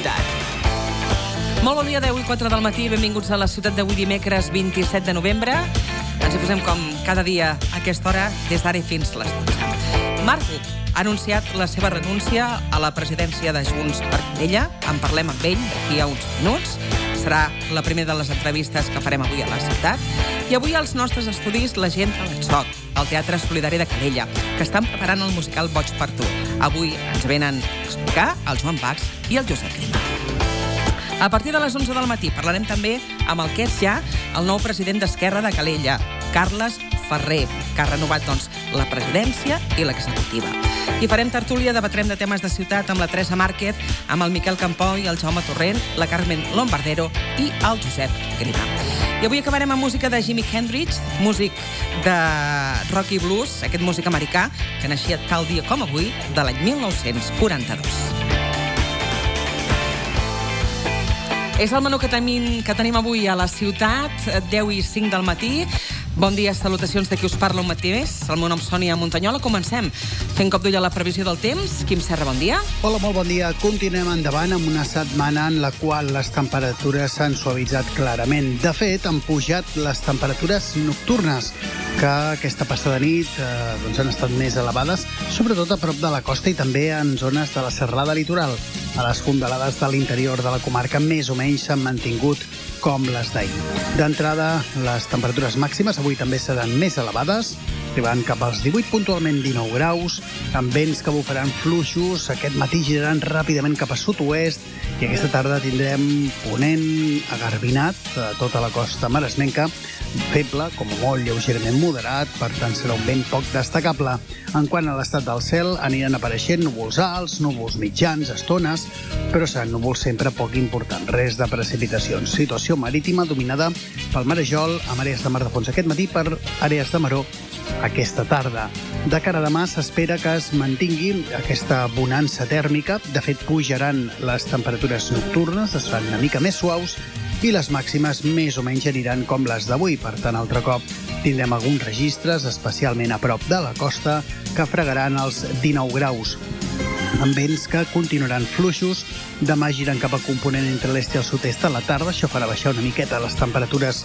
ciutat. Molt bon dia, 10 i 4 del matí. Benvinguts a la ciutat d'avui dimecres 27 de novembre. Ens hi posem com cada dia a aquesta hora, des d'ara i fins les 12. Marc ha anunciat la seva renúncia a la presidència de Junts per Calella. En parlem amb ell d'aquí a uns minuts. Serà la primera de les entrevistes que farem avui a la ciutat. I avui als nostres estudis la gent de l'Ensoc, el Teatre Solidari de Calella, que estan preparant el musical Boig per tu. Avui ens venen a explicar el Joan Bachs i el Josep Grima. A partir de les 11 del matí parlarem també amb el que és ja el nou president d'Esquerra de Calella, Carles Ferrer, que ha renovat la presidència i l'executiva. I farem tertúlia, debatrem de temes de ciutat amb la Teresa Márquez, amb el Miquel Campoy, el Jaume Torrent, la Carmen Lombardero i el Josep Grima. I avui acabarem amb música de Jimi Hendrix, músic de rock i blues, aquest músic americà que naixia tal dia com avui, de l'any 1942. És el menú que tenim avui a la ciutat, 10 i 5 del matí. Bon dia, salutacions de qui us parla un matí més. El meu nom és Sònia Montanyola. Comencem fent cop d'ull a la previsió del temps. Quim Serra, bon dia. Hola, molt bon dia. Continuem endavant amb una setmana en la qual les temperatures s'han suavitzat clarament. De fet, han pujat les temperatures nocturnes, que aquesta passada nit han estat més elevades, sobretot a prop de la costa i també en zones de la serralada litoral. A les fondalades de l'interior de la comarca més o menys s'han mantingut com les d'ahir. D'entrada, les temperatures màximes avui també seran més elevades, arribant cap als 18, puntualment 19 graus, amb vents que bufaran fluixos, aquest matí giraran ràpidament cap a sud-oest i aquesta tarda tindrem ponent agarbinat a tota la costa maresmenca, feble, com a molt lleugerament moderat, per tant serà un vent poc destacable. En quant a l'estat del cel, aniran apareixent núvols alts, núvols mitjans, estones, però seran núvols sempre poc importants, res de precipitacions. Situació marítima dominada pel marejol, amb àrees de mar de fons aquest matí, per àrees de maró aquesta tarda. De cara a demà s'espera que es mantingui aquesta bonança tèrmica. De fet, pujaran les temperatures nocturnes, es faran una mica més suaus, i les màximes més o menys aniran com les d'avui. Per tant, altre cop tindrem alguns registres, especialment a prop de la costa, que fregaran els 19 graus, amb vents que continuaran fluixos. Demà giren cap a component entre l'est i el sud-est a la tarda. Això farà baixar una miqueta les temperatures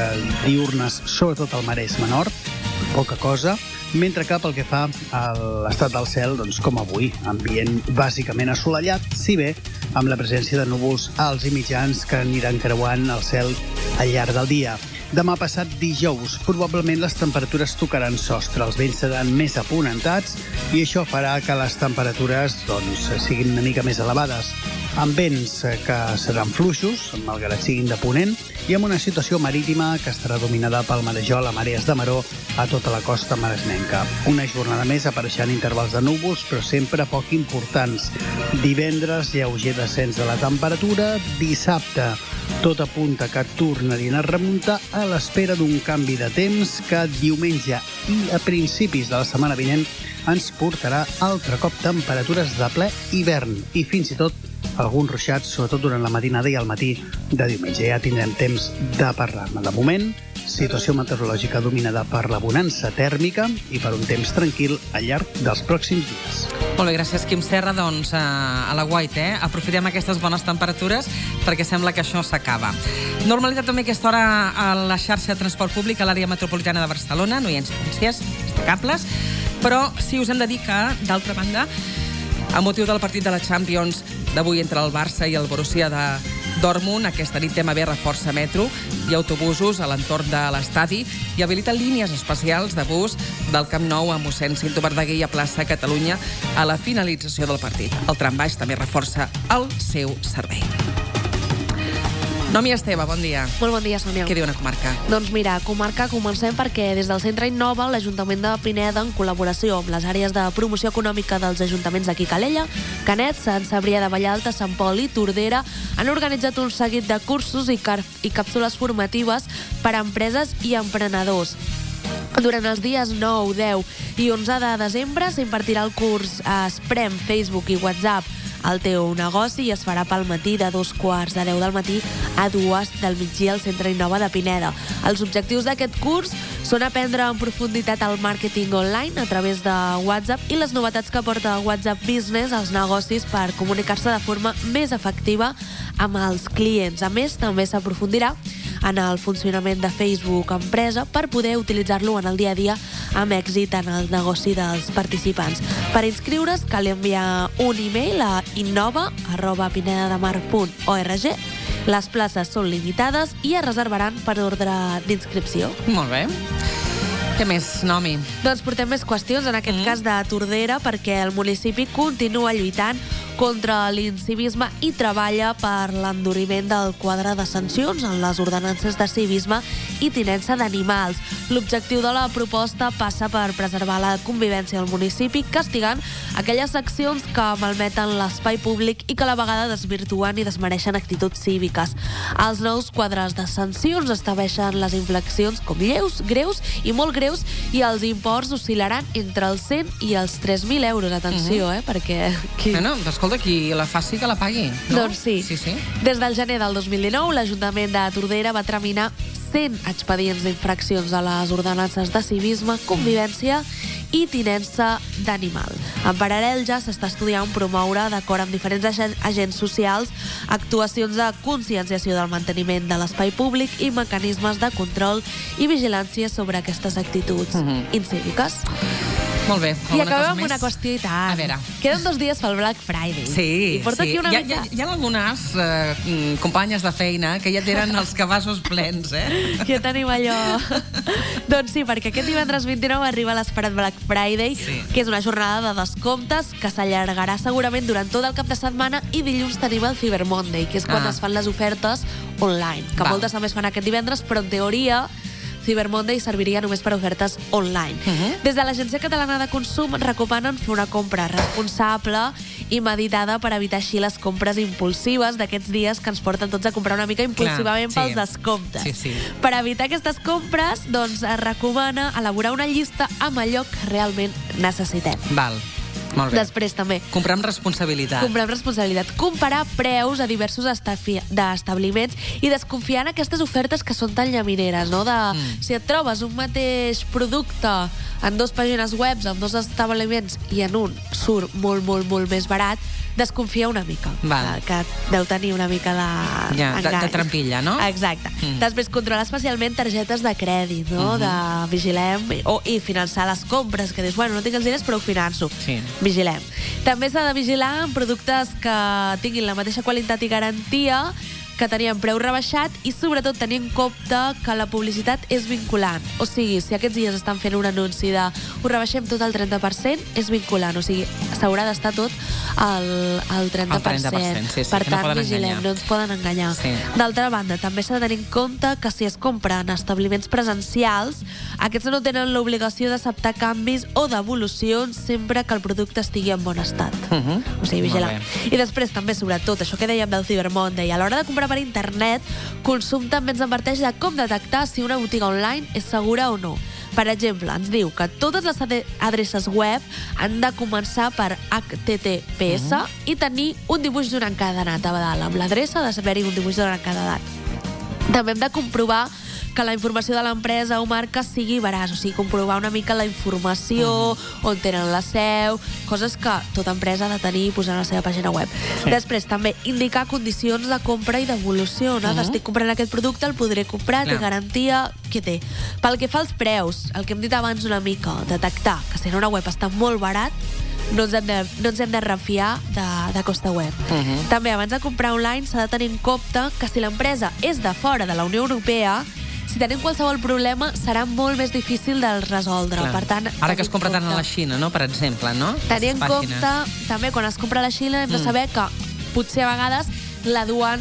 diurnes, sobretot al Maresme Nord, poca cosa, mentre que pel que fa a l'estat del cel, com avui, ambient bàsicament assolellat, si bé amb la presència de núvols alts i mitjans que aniran creuant el cel al llarg del dia. Demà passat dijous, probablement les temperatures tocaran sostre, els vents seran més aponentats i això farà que les temperatures siguin una mica més elevades, amb vents que seran fluixos, malgrat siguin de ponent, i amb una situació marítima que estarà dominada pel marejol amb àrees de maró a tota la costa maresmenca. Una jornada més apareixen intervals de núvols, però sempre poc importants. Divendres, lleuger descens de la temperatura. Dissabte, tot apunta que tornarien a remuntar a l'espera d'un canvi de temps que diumenge i a principis de la setmana vinent ens portarà altre cop temperatures de ple hivern i fins i tot alguns ruixats, sobretot durant la matinada i al matí de diumenge. Ja tindrem temps de parlar-ne. De moment, situació meteorològica dominada per la bonança tèrmica i per un temps tranquil al llarg dels pròxims dies. Molt bé, gràcies, Quim Serra. A la guaita, aprofitem aquestes bones temperatures perquè sembla que això s'acaba. Normalitat també aquesta hora a la xarxa de transport públic a l'àrea metropolitana de Barcelona. No hi ha incidències destacables, però sí us hem de dir que, d'altra banda, a motiu del partit de la Champions d'avui entre el Barça i el Borussia de Dortmund, aquesta nit també reforça metro i autobusos a l'entorn de l'estadi i habilita línies especials de bus del Camp Nou a mossèn Cinto Verdaguer i a plaça Catalunya a la finalització del partit. El trambaix també reforça el seu servei. Nomi Esteve, bon dia. Molt bon dia, Sònia. Què diu una comarca? Doncs mira, comarca, comencem perquè des del Centre Innova, l'Ajuntament de Pineda, en col·laboració amb les àrees de promoció econòmica dels ajuntaments d'aquí Calella, Canet, Sant Cebrià de Vallalta, Sant Pol i Tordera, han organitzat un seguit de cursos i càpsules formatives per a empreses i emprenedors. Durant els dies 9, 10 i 11 de desembre s'impartirà el curs a Esprem, Facebook i WhatsApp el teu negoci i es farà pel matí de 2:45 del matí a 2 del migdia al Centre Innova de Pineda. Els objectius d'aquest curs són aprendre en profunditat el màrqueting online a través de WhatsApp i les novetats que porta WhatsApp Business als negocis per comunicar-se de forma més efectiva amb els clients. A més, també s'aprofundirà en el funcionament de Facebook Empresa per poder utilitzar-lo en el dia a dia amb èxit en el negoci dels participants. Per inscriure's cal enviar un e-mail a innova@pinedademar.org. Les places són limitades i es reservaran per ordre d'inscripció. Molt bé. Què més, Nomi? Doncs portem més qüestions, en aquest cas de Tordera, perquè el municipi continua lluitant contra l'incivisme i treballa per l'enduriment del quadre de sancions en les ordenances de civisme i tinença d'animals. L'objectiu de la proposta passa per preservar la convivència al municipi, castigant aquelles accions que malmeten l'espai públic i que a la vegada desvirtuen i desmereixen actituds cíviques. Els nous quadres de sancions estableixen les infraccions com lleus, greus i molt greus, i els imports oscil·laran entre els 100 i els 3.000 euros. Atenció, perquè... Bueno, escolta, qui la faci que la pagui, no? Doncs sí. Sí. Des del gener del 2019, l'Ajuntament de Tordera va tramitar 100 expedients d'infraccions a les ordenances de civisme, convivència i tinença d'animal. En paral·lel ja s'està estudiant promoure, d'acord amb diferents agents socials, actuacions de conscienciació del manteniment de l'espai públic i mecanismes de control i vigilància sobre aquestes actituds incíviques. Molt bé. I acabem amb una qüestió i tant. A veure. Queden 2 dies pel Black Friday. Sí, I porto aquí una mica... Hi ha algunes companyes de feina que ja tenen els cabassos plens, Ja tenim allò... Doncs sí, perquè aquest divendres 29 arriba l'esperat Black Friday, que és una jornada de descomptes que s'allargarà segurament durant tot el cap de setmana, i dilluns tenim el Cyber Monday, que és quan es fan les ofertes online, que moltes també es fan aquest divendres, però en teoria Cyber Monday serviria només per ofertes online. Des de l'Agència Catalana de Consum recomanen fer una compra responsable i meditada per evitar així les compres impulsives d'aquests dies que ens porten tots a comprar una mica impulsivament pels descomptes. Per evitar aquestes compres, doncs es recomana elaborar una llista amb allò que realment necessitem. Val. Molt bé. Després també comprar amb responsabilitat. Comparar preus a diversos establiments i desconfiar en aquestes ofertes que són tan llamineres, no? Si et trobes un mateix producte en 2 pàgines web, en 2 establiments, i en un surt molt, molt, molt més barat, desconfia una mica. Que deu tenir una mica de trampilla, no? Exacte. Després, controlar especialment targetes de crèdit, no? Vigilem i finançar les compres, que dius, bueno, no tinc els diners, però ho finanço. Vigilem. També s'ha de vigilar en productes que tinguin la mateixa qualitat i garantia, que tenien preu rebaixat, i sobretot tenir en compte que la publicitat és vinculant. O sigui, si aquests dies estan fent un anunci de ho rebaixem tot al 30%, és vinculant. O sigui, s'haurà d'estar tot al 30%. Per tant, vigilem, no ens poden enganyar. D'altra banda, també s'ha de tenir en compte que si es compra en establiments presencials, aquests no tenen l'obligació d'acceptar canvis o devolucions sempre que el producte estigui en bon estat. O sigui, vigilant. I després, també, sobretot, això que dèiem del Cyber Monday, a l'hora de comprar per internet, Consum també ens adverteix de com detectar si una botiga online és segura o no. Per exemple, ens diu que totes les adreces web han de començar per HTTPS i tenir un dibuix d'un encadenat a dalt. Amb l'adreça ha de saber-hi un dibuix d'un encadenat. També hem de comprovar que la informació de l'empresa o marca sigui veraç, o sigui, comprovar una mica la informació, on tenen la seu, coses que tota empresa ha de tenir i posar a la seva pàgina web. Després, també, indicar condicions de compra i devolució, no? Estic comprant aquest producte, el podré comprar, té garantia, què té? Pel que fa als preus, el que hem dit abans una mica, detectar que si en una web està molt barat, no ens hem de refiar de Costa Web. També, abans de comprar online, s'ha de tenir en compte que si l'empresa és de fora de la Unió Europea, si tenim qualsevol problema, serà molt més difícil de resoldre. Per tant, ara que es compra tant a la Xina, no? Per exemple, no? Tenir en compte, també, quan es compra a la Xina, hem de saber que potser a vegades la duana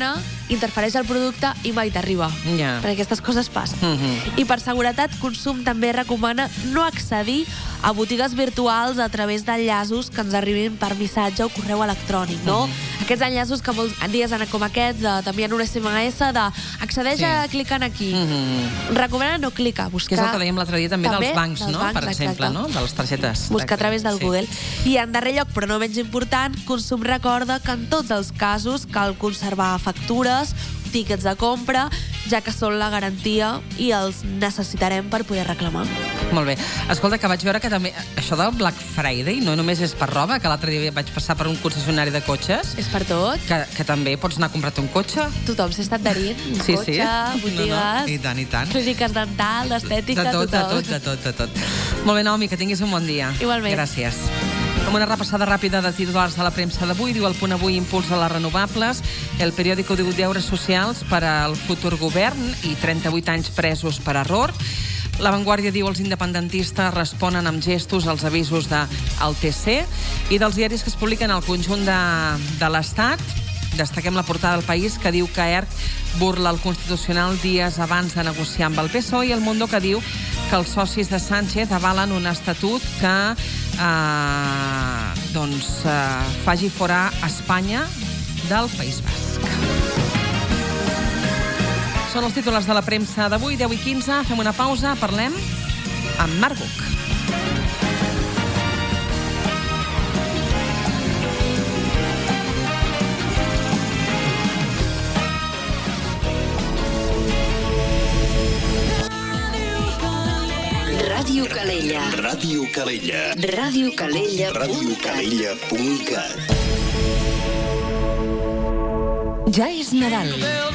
interfereix el producte i mai t'arriba. Perquè aquestes coses passen. I per seguretat, Consum també recomana no accedir a botigues virtuals a través d'enllaços que ens arribin per missatge o correu electrònic, no? Aquests enllaços que molts dies com aquests t'envien un SMS d'accedeix clicant aquí. Recomana no clicar, buscar... Que és el que dèiem l'altre dia també dels bancs, no? Per exemple, no? De les targetes. Buscar a través del Google. I en darrer lloc, però no menys important, Consum recorda que en tots els casos cal conservar factures, tíquets de compra, ja que són la garantia i els necessitarem per poder reclamar. Molt bé. Escolta, que vaig veure que també això del Black Friday no només és per roba, que l'altre dia vaig passar per un concessionari de cotxes. És per tot. Que també pots anar a comprar-te un cotxe. Tothom s'està adherint. Cotxe, botigues... I tant, i tant. Clíniques dental, d'estètica, tothom. De tot. Molt bé, Naomi, que tinguis un bon dia. Igualment. Gràcies. Amb una repassada ràpida de titulars de la premsa d'avui, diu El Punt Avui impuls a les renovables, El Periódico diu deures socials per al futur govern i 38 anys presos per error. La Vanguardia diu els independentistes responen amb gestos als avisos del TC. I dels diaris que es publiquen al conjunt de l'Estat, destaquem la portada del País, que diu que ERC burla el Constitucional dies abans de negociar amb el PSOE, i El Mundo, que diu que els socis de Sánchez avalen un estatut que faci fora Espanya del País Basc. Són els titulars de la premsa d'avui, 10:15. Fem una pausa, parlem amb Marc Buch. Ràdio Calella. Ràdio Calella. Ràdio Calella. radiocalella.cat. Ja és Nadal.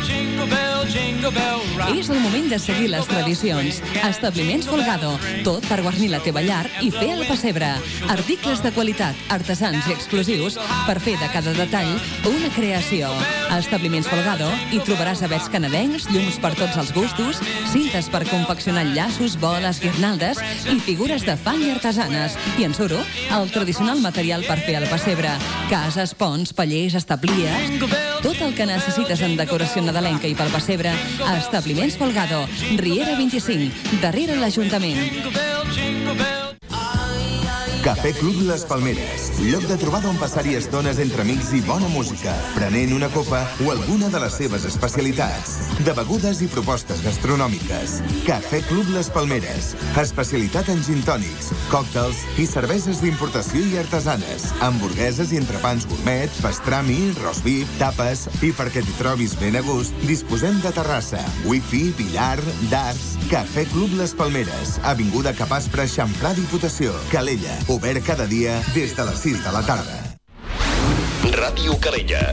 És el moment de seguir les tradicions. Establiments Folgado, tot per guarnir la teva llar i fer el pessebre. Articles de qualitat, artesans i exclusius per fer de cada detall una creació. A Establiments Folgado hi trobaràs avets canadencs, llums per tots els gustos, cintes per confeccionar llaços, boles, guirnaldes i figures de fang i artesanes. I en suro, el tradicional material per fer el pessebre. Cases, ponts, pallers, establies... Tot el que necessites en decoració nadalenca i pel pessebre a Establiments Folgado, Riera 25, darrere l'Ajuntament. Cafè Club Les Palmeres, lloc de trobada on passar-hi estones entre amics i bona música, prenent una copa o alguna de les seves especialitats, de begudes i propostes gastronòmiques. Cafè Club Les Palmeres, especialitat en gin tònics, còctels i cerveses d'importació i artesanes, hamburgueses i entrepans gourmet, pastrami, roast beef, tapes, i perquè t'hi trobis ben a gust, disposem de terrassa, wifi, billar, darts. Cafè Club Les Palmeres, avinguda Capaspre, Xamfrà, Diputació, Calella. Obert cada dia des de les 6 de la tarda. Ràdio Calella.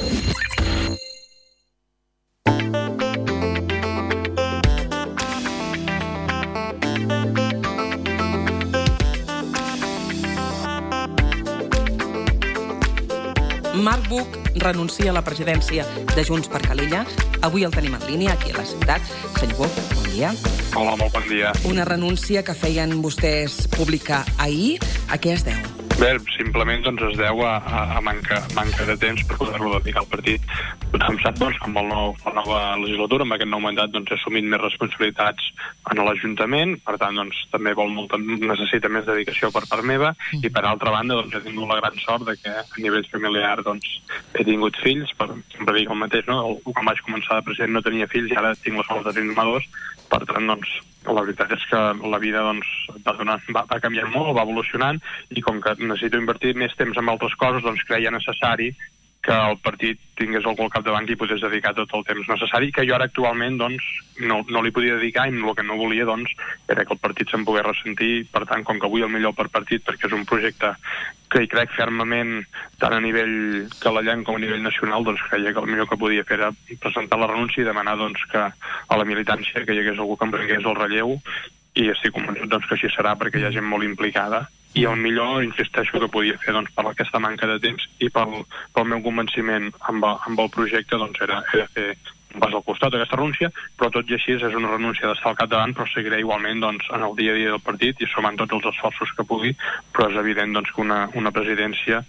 Marc Buch renuncia a la presidència de Junts per Calella. Avui el tenim en línia, aquí a la ciutat. Senyor Buch, bon dia. Hola, molt bon dia. Una renúncia que feien vostès pública ahir. A què es deu? Bé, simplement es deu a manca de temps per poder-lo dedicar al partit. Tothom sap que amb la nova legislatura, amb aquest nou mandat, he assumit més responsabilitats en l'Ajuntament, per tant, també necessita més dedicació per part meva, i per altra banda, he tingut la gran sort de que a nivell familiar he tingut fills, sempre dic el mateix, no? Quan vaig començar de president no tenia fills i ara tinc la sort de tenir dos, per tant, la veritat és que la vida va canviant molt, va evolucionant, i com que necessito invertir més temps en altres coses, creia necessari que el partit tingués algú al capdavant i pogués dedicar tot el temps necessari, que jo ara actualment no li podia dedicar, i el que no volia era que el partit se'n pogués ressentir. Per tant, com que vull el millor per partit, perquè és un projecte que hi crec fermament, tant a nivell calellenc com a nivell nacional, creia que el millor que podia fer era presentar la renúncia i demanar que a la militància que hi hagués algú que em prengués el relleu, i estic convençut que així serà, perquè hi ha gent molt implicada. I el millor, insisteixo, que podia fer per aquesta manca de temps i pel meu convenciment amb el projecte era fer un pas al costat d'aquesta renúncia, però tot i així és una renúncia d'estar al capdavant, però seguiré igualment en el dia a dia del partit i sumant tots els esforços que pugui, però és evident que una presidència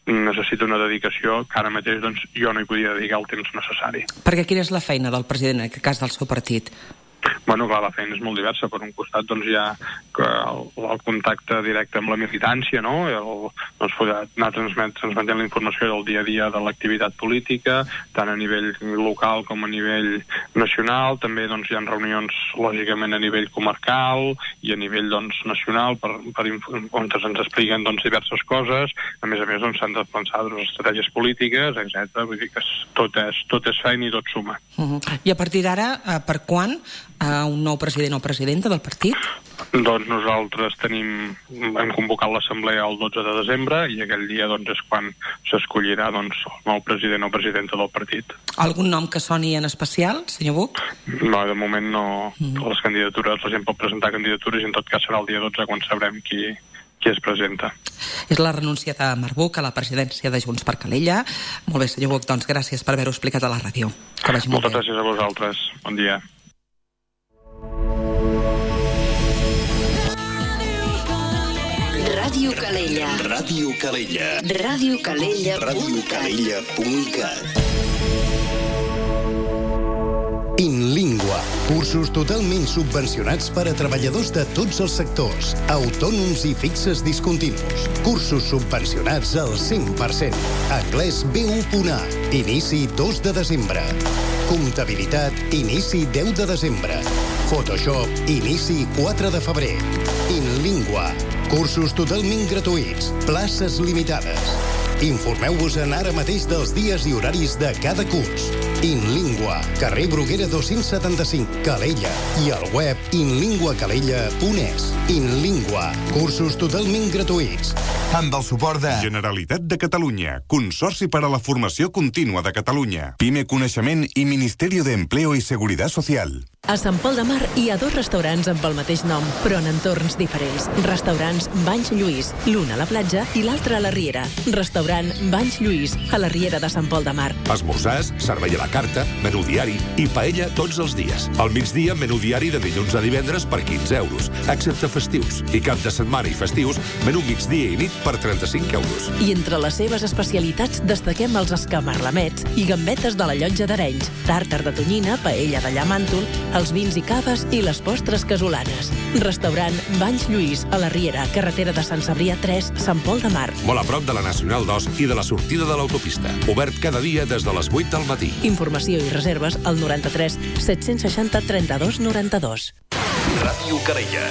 necessita una dedicació que ara mateix doncs, jo no hi podia dedicar el temps necessari. Perquè quina és la feina del president, en aquest cas del seu partit? Bueno, clar, la feina és molt diversa. Per un costat, doncs, hi ha el contacte directe amb la militància, no? Anar transmetent la informació del dia a dia de l'activitat política, tant a nivell local com a nivell nacional. També doncs, hi ha reunions, lògicament, a nivell comarcal i a nivell doncs, nacional, on ens expliquen doncs, diverses coses. A més, doncs, s'han de pensar doncs, estratègies polítiques, etc. Vull dir que tot és feina i tot suma. I a partir d'ara, per quan un nou president o presidenta del partit? Doncs nosaltres hem convocat l'assemblea el 12 de desembre i aquell dia doncs, és quan s'escollirà doncs, el nou president o presidenta del partit. Algun nom que soni en especial, senyor Buch? No, de moment no. Les candidatures, la gent pot presentar candidatures i en tot cas serà el dia 12 quan sabrem qui es presenta. És la renúncia de Marc Buch a la presidència de Junts per Calella. Molt bé, senyor Buch, doncs gràcies per haver-ho explicat a la ràdio. Moltes gràcies a vosaltres. Bon dia. Ràdio Calella. Ràdio Calella. Ràdio Calella. radiocalella.cat. InLingua, cursos totalment subvencionats per a treballadors de tots els sectors, autònoms i fixes discontinus. Cursos subvencionats al 100%. Anglès B1.A, inici 2 de desembre. Comptabilitat, inici 10 de desembre. Photoshop, inici 4 de febrer. InLingua, cursos totalment gratuïts, places limitades. Informeu-vos-en ara mateix dels dies i horaris de cada curs. InLingua, carrer Bruguera 275, Calella, i al web inlinguacalella.es. InLingua, cursos totalment gratuïts. Amb el suport de Generalitat de Catalunya, Consorci per a la Formació Contínua de Catalunya, PIME Coneixement i Ministerio de Empleo y Seguridad Social. A Sant Pol de Mar hi ha 2 restaurants amb el mateix nom, però en entorns diferents. Restaurants Banys Lluís, l'un a la platja i l'altre a la Riera. Restaurant Banys Lluís, a la Riera de Sant Pol de Mar. Esmorzars, servei a la carta, menú diari i paella tots els dies. Al migdia, menú diari de dilluns a divendres per 15 euros, excepte festius. I cap de setmana i festius, menú migdia i nit per 35 euros. I entre les seves especialitats destaquem els escamarlamets i gambetes de la Llotja d'Arenys, tàrtar de tonyina, paella de llamàntol, els vins i caves i les postres casolanes. Restaurant Banys Lluís, a la Riera, carretera de Sant Cebrià 3, Sant Pol de Mar. Molt a prop de la Nacional 2 i de la sortida de l'autopista. Obert cada dia des de les 8 del matí. Informació i reserves al 93 760 32 92. Ràdio Calella.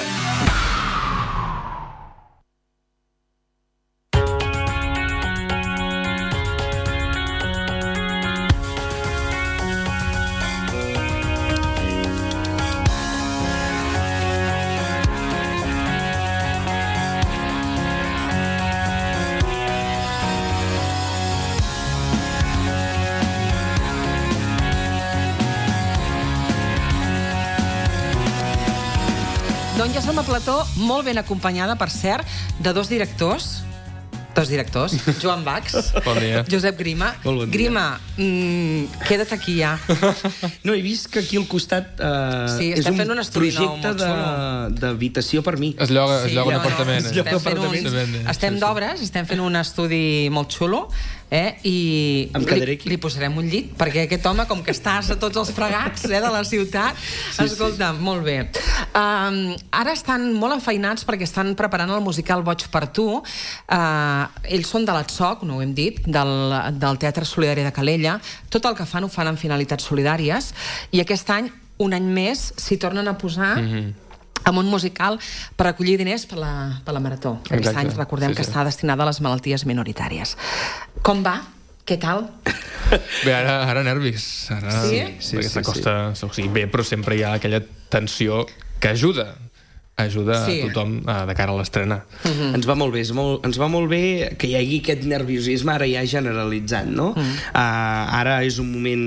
Doncs ja som a plató, molt ben acompanyada, per cert, de dos directors, Joan Bax, bon dia. Josep Grima. Bon dia. Grima, queda't aquí ja. No, he vist que aquí al costat és un projecte d'habitació per mi. Es lloga un apartament. Estem d'obres, estem fent un estudi molt xulo, i li posarem un llit, perquè aquest home, com que estàs a tots els fregats de la ciutat, escolta, molt bé. Ara estan molt enfeinats perquè estan preparant el musical Boig per tu. Ells són de l'ATSOC, no ho hem dit, del Teatre Solidari de Calella. Tot el que fan ho fan amb finalitats solidàries, i aquest any, un any més, s'hi tornen a posar amb un musical per recollir diners per la Marató. Aquest any recordem que està destinada a les malalties minoritàries. Com va? Què tal? Bé, ara nervis. Perquè s'acosta... Bé, però sempre hi ha aquella tensió que ajuda a tothom de cara a l'estrena. Ens va molt bé, ens va molt bé que hi hagi aquest nerviosisme ara ja generalitzat, no? Ara és un moment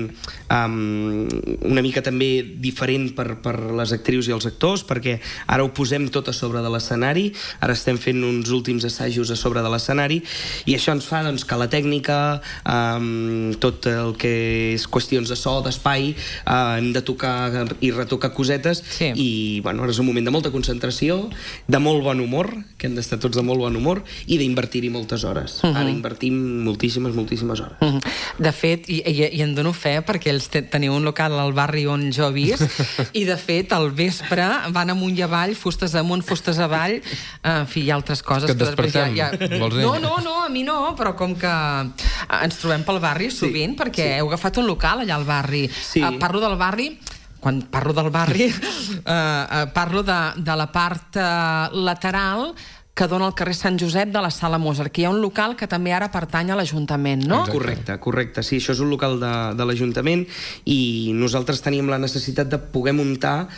una mica també diferent per les actrius i els actors, perquè ara ho posem tot a sobre de l'escenari, ara estem fent uns últims assajos a sobre de l'escenari, i això ens fa doncs, que la tècnica, tot el que és qüestions de so, d'espai, hem de tocar i retocar cosetes, i bueno, ara és un moment de molta concentració, de molt bon humor, que hem d'estar tots de molt bon humor, i d'invertir-hi moltes hores. Ara invertim moltíssimes hores. De fet, i en dono fe, perquè ells teniu un local al barri on jo visc, i de fet, al vespre van amunt i avall, fustes amunt, fustes avall, en fi, hi ha altres coses. Que et despertem, vols dir? No, a mi no, però com que ens trobem pel barri sovint, perquè heu agafat un local allà al barri. Parlo del barri... Quan parlo del barri, parlo de la part lateral que dona al carrer Sant Josep de la Sala Mozart, que hi ha un local que també ara pertany a l'Ajuntament, no? Correcte. Sí, això és un local de l'Ajuntament i nosaltres teníem la necessitat de poder muntar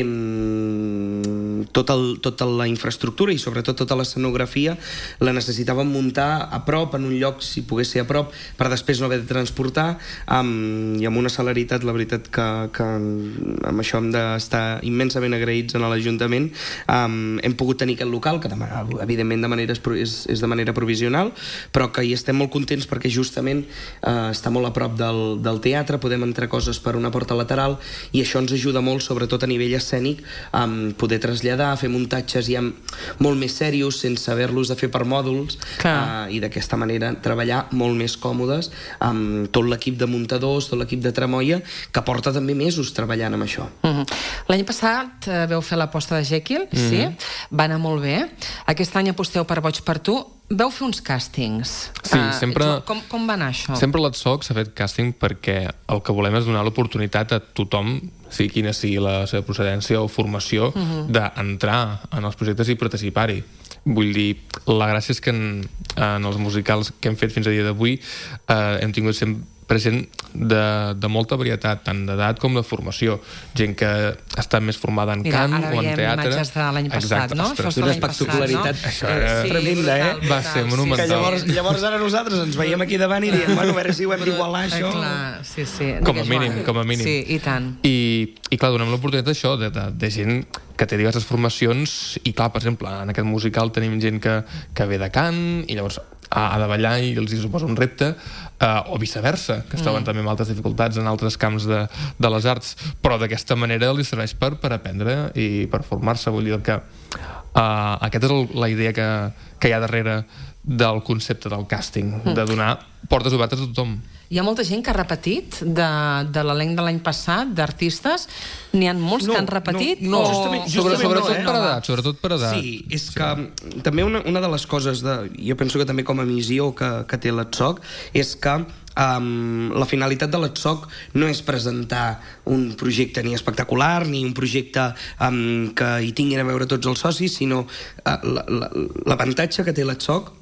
tota la infraestructura i sobretot tota l'escenografia. La necessitàvem muntar a prop, en un lloc, si pogués ser a prop, per després no haver de transportar, i amb una celeritat, la veritat que amb això hem d'estar immensament agraïts a l'Ajuntament. Hem pogut tenir aquest local, que evidentment és de manera provisional, però que hi estem molt contents perquè justament està molt a prop del teatre, podem entrar coses per una porta lateral i això ens ajuda molt, sobretot a nivell escènic, a poder traslladar, fer muntatges ja molt més serios, sense haver-los de fer per mòduls, i d'aquesta manera treballar molt més còmodes amb tot l'equip de muntadors, tot l'equip de Tramoia, que porta també mesos treballant amb això. L'any passat veu fer l'aposta de Jekyll, sí? Va anar molt bé. Aquest any aposteu per Boig per tu. Veu fer uns càstings. Sí, sempre... Com va anar això? Sempre l'ATSOC s'ha fet càsting perquè el que volem és donar l'oportunitat a tothom, sigui quina sigui la seva procedència o formació, d'entrar en els projectes i participar-hi. Vull dir, la gràcia és que en els musicals que hem fet fins a dia d'avui hem tingut sempre present de molta varietat, tant d'edat com de formació. Gent que està més formada en cant o en teatre. Ara veiem imatges de l'any passat, no? Una espectacularitat tremenda, Va ser monumental. Llavors ara nosaltres ens veiem aquí davant i diem, bueno, a veure si ho hem d'igualar, això. Sí. Com a mínim. Sí, i tant. I clar, donem l'oportunitat d'això, de gent que té diverses formacions, i clar, per exemple, en aquest musical tenim gent que ve de cant, i llavors ha de ballar i els hi suposa un repte, o viceversa, que es troben també amb altres dificultats en altres camps de les arts, però d'aquesta manera li serveix per aprendre i per formar-se. Vull dir que aquesta és la idea que hi ha darrere del concepte del càsting, de donar portes obertes a tothom. Hi ha molta gent que ha repetit de l'elenc de l'any passat, d'artistes. N'hi ha molts que han repetit? No, sobretot per edat. Sí, és que també una de les coses, jo penso que també com a missió que té l'ATSOC, és que la finalitat de l'ATSOC no és presentar un projecte ni espectacular ni un projecte que hi tinguin a veure tots els socis, sinó l'avantatge que té l'ATSOC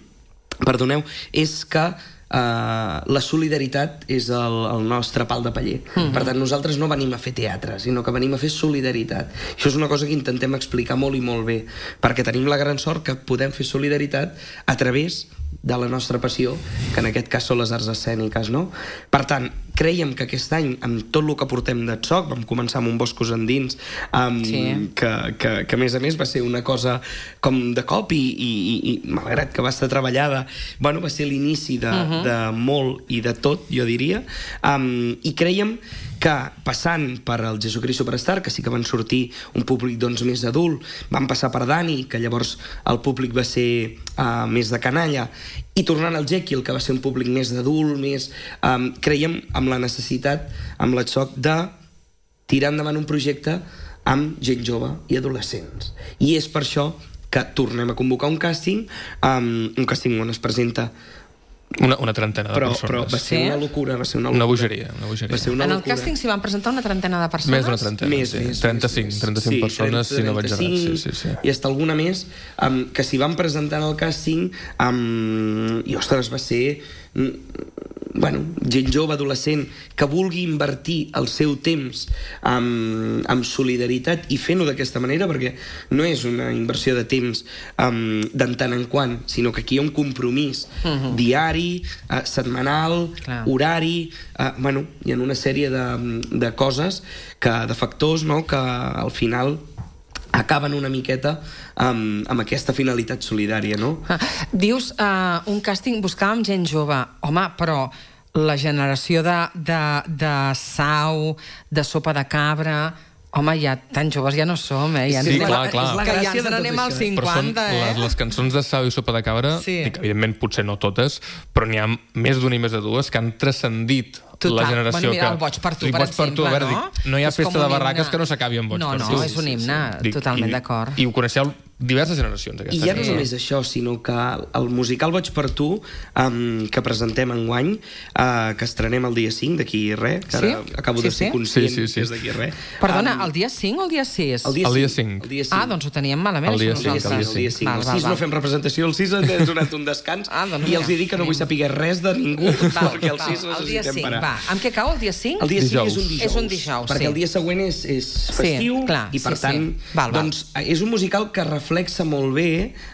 és que la solidaritat és el nostre pal de paller. Per tant, nosaltres no venim a fer teatre, sinó que venim a fer solidaritat. Això és una cosa que intentem explicar molt i molt bé, perquè tenim la gran sort que podem fer solidaritat a través de la nostra passió, que en aquest cas són les arts escèniques, no? Per tant, creiem que aquest any, amb tot el que portem d'ATSOC, vam començar amb un Boscos Endins, que a més va ser una cosa com de cop i malgrat que va estar treballada, bueno, va ser l'inici de molt i de tot, jo diria, i creiem que passant per el Jesucrist Superstar, que sí que van sortir un públic doncs més adult, van passar per Dani, que llavors el públic va ser més de canalla, i tornant al Jekyll, que va ser un públic més d'adult, creiem amb la necessitat, amb l'ATSOC, de tirar endavant un projecte amb gent jove i adolescents. I és per això que tornem a convocar un càsting on es presenta una trentena de persones. Però va ser una locura, va ser una bogeria. En el càsting s'hi van presentar una trentena de persones? Més d'una trentena, 35 persones, si no vaig errat. Sí. I hasta alguna més que s'hi van presentar en el càsting i, ostres, va ser gent jove, adolescent, que vulgui invertir el seu temps amb solidaritat i fent-ho d'aquesta manera, perquè no és una inversió de temps d'en tant en quant, sinó que aquí hi ha un compromís diari, setmanal, horari, hi ha una sèrie de coses, de factors, no?, que al final acaben una miqueta amb aquesta finalitat solidària, no? Dius, un càsting, buscàvem gent jove. Home, però la generació de Sau, de Sopa de Cabra... Home, ja tan joves ja no som, ja sí, clar. Que ja ens n'anem als 50, però són les cançons de Sau i Sopa de Cabra, dic, evidentment, potser no totes, però n'hi ha més d'una i més de dues que han transcendit la generació que... El Boig per tu, per exemple, no? No hi ha festa de barraques que no s'acabi amb Boig per tu. No, és un himne, totalment d'acord. I ho coneixeu diverses generacions. I ja no només això, sinó que el musical Boig per tu, que presentem enguany, que estrenem el dia 5, d'aquí res, que ara acabo de ser conscient que és d'aquí res. Perdona, el dia 5 o el dia 6? El dia 5. Ah, doncs ho teníem malament. El dia 5. El 6 no fem representació, el 6 ens ha donat un descans i els dic que no vull saber res de ningú, perquè el 6 necessitem parar. Amb què cau el dia 5? El dia 5 és un dijous. Perquè el dia següent és festiu i per tant és un musical que reflexa molt bé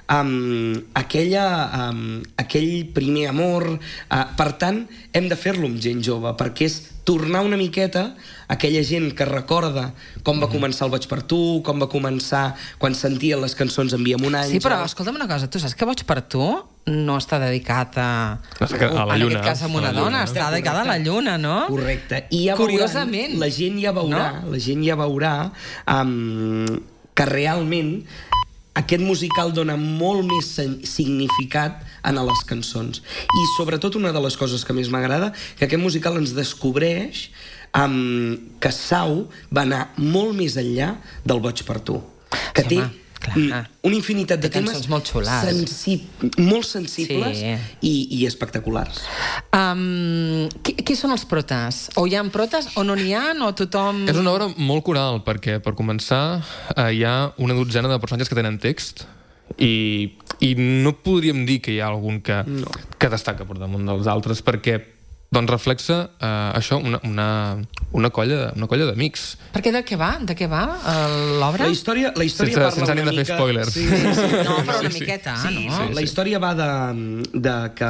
aquell primer amor. Per tant, hem de fer-lo amb gent jove, perquè és tornar una miqueta aquella gent que recorda com va començar el Boig per tu, com va començar quan sentien les cançons Envia'm un àngel. Sí, però escolta'm una cosa, tu saps que Boig per tu no està dedicat a la lluna. En aquest cas a una dona, està dedicada a la lluna, no? Correcte. I ja curiosament. La gent ja veurà que realment aquest musical dona molt més significat a les cançons. I sobretot una de les coses que més m'agrada, que aquest musical ens descobreix que Sau va anar molt més enllà del Boig per tu. Que té una infinitat de temes molt xulars, molt sensibles i espectaculars. Qui són els protes? O hi ha protes o no n'hi ha? O tothom... És una obra molt coral, perquè per començar hi ha una dotzena de personatges que tenen text i no podríem dir que hi ha algun que destaca per damunt dels altres, perquè doncs reflexa això, una colla d'amics. Perquè de què va? De què va l'obra? La història parla sense una mica... de fer spoilers. Sí. No, però una miqueta, no? La història va de que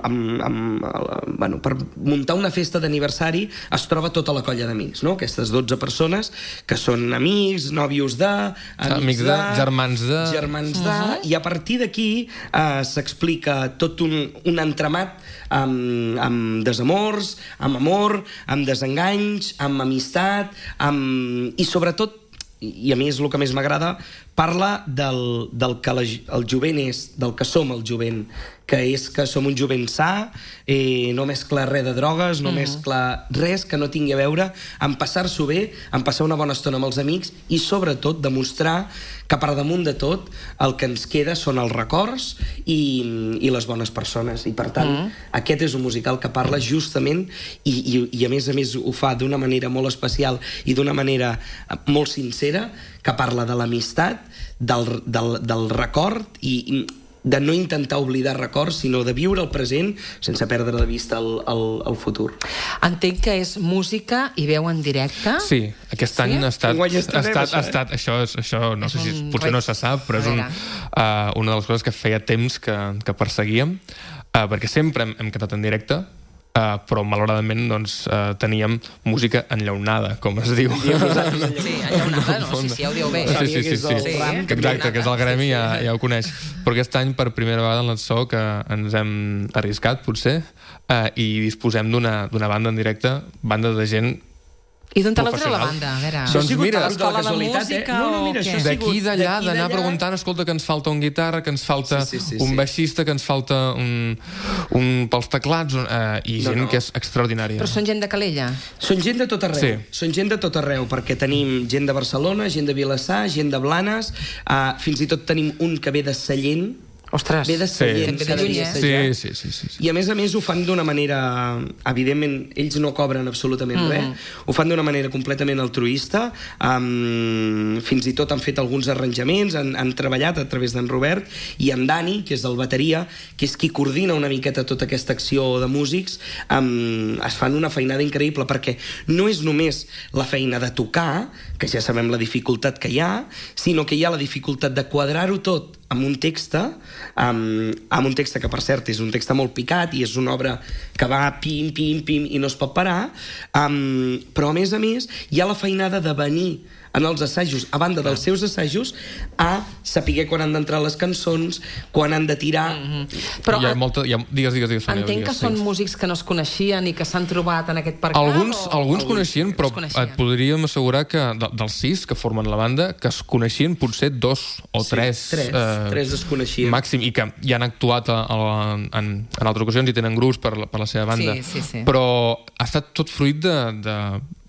per muntar una festa d'aniversari es troba tota la colla d'amics, no? Aquestes 12 persones que són amics, nòvios de... Amics de, germans de... I a partir d'aquí s'explica tot un entramat amb desamors, amb amor, amb desenganys, amb amistat, i sobretot, i a mi és el que més m'agrada, parla del que el jovent és, del que som el jovent, que és que som un jovent sa, no mescla res de drogues, no mescla res que no tingui a veure amb passar-s'ho bé, amb passar una bona estona amb els amics i sobretot demostrar que per damunt de tot el que ens queda són els records i les bones persones. I per tant, aquest és un musical que parla justament i a més ho fa d'una manera molt especial i d'una manera molt sincera, que parla de l'amistat, del record i de no intentar oblidar records, sinó de viure el present sense perdre de vista el futur. Entenc que és música i veu en directe? Sí, aquest any ha estat això no sé si potser no se sap, però és una de les coses que feia temps que perseguíem, perquè sempre hem cantat en directe, però malauradament teníem música enllaunada, com es diu. Sí, enllaunada, no? Sí, ja ho diu bé. Sí. Exacte, que és el gremi, ja ho coneix. Però aquest any, per primera vegada en l'Atzó, que ens hem arriscat, potser, i disposem d'una banda en directe, banda de gent I d'on te l'ha tret la banda? A veure... Doncs mira, l'escola de música o què? D'aquí d'allà, d'anar preguntant, escolta, que ens falta un guitarra, que ens falta un baixista, que ens falta un pels teclats, i gent que és extraordinària. Però són gent de Calella? Són gent de tot arreu. Són gent de tot arreu, perquè tenim gent de Barcelona, gent de Vilassar, gent de Blanes, fins i tot tenim un que ve de Sallent, Ostres, ve de seient, s'ha de assajar. Sí. I a més ho fan d'una manera... Evidentment, ells no cobren absolutament res. Ho fan d'una manera completament altruista. Fins i tot han fet alguns arranjaments, han treballat a través d'en Robert i en Dani, que és el bateria, que és qui coordina una miqueta tota aquesta acció de músics. Es fan una feinada increïble, perquè no és només la feina de tocar, que ja sabem la dificultat que hi ha, sinó que hi ha la dificultat de quadrar-ho tot amb un text, amb un text que, per cert, és un text molt picat i és una obra que va pim, pim, pim i no es pot parar, però a més, hi ha la feinada de venir en els assajos, a banda dels seus assajos, a saber quan han d'entrar les cançons, quan han de tirar... Però digues, Sònia. Entenc que són músics que no es coneixien i que s'han trobat en aquest percal? Alguns coneixien, però et podríem assegurar que dels 6 que formen la banda, que es coneixien potser 2 o 3. 3 es coneixien. Màxim, i que ja han actuat en altres ocasions i tenen grups per la seva banda. Sí. Però ha estat tot fruit de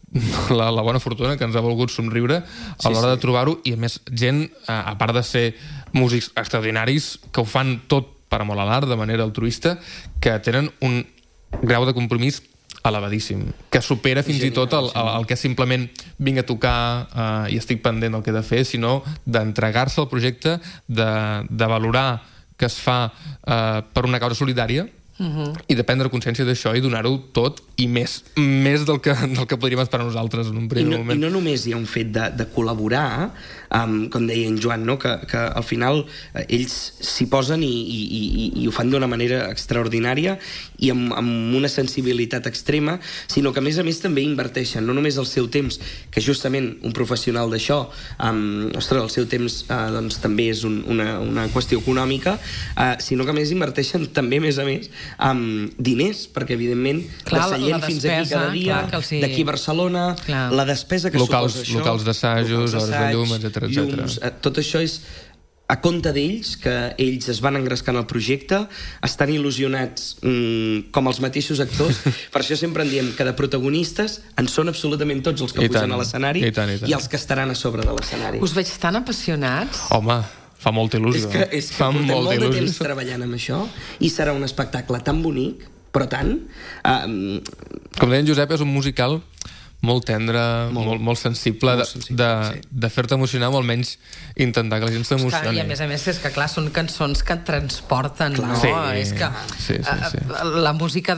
la bona fortuna que ens ha volgut somriure a l'hora de trobar-ho, i a més gent, a part de ser músics extraordinaris, que ho fan tot per amor a l'art de manera altruista, que tenen un grau de compromís elevadíssim, que supera fins i tot el que simplement vinc a tocar i estic pendent del que he de fer, sinó d'entregar-se al projecte, de valorar que es fa per una causa solidària, i de prendre consciència d'això i donar-ho tot i més del que podríem esperar nosaltres en un primer moment. I no només hi ha un fet de col·laborar, com deia en Joan, no? que al final ells s'hi posen i ho fan d'una manera extraordinària i amb una sensibilitat extrema, sinó que a més també inverteixen no només el seu temps, que justament un professional d'això, el seu temps doncs, també és una qüestió econòmica, sinó que a més inverteixen també, a més, amb diners, perquè evidentment de Sallent fins aquí cada dia, d'aquí a Barcelona, la despesa que suposa això, locals d'assajos, hores de llum, etc. Tot això és a compte d'ells, que ells es van engrescar en el projecte, estan il·lusionats com els mateixos actors. Per això sempre en diem que de protagonistes en són absolutament tots els que pugen a l'escenari i els que estaran a sobre de l'escenari. Us veig tan apassionats. Home, fa molta il·lusió. És que portem molt de temps treballant amb això i serà un espectacle tan bonic, però tant... Com deia en Josep, és un musical molt tendre, molt sensible, de fer-te emocionar o almenys intentar que la gent s'emocioni. I a més, és que clar, són cançons que et transporten, no? És que la música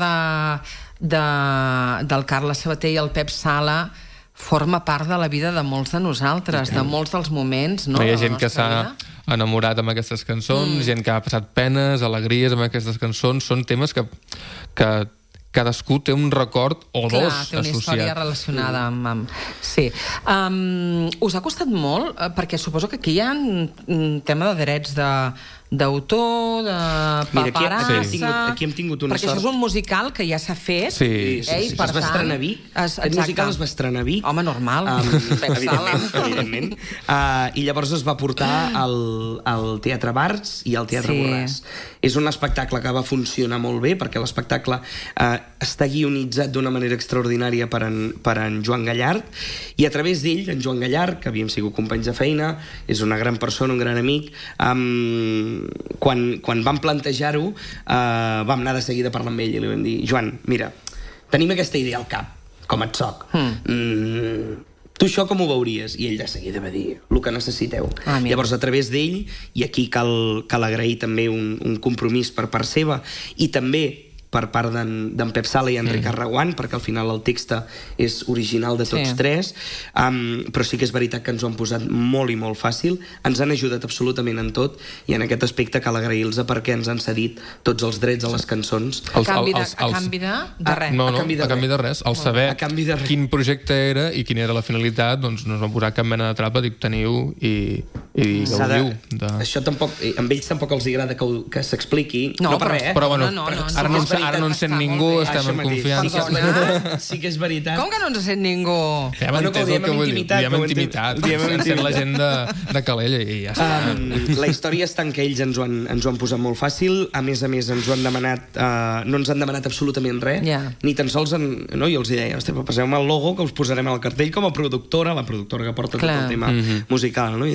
del Carles Sabater i el Pep Sala forma part de la vida de molts de nosaltres, de molts dels moments, no? Hi ha gent que s'ha enamorat amb aquestes cançons, gent que ha passat penes, alegries amb aquestes cançons, són temes que cadascú té un record o dos associat. Té una història relacionada amb... Sí. Us ha costat molt? Perquè suposo que aquí hi ha un tema de drets d'autor, de paperassa... Aquí hem tingut una sort. Perquè això és un musical que ja s'ha fet. Sí. Es va estrenar a Vic. Aquest musical es va estrenar a Vic. Home, normal. Evidentment. I llavors es va portar al Teatre Barts i al Teatre Borràs. És un espectacle que va funcionar molt bé, perquè l'espectacle està guionitzat d'una manera extraordinària per en Joan Gallard, i a través d'ell, en Joan Gallard, que havíem sigut companys de feina, és una gran persona, un gran amic, quan vam plantejar-ho, vam anar de seguida parlant amb ell i li vam dir: Joan, mira, tenim aquesta idea al cap, com et soc. Tu això com ho veuries? I ell de seguida va dir: el que necessiteu. Llavors, a través d'ell, i aquí cal agrair també un compromís per part seva, i també per part d'en Pep Sala i en Ricard Reguant, perquè al final el text és original de tots tres, però sí que és veritat que ens ho han posat molt i molt fàcil, ens han ajudat absolutament en tot, i en aquest aspecte cal agrair-los perquè ens han cedit tots els drets a les cançons. A canvi de res. No, a canvi de res. Al saber quin projecte era i quina era la finalitat, doncs no es va posar cap mena de trapa, dic, teniu i gaudiu. Això tampoc, amb ells tampoc els agrada que s'expliqui, no per res. Però bueno, ara no ens sent ningú, estem en confiança. Sí que és veritat. Com que no ens sent ningú? Ja hem entès el que vull dir. Diem intimitat. Ens sent la gent de Calella i ja està. La història està en que ells ens ho han posat molt fàcil. A més, ens ho han demanat... No ens han demanat absolutament res. Ni tan sols... Jo els deia: passeu-me el logo que us posarem al cartell com a productora, la productora que porta tot el tema musical. I deia: no,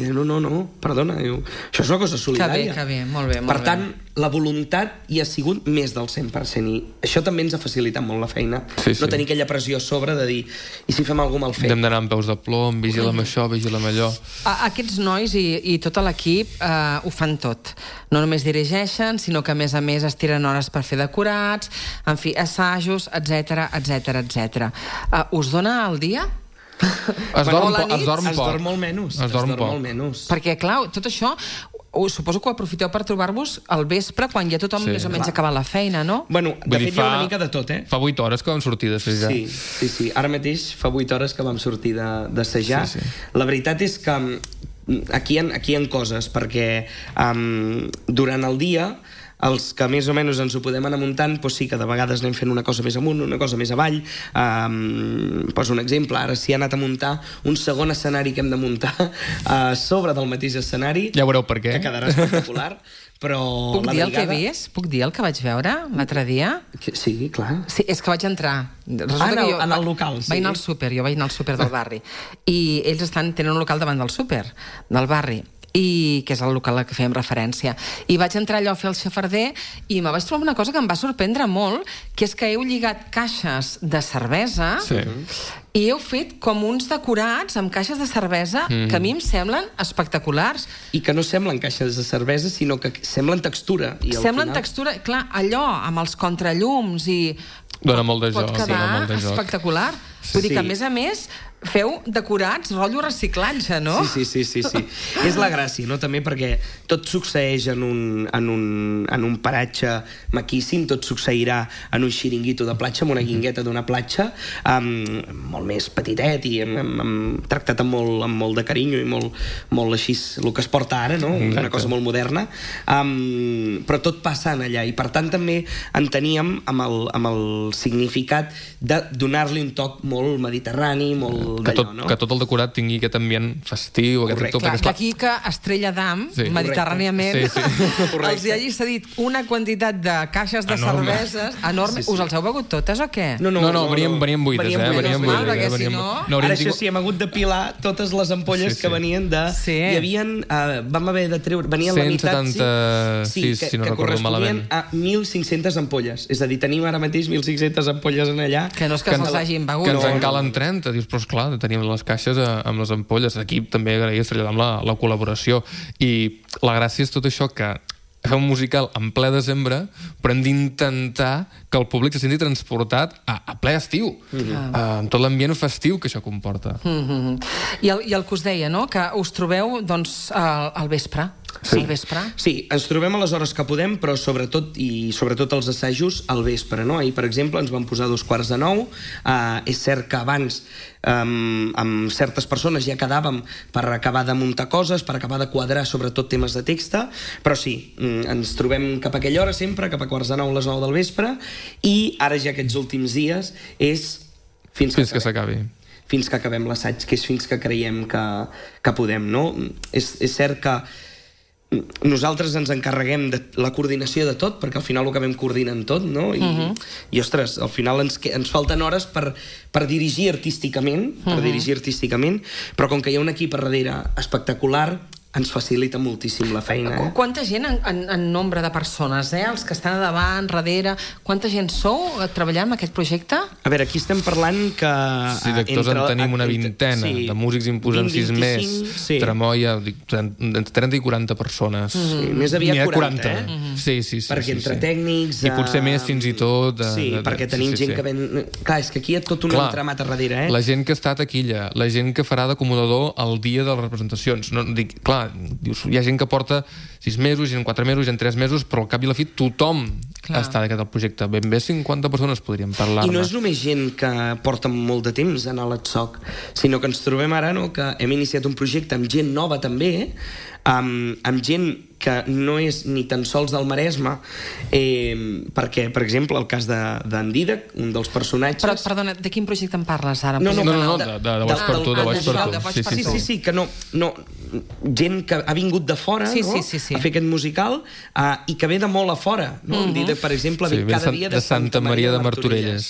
perdona, això és una cosa solidària. Que bé, molt bé. Per tant, la voluntat hi ha sigut més del 100% i això també ens ha facilitat molt la feina. No tenir aquella pressió a sobre de dir i si fem alguna mal fet? Hem d'anar amb peus de plom, vigila'm això, vigila'm allò. Aquests nois i tot l'equip ho fan tot. No només dirigeixen, sinó que a més es tiren hores per fer decorats, en fi, assajos, etc. Us dona el dia? Es dorm molt menys. Perquè, clar, tot això suposo que ho aprofiteu per trobar-vos al vespre quan ja tothom més o menys acaba la feina, no? Bueno, de fet hi ha una mica de tot, Fa 8 hores que vam sortir d'assajar. Sí. Ara mateix fa 8 hores que vam sortir d'assajar. La veritat és que aquí hi ha coses, perquè durant el dia els que més o menys ens ho podem anar muntant, doncs sí que de vegades anem fent una cosa més amunt, una cosa més avall. Poso un exemple, ara s'hi ha anat a muntar un segon escenari que hem de muntar a sobre del mateix escenari. Ja veureu per què. Que quedarà espectacular. Però puc dir el que he vist? Puc dir el que vaig veure l'altre dia? Sí, clar. Sí, és que vaig entrar. En el local, sí. Vaig anar al súper, jo vaig anar al súper del barri. I ells tenen un local davant del súper del barri, i que és el local a què fèiem referència. I vaig entrar allò a fer el xafarder i me vaig trobar una cosa que em va sorprendre molt, que és que heu lligat caixes de cervesa i heu fet com uns decorats amb caixes de cervesa que a mi em semblen espectaculars. I que no semblen caixes de cervesa, sinó que semblen textura. Semblen textura, clar, allò amb els contrallums i... Dóna molt de joc. Pot quedar espectacular. Vull dir que, a més, feu decorats, rotllo reciclatge, no? Sí. És la gràcia, no? També perquè tot succeeix en un paratge maquíssim, tot succeirà en un xiringuito de platja, en una guingueta d'una platja, molt més petitet i tractat amb molt de carinyo i molt així, el que es porta ara, no? Una cosa molt moderna. Però tot passa allà i, per tant, també en teníem amb el significat de donar-li un toc molt mediterrani, molt d'allò, no? Que tot el decorat tingui aquest ambient festiu. D'aquí que Estrella d'Am, mediterràniament, els hi hagi cedit una quantitat de caixes de cerveses enorme. Us els heu begut totes o què? No, venien buides, Ara això sí, hem hagut de pilar totes les ampolles que venien de... Hi havien... Vam haver de treure... Venien la meitat, si no recordo malament. Que corresponien a 1.500 ampolles. És a dir, tenim ara mateix 1.500 ampolles en allà. Que no és que se'ls hagin begut. Que ens en calen 30. Dius, però esclar, tenim les caixes amb les ampolles. Aquí també agrair amb la col·laboració. I la gràcia és tot això que fem un musical en ple desembre, però hem d'intentar que el públic se senti transportat a ple estiu, amb tot l'ambient festiu que això comporta. I el que us deia, no?, que us trobeu doncs al vespre. Sí, ens trobem a les hores que podem, però sobretot els assajos al vespre, no? Ahir, per exemple, ens vam posar 8:45. És cert que abans amb certes persones ja quedàvem per acabar de muntar coses, per acabar de quadrar sobretot temes de text, però sí, ens trobem cap a aquella hora sempre, cap a 8:45, les 9 del vespre, i ara ja aquests últims dies és fins que s'acabi. Fins que acabem l'assaig, que és fins que creiem que podem, no? És cert que nosaltres ens encarreguem de la coordinació de tot, perquè al final ho acabem coordinant tot, no? I ostres, al final ens falten hores per dirigir artísticament, però com que hi ha un equip a darrere espectacular, ens facilita moltíssim la feina. Quanta gent en nombre de persones, els que estan a davant, darrere, quanta gent sou treballant en aquest projecte? A veure, aquí estem parlant que... Sí, d'actors en tenim una vintena, de músics imposant 6 més, tremoia, entre 30 i 40 persones. Més aviat 40, Sí. Perquè entre tècnics... I potser més fins i tot... Sí, perquè tenim gent que ven... Clar, és que aquí hi ha tot un entramat a darrere, La gent que està a taquilla, la gent que farà d'acomodador el dia de les representacions. Clar, hi ha gent que porta 6 mesos, gent 4 mesos, gent 3 mesos, però al cap i a la fi tothom està d'aquest projecte. Ben bé 50 persones podríem parlar-ne. I no és només gent que porta molt de temps en l'ETSOC, sinó que ens trobem ara que hem iniciat un projecte amb gent nova també, amb gent que no és ni tan sols del Maresme, perquè, per exemple, el cas d'en Didac, un dels personatges... Però, perdona, de quin projecte em parles ara? No, de Boig per tu. Sí, que no... Gent que ha vingut de fora a fer aquest musical i que ve de molt a fora. En Didac, per exemple, ve cada dia de Santa Maria de Martorelles.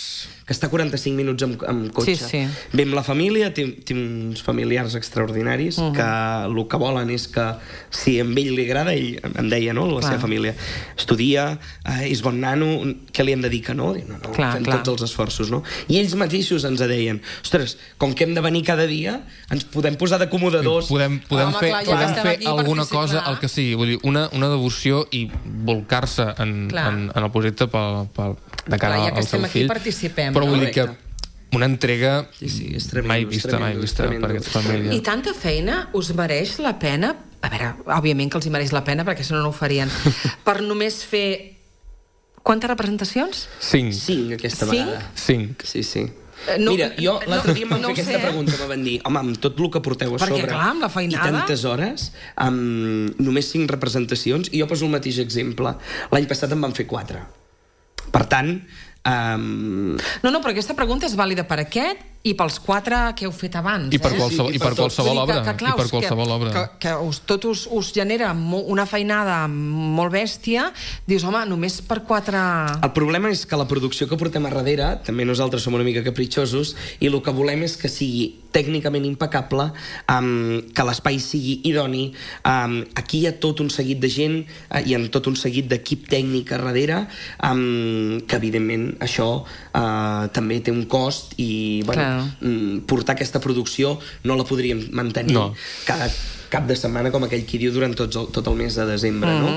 que està 45 minuts amb cotxe. Sí. Ve amb la família, té uns familiars extraordinaris que el que volen és que, si a ell li agrada, ell em deia, no?, la seva família, estudia, és bon nano, què li hem de dir que no? Fem tots els esforços, no? I ells mateixos ens deien, ostres, com que hem de venir cada dia, ens podem posar d'acomodadors. Podem fer alguna cosa, el que sigui. Vull dir, una devoció i volcar-se en el projecte de cara al seu fill. Però vull dir que una entrega mai vista per aquestes famílies. I tanta feina us mereix la pena? A veure, òbviament que els hi mereix la pena, perquè si no, no ho farien. Per només fer... Quantes representacions? 5 aquesta vegada. 5. Sí. Mira, jo l'altre dia em van fer aquesta pregunta, em van dir, home, amb tot el que porteu a sobre amb la feinada, i tantes hores, només 5 representacions, i jo poso el mateix exemple. L'any passat en van fer 4. Per tant... No, però aquesta pregunta és vàlida per aquest i pels 4 que heu fet abans. I per qualsevol obra. Que tot us genera una feinada molt bèstia. Dius, home, només per 4... El problema és que la producció que portem a darrere, també nosaltres som una mica capritxosos, i el que volem és que sigui tècnicament impecable, que l'espai sigui idoni. Aquí hi ha tot un seguit de gent, hi ha tot un seguit d'equip tècnic a darrere, que evidentment això també té un cost i, portar aquesta producció no la podríem mantenir cada cap de setmana, com aquell qui diu, durant tot el mes de desembre, no?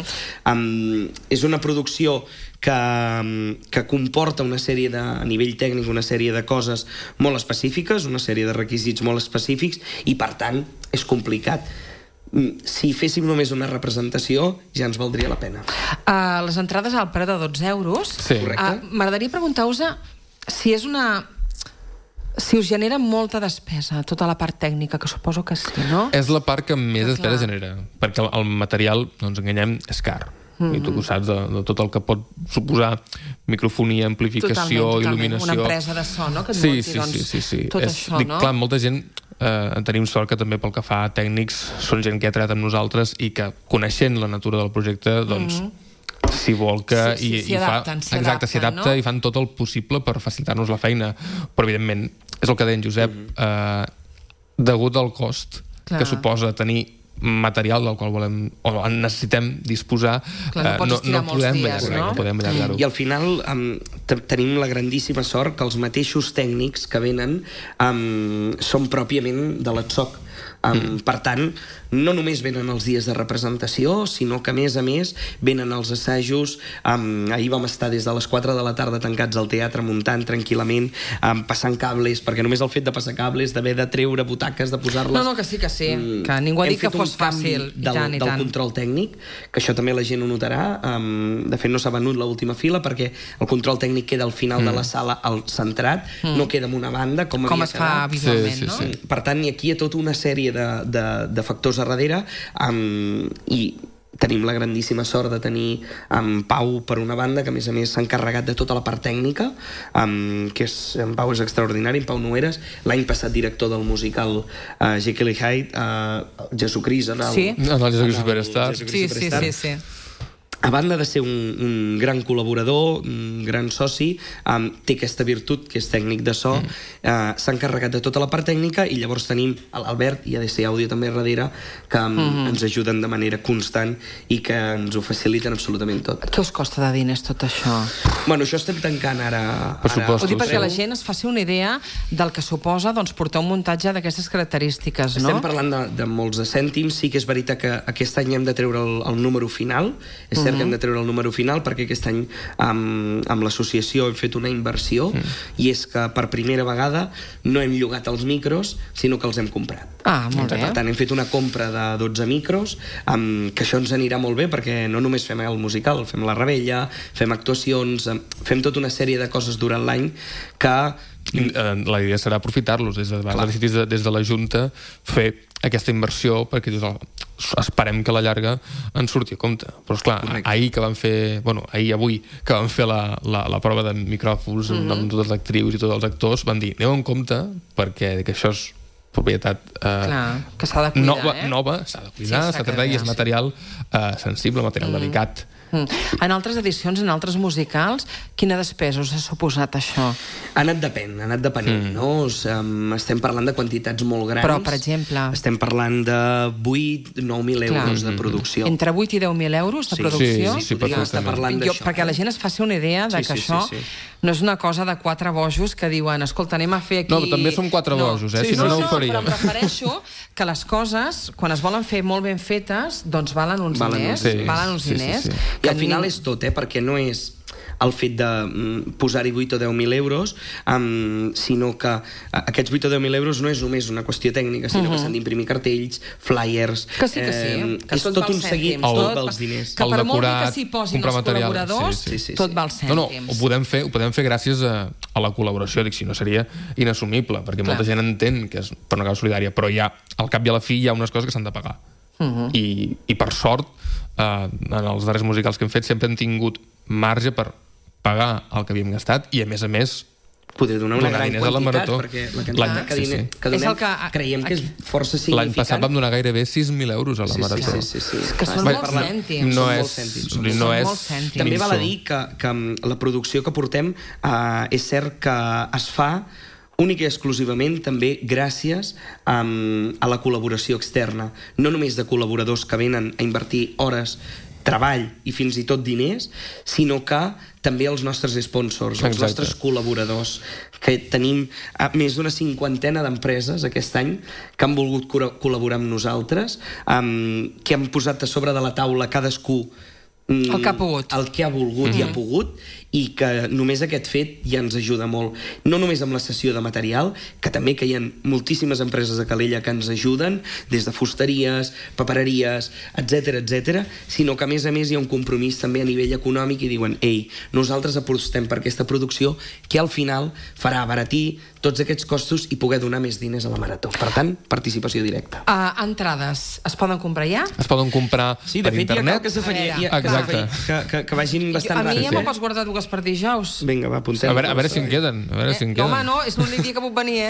És una producció que comporta una sèrie a nivell tècnic, una sèrie de coses molt específiques, una sèrie de requisits molt específics, i per tant és complicat. Si féssim només una representació ja ens valdria la pena. Les entrades al preu de 12 euros. Correcte. M'agradaria preguntar-vos si és si us genera molta despesa, tota la part tècnica, que suposo que sí, no? És la part que més despesa genera, perquè el material, no ens enganyem, és car. I tu ho saps, de tot el que pot suposar microfonia, amplificació, il·luminació... Una empresa de so, no? Que et munti, sí. Tot això, no? Clar, molta gent... tenim sort que també pel que fa a tècnics són gent que ha treballat amb nosaltres i que, coneixent la natura del projecte, doncs s'hi volca i s'hi adapta i fan tot el possible per facilitar-nos la feina. Però, evidentment, és el que deia en Josep, degut al cost que suposa tenir material del qual volem o necessitem disposar, no podem allargar-ho. I al final tenim la grandíssima sort que els mateixos tècnics que venen són pròpiament de l'ETSOC. Per tant, no només venen els dies de representació, sinó que a més venen els assajos. Ahir vam estar des de les 4 de la tarda tancats al teatre, muntant tranquil·lament, passant cables, perquè només el fet de passar cables, d'haver de treure butaques, de posar-les... No, que sí, que ningú ha dit que fos fàcil. Del control tècnic, que això també la gent ho notarà. De fet, no s'ha venut l'última fila perquè el control tècnic queda al final de la sala al centrat, no queda en una banda com es fa visualment, no? Per tant, aquí hi ha tota una sèrie de factors a darrere, i tenim la grandíssima sort de tenir Pau per una banda, que a més s'ha encarregat de tota la part tècnica, que en Pau és extraordinari, en Pau Nogueres, l'any passat director del musical Jekyll and Hyde, Jesucrist en el Jesucrist Superstar. Sí. A banda de ser un gran col·laborador, un gran soci, té aquesta virtut, que és tècnic de so, s'ha encarregat de tota la part tècnica, i llavors tenim l'Albert i ADC Àudio també darrere, que ens ajuden de manera constant i que ens ho faciliten absolutament tot. Què us costa de diners tot això? Bueno, això estem tancant ara... Ho dic perquè la gent es faci una idea del que suposa portar un muntatge d'aquestes característiques, no? Estem parlant de molts de cèntims. Sí que és veritat que aquest any hem de treure el número final. És cert que hem de treure el número final perquè aquest any amb l'associació hem fet una inversió, i és que per primera vegada no hem llogat els micros, sinó que els hem comprat. Molt bé. Per tant, hem fet una compra de 12 micros, que això ens anirà molt bé perquè no només fem el musical, fem la Rebella, fem actuacions, fem tota una sèrie de coses durant l'any que... La idea serà aprofitar-los des de la Junta, fer aquesta inversió, perquè esperem que a la llarga ens surti a compte. Però esclar, ahir avui que vam fer la prova de micròfons amb totes les actrius i tots els actors, van dir, aneu en compte, perquè això és propietat que s'ha de cuidar, nova, s'ha de cuidar, s'ha de tractar, i és material sensible, material delicat. En altres edicions, en altres musicals, quina despesa us ha suposat això? Ha anat depenent, no? Estem parlant de quantitats molt grans. Però, per exemple... Estem parlant de 8-9.000 euros de producció. Entre 8 i 10.000 euros de producció? Sí, podríem estar parlant d'això. Perquè la gent es faci una idea de que això no és una cosa de 4 bojos que diuen, escolta, anem a fer aquí... No, també som 4 bojos, si no ho faríem. Però em refereixo que les coses, quan es volen fer molt ben fetes, doncs valen uns diners. Valen uns diners. I al final és tot, perquè no és el fet de posar-hi 8 o 10.000 euros, sinó que aquests 8 o 10.000 euros no és només una qüestió tècnica, sinó que s'han d'imprimir cartells, flyers... Que sí, que és tot un seguit, tot vals diners. Que per molt que s'hi posin els col·laboradors, tot val cèntims. Ho podem fer gràcies a la col·laboració, dic, si no seria inassumible, perquè molta gent entén que és per una causa solidària, però ja, al cap i a la fi, hi ha unes coses que s'han de pagar. I per sort, en els darrers musicals que hem fet sempre hem tingut marge per pagar el que havíem gastat i, a més, poder donar una gran quantitat, perquè la quantitat que donem creiem que és força significant. L'any passat vam donar gairebé 6.000 euros a la Marató. Sí. Que són molts cèntims. No és... També val a dir que la producció que portem és cert que es fa únic i exclusivament també gràcies a la col·laboració externa. No només de col·laboradors que venen a invertir hores, treball i fins i tot diners, sinó que també els nostres sponsors, els nostres col·laboradors, que tenim més d'una 50 d'empreses aquest any que han volgut col·laborar amb nosaltres, que han posat a sobre de la taula cadascú el que ha pogut. El que ha volgut i ha pogut, i que només aquest fet ja ens ajuda molt. No només amb la cessió de material, que també que hi ha moltíssimes empreses a Calella que ens ajuden, des de fusteries, papereries, etc, sinó que a més hi ha un compromís també a nivell econòmic i diuen, ei, nosaltres apostem per aquesta producció que al final farà abaratir tots aquests costos i poder donar més diners a la Marató. Per tant, participació directa. Entrades, es poden comprar ja? Es poden comprar per internet. Que vagin bastant ràpid. A mi ja m'ho pots guardar dues per dijous. Vinga, va, apuntem. A veure si en queden. Home, no, és l'únic dia que puc venir,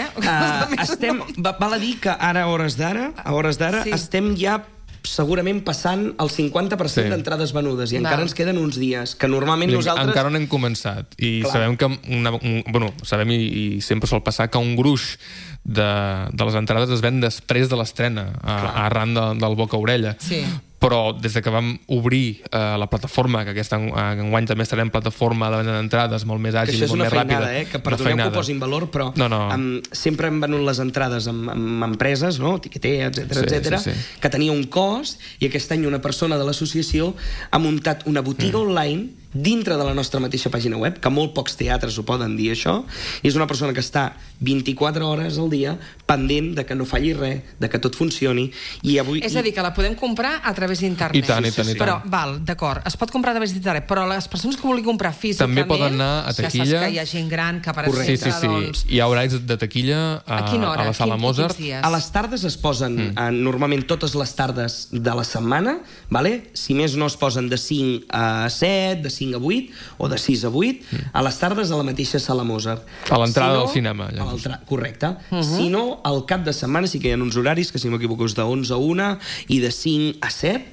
Val a dir que ara, a hores d'ara, estem ja segurament passant el 50% d'entrades venudes i encara ens queden uns dies que normalment nosaltres... Encara no hem començat i sabem que sabem i sempre sol passar que un gruix de les entrades es ven després de l'estrena arran del boca-orella. Però des que vam obrir la plataforma, que aquest enguany també estarem plataforma de venda d'entrades molt més àgil i molt més ràpida. Això és una feinada, que perdoneu que ho posi en valor, però sempre hem venut les entrades amb empreses, Tiquetea, etc, que tenia un cost, i aquest any una persona de l'associació ha muntat una botiga online dintre de la nostra mateixa pàgina web, que molt pocs teatres ho poden dir, això, i és una persona que està 24 hores al dia pendent de que no falli res, de que tot funcioni, i avui... És a dir, que la podem comprar a través d'internet. I tant. Però, d'acord, es pot comprar a través d'internet, però les persones que vulguin comprar físicament... També poden anar a taquilla... Ja saps que hi ha gent gran que, per exemple, doncs... Hi ha horaris de taquilla a la Sala Mozart. A les tardes es posen, normalment totes les tardes de la setmana, si més no es posen de 5 a 7, de 5 a 8, o de 6 a 8, a les tardes a la mateixa Sala Mozart. A l'entrada del cinema. Correcte. Si no, al cap de setmana sí que hi ha uns horaris, que si no m'equivoco és de 11 a 1 i de 5 a 7,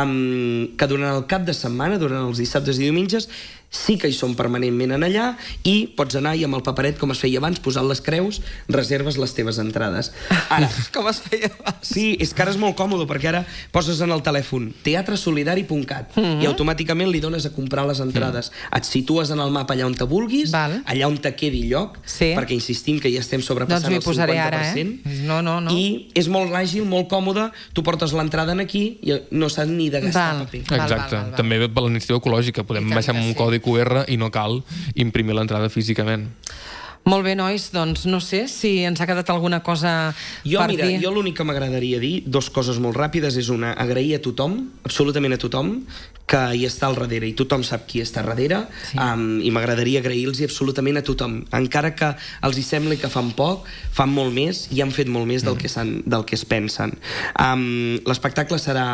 que durant el cap de setmana, durant els dissabtes i diumenges, sí que hi som permanentment en allà i pots anar i amb el paperet, com es feia abans, posant les creus, reserves les teves entrades. Ara, com es feia abans? Sí, és que ara és molt còmode, perquè ara poses en el telèfon teatresolidari.cat i automàticament li dones a comprar les entrades. Et situes en el mapa allà on te vulguis, allà on te quedi lloc, perquè insistim que ja estem sobrepassant el 50%. No. I és molt àgil, molt còmode, tu portes l'entrada aquí i no s'ha ni de gastar paper. Exacte. També per la iniciativa ecològica, podem baixar amb un codi QR i no cal imprimir l'entrada físicament. Molt bé, nois, doncs no sé si ens ha quedat alguna cosa per dir. Jo l'únic que m'agradaria dir, dues coses molt ràpides, és una, agrair a tothom, absolutament a tothom, que hi està al darrere, i tothom sap qui està darrere, i m'agradaria agrair-los absolutament a tothom. Encara que els hi sembli que fan poc, fan molt més, i han fet molt més del que es pensen. L'espectacle serà,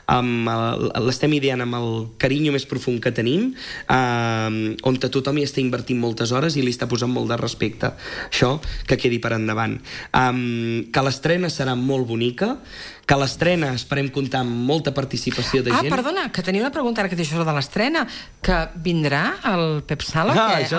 l'estem ideant amb el carinyo més profund que tenim, on tothom hi està invertint moltes hores i li està posant molt de respecte. respecte. Això que quedi per endavant. Que l'estrena serà molt bonica, que a l'estrena esperem comptar amb molta participació de gent. Perdona, que tenia una pregunta ara que t'he dit això de l'estrena, que vindrà el Pep Sala?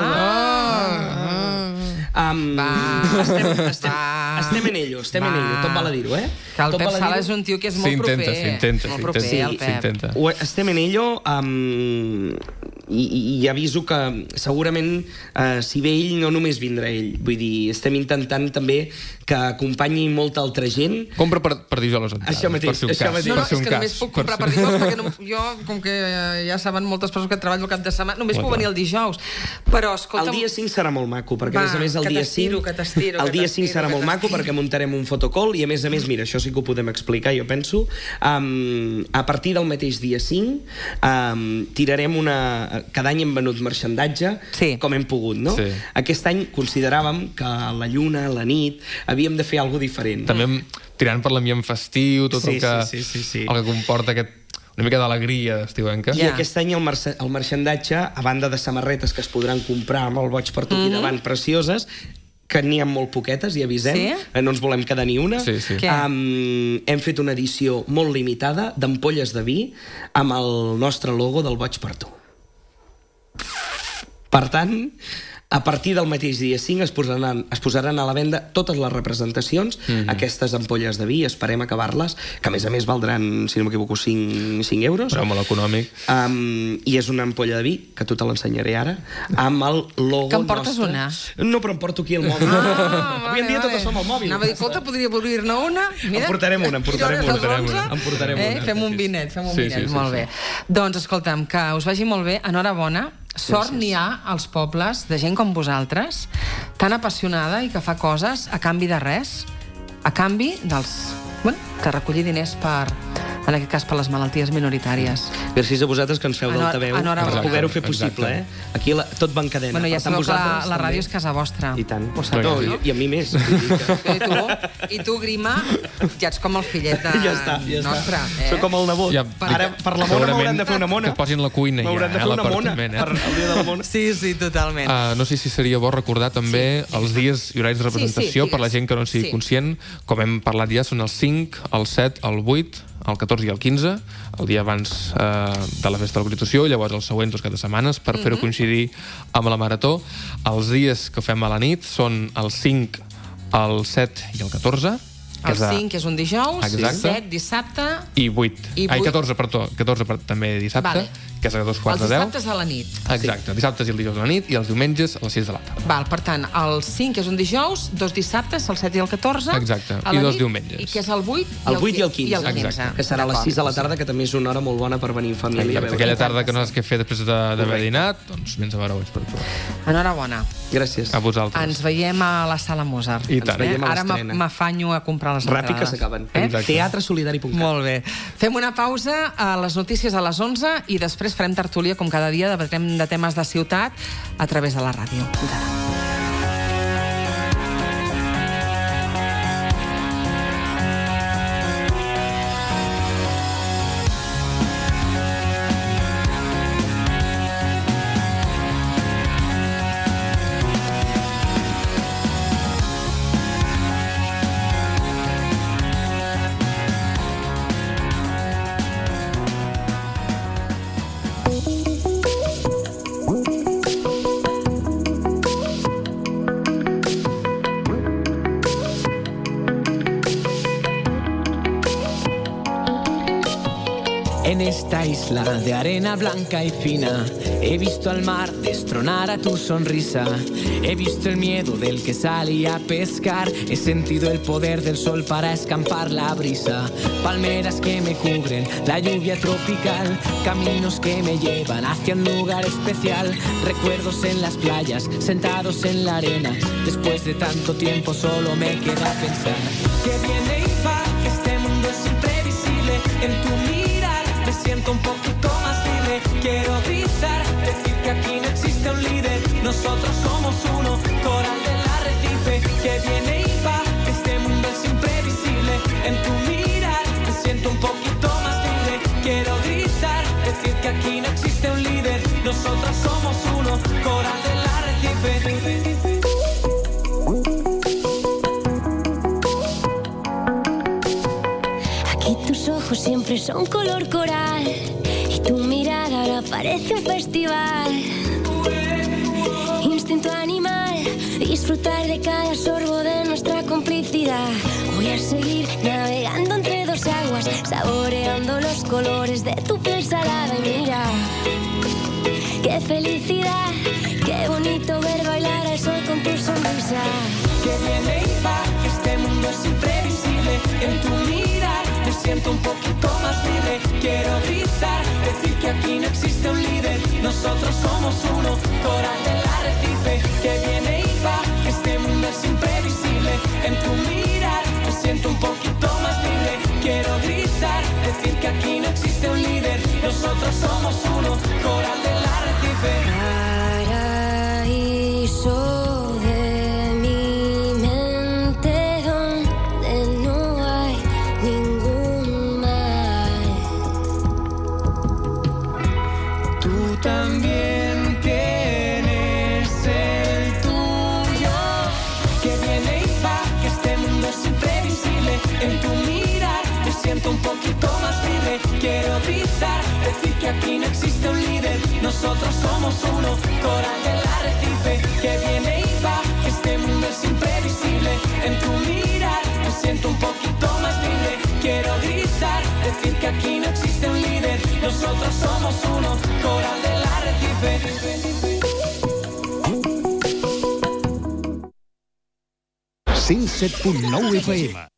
Estem en ello, tot val a dir-ho, Que el Pep Sala és un tio que és molt proper. S'intenta. Estem en ello, i aviso que segurament si ve ell no només vindrà ell, vull dir, estem intentant també que acompanyi molta altra gent. Compra per dijous les entrades. Això mateix. No, és que només puc comprar per dijous perquè jo, com que ja saben moltes persones que treballo el cap de setmana, només puc venir el dijous. Però, escolta... El dia 5 serà molt maco, perquè a més el dia 5... El dia 5 serà molt maco perquè muntarem un fotocall i a més, mira, això sí que ho podem explicar, jo penso. A partir del mateix dia 5 tirarem cada any hem venut merchandatge com hem pogut, no? Aquest any consideràvem que la lluna, la nit, havíem de fer alguna cosa diferent. També tirant per l'ambient festiu, tot el que comporta una mica d'alegria estiuenca. I aquest any el merchandatge, a banda de samarretes que es podran comprar amb el boig per tu aquí davant, precioses, que n'hi ha molt poquetes, i avisem, no ens volem quedar ni una. Hem fet una edició molt limitada d'ampolles de vi amb el nostre logo del boig per tu. Per tant, a partir del mateix dia 5 es posaran a la venda totes les representacions, aquestes ampolles de vi, esperem acabar-les, que a més valdran, si no m'equivoco, 5 euros. Però molt econòmic. I és una ampolla de vi, que tu te l'ensenyaré ara, amb el logo nostre. Que em portes una? No, però em porto aquí el mòbil. Avui en dia totes som al mòbil. Anava a dir, escolta, podria obrir-ne una? En portarem una. Fem un vinet, molt bé. Doncs, escolta'm, que us vagi molt bé, enhorabona. Sort n'hi ha als pobles de gent com vosaltres, tan apassionada i que fa coses a canvi de res, a canvi de recollir diners per, en aquest cas, per les malalties minoritàries. Gràcies a vosaltres que ens feu d'altaveu per poder-ho fer possible. Aquí tot va en cadena. Ja sabeu que la ràdio és casa vostra. I tant. I a mi més. I tu, Grima, ja ets com el fillet nostre. Soc com el nebot. Ara, per la mona m'hauran de fer una mona. Que posin la cuina ja, m'hauran de fer una mona per el dia de la mona. Sí, totalment. No sé si seria bo recordar també els dies i horaris de representació per la gent que no en sigui conscient. Com hem parlat ja, són el 5, el 7, el 8, el 14 i el 15, el dia abans de la festa de la Constitució, i llavors els següents 2 caps de setmanes per fer-ho coincidir amb la Marató. Els dies que fem a la nit són el 5, el 7 i el 14. El 5 és un dijous, 7 dissabte... I 8. 14 també dissabte, que és a 2:15. Els dissabtes a la nit. Exacte, dissabtes i el dijous a la nit, i els diumenges a les 6 de la tarda. Per tant, el 5 és un dijous, 2 dissabtes, el 7 i el 14. Exacte, i 2 diumenges. I què és el 8? El 8 i el 15. Que serà a les 6 de la tarda, que també és una hora molt bona per venir en família. Aquella tarda que no saps què fer després d'haver dinat, doncs vens a veure per tu. Enhorabona. Gràcies. A vosaltres. Ens veiem a la Sala Mozart. I tant. Ara m'afanyo a comprar les entrades. Ràpid que s'acaben. Teatresolidari.cat. Molt bé. Fem una pausa a les notícies a les 11 i després farem tertúlia, com cada dia, debatrem de temes de ciutat a través de la ràdio. En esta isla de arena blanca y fina, he visto al mar destronar a tu sonrisa. He visto el miedo del que salía a pescar. He sentido el poder del sol para escampar la brisa. Palmeras que me cubren, la lluvia tropical. Caminos que me llevan hacia un lugar especial. Recuerdos en las playas, sentados en la arena. Después de tanto tiempo solo me queda pensar que viene y va, que este mundo es imprevisible. En tu mirar me siento un poquito más libre. Quiero gritar, decir que aquí no existe un líder. Nosotros somos uno, coral del arrecife. Que viene y va, que este mundo es imprevisible. En tu mirar me siento un poquito más libre. Quiero gritar, decir que aquí no existe un líder. Nosotros somos uno, coral del arrecife. tus ojos siempre son color coral y tu mirada ahora parece un festival. Instinto animal, disfrutar de cada sorbo de nuestra complicidad. Voy a seguir navegando entre dos aguas, saboreando los colores de tu piel salada. Y mira, qué felicidad, qué bonito ver bailar al sol con tu sonrisa. Que viene y va, que este mundo es imprevisible. En tu mirar me siento un poquito más libre. Quiero gritar, decir que aquí no existe un líder. Nosotros somos uno, coral del arrecife. Que viene y va, que este mundo es imprevisible. En tu mirar me siento un poquito más libre. Quiero gritar, decir que aquí no existe un líder. Nosotros somos uno, coral del arrecife. Paraíso. También que eres el tuyo, que viene y va, que este mundo es imprevisible. En tu mirar me siento un poquito más libre. Quiero gritar, decir que aquí no existe un líder. Nosotros somos uno, coral del arrecife. Que viene y va, que este mundo es imprevisible. En tu mirar me siento un poquito más libre. Quiero gritar, decir que aquí no existe un líder. Nosotros somos uno, coral del arrecife. 107.9 FM.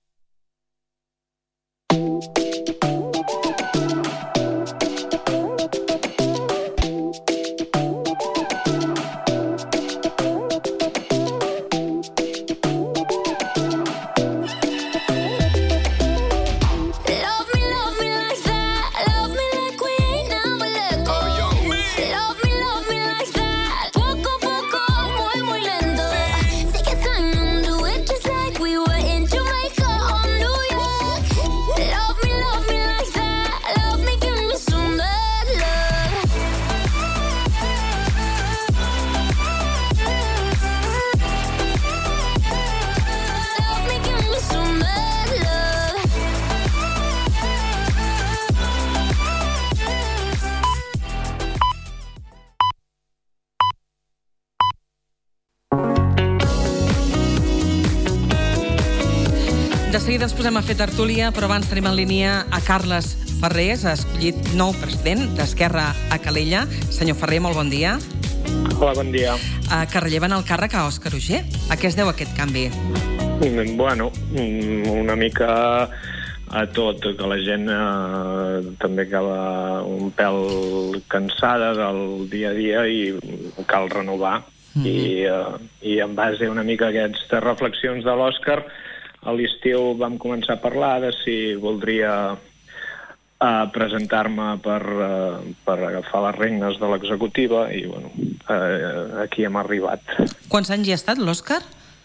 De seguida ens posem a fer tertúlia, però abans tenim en línia a Carles Ferrés, escollit nou president d'Esquerra a Calella. Senyor Ferrer, molt bon dia. Hola, bon dia. Que relleven el càrrec a Òscar Uger. A què es deu aquest canvi? Bueno, una mica a tot, que la gent també acaba un pèl cansada del dia a dia i cal renovar. I en base una mica a aquestes reflexions de l'Òscar, a l'estiu vam començar a parlar de si voldria presentar-me per agafar les regnes de l'executiva i, bueno, aquí hem arribat. Quants anys hi ha estat l'Òscar?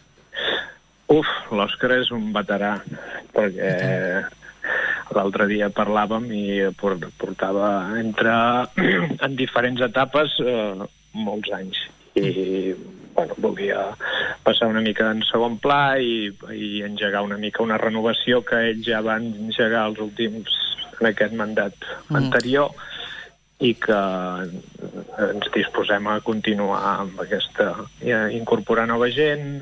L'Òscar és un veterà, perquè l'altre dia parlàvem i portava en diferents etapes molts anys. I volia passar una mica en segon pla i engegar una mica una renovació que ell ja va engegar els últims en aquest mandat anterior i que ens disposem a continuar amb aquesta, incorporar nova gent,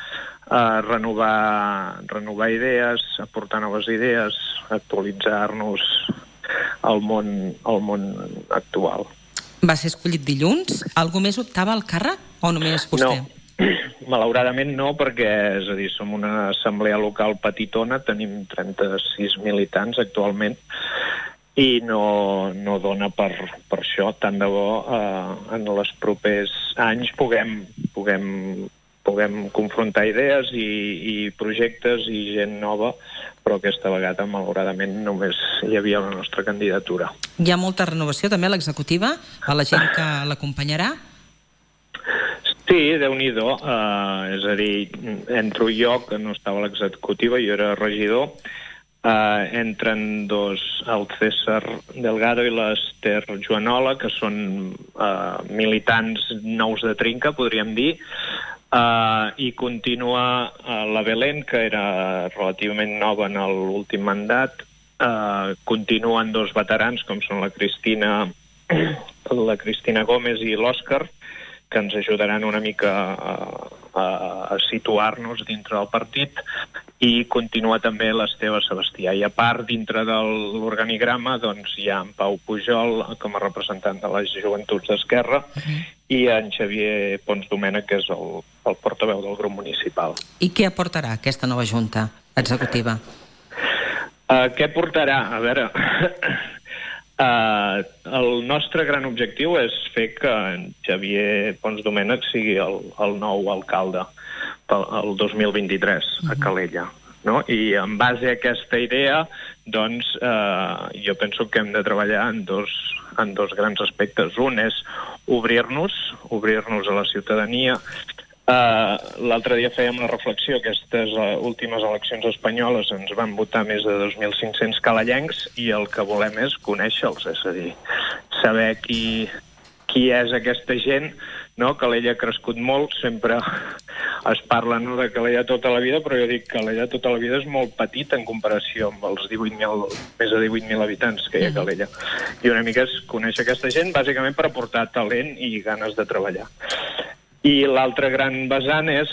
renovar idees, aportar noves idees, actualitzar-nos al món actual. Va ser escollit dilluns? Algú més optava al càrrec o només vostè? No, malauradament no, perquè, és a dir, som una assemblea local petitona, tenim 36 militants actualment, i no dona per això. Tant de bo en els propers anys puguem confrontar idees i projectes i gent nova, però aquesta vegada, malauradament, només hi havia la nostra candidatura. Hi ha molta renovació també a l'executiva, a la gent que l'acompanyarà? Sí, Déu-n'hi-do. És a dir, entro jo, que no estava a l'executiva, jo era regidor, entren dos, el César Delgado i l'Ester Joanola, que són militants nous de trinca, podríem dir, i continua la Belén, que era relativament nova en l'últim mandat, continuen 2 veterans, com són la Cristina Gómez i l'Òscar, que ens ajudaran una mica a situar-nos dintre del partit, i continua també l'Esteve Sebastià. I a part, dintre de l'organigrama, doncs hi ha en Pau Pujol com a representant de les Joventuts d'Esquerra i en Xavier Pons Domènech, que és el portaveu del grup municipal. I què aportarà aquesta nova junta executiva? Què portarà? A veure... el nostre gran objectiu és fer que en Xavier Pons Domènech sigui el nou alcalde el 2023 a Calella, no? I en base a aquesta idea, doncs, jo penso que hem de treballar en dos grans aspectes. Un és obrir-nos a la ciutadania. L'altre dia fèiem la reflexió, aquestes últimes eleccions espanyoles ens van votar més de 2.500 calellencs i el que volem és conèixer-los, és a dir, saber qui és aquesta gent, no? Calella ha crescut molt, sempre es parla de Calella tota la vida, però jo dic que Calella tota la vida és molt petit en comparació amb els més de 18.000 habitants que hi ha a Calella. I una mica és conèixer aquesta gent, bàsicament per aportar talent i ganes de treballar. I l'altre gran vessant és,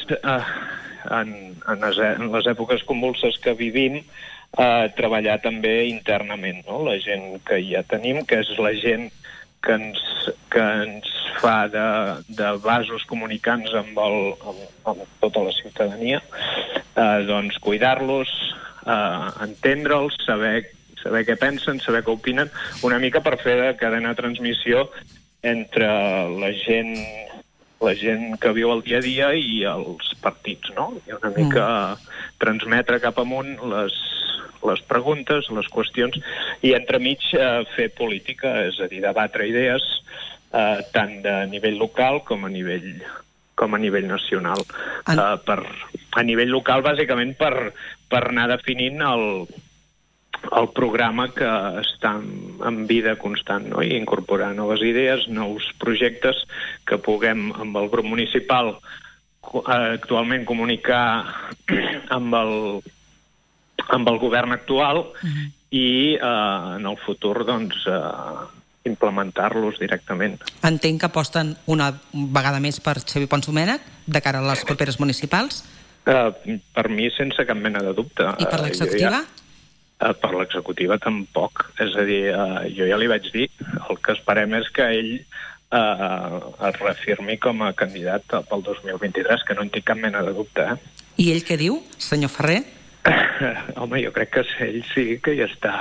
en les èpoques convulses que vivim, treballar també internament, no? La gent que ja tenim, que és la gent que ens fa de vasos comunicants amb tota la ciutadania, doncs cuidar-los, entendre'ls, saber què pensen, saber què opinen, una mica per fer de cadena de transmissió entre la gent que viu el dia a dia i els partits, no? I una mica transmetre cap amunt les preguntes, les qüestions, i entremig fer política, és a dir, debatre idees, tant de nivell local com a nivell nacional. A nivell local, bàsicament, per anar definint el programa que està en vida constant, no? I incorporar noves idees, nous projectes que puguem amb el grup municipal actualment comunicar amb el govern actual i en el futur doncs implementar-los directament. Entenc que aposten una vegada més per Xavier Pons Domènech de cara a les properes municipals? Per mi sense cap mena de dubte. I per l'executiva? Per l'executiva tampoc. És a dir, jo ja li vaig dir, el que esperem és que ell es reafirmi com a candidat pel 2023, que no en tinc cap mena de dubte. I ell què diu, senyor Ferrer? Home, jo crec que ell sí que ja està.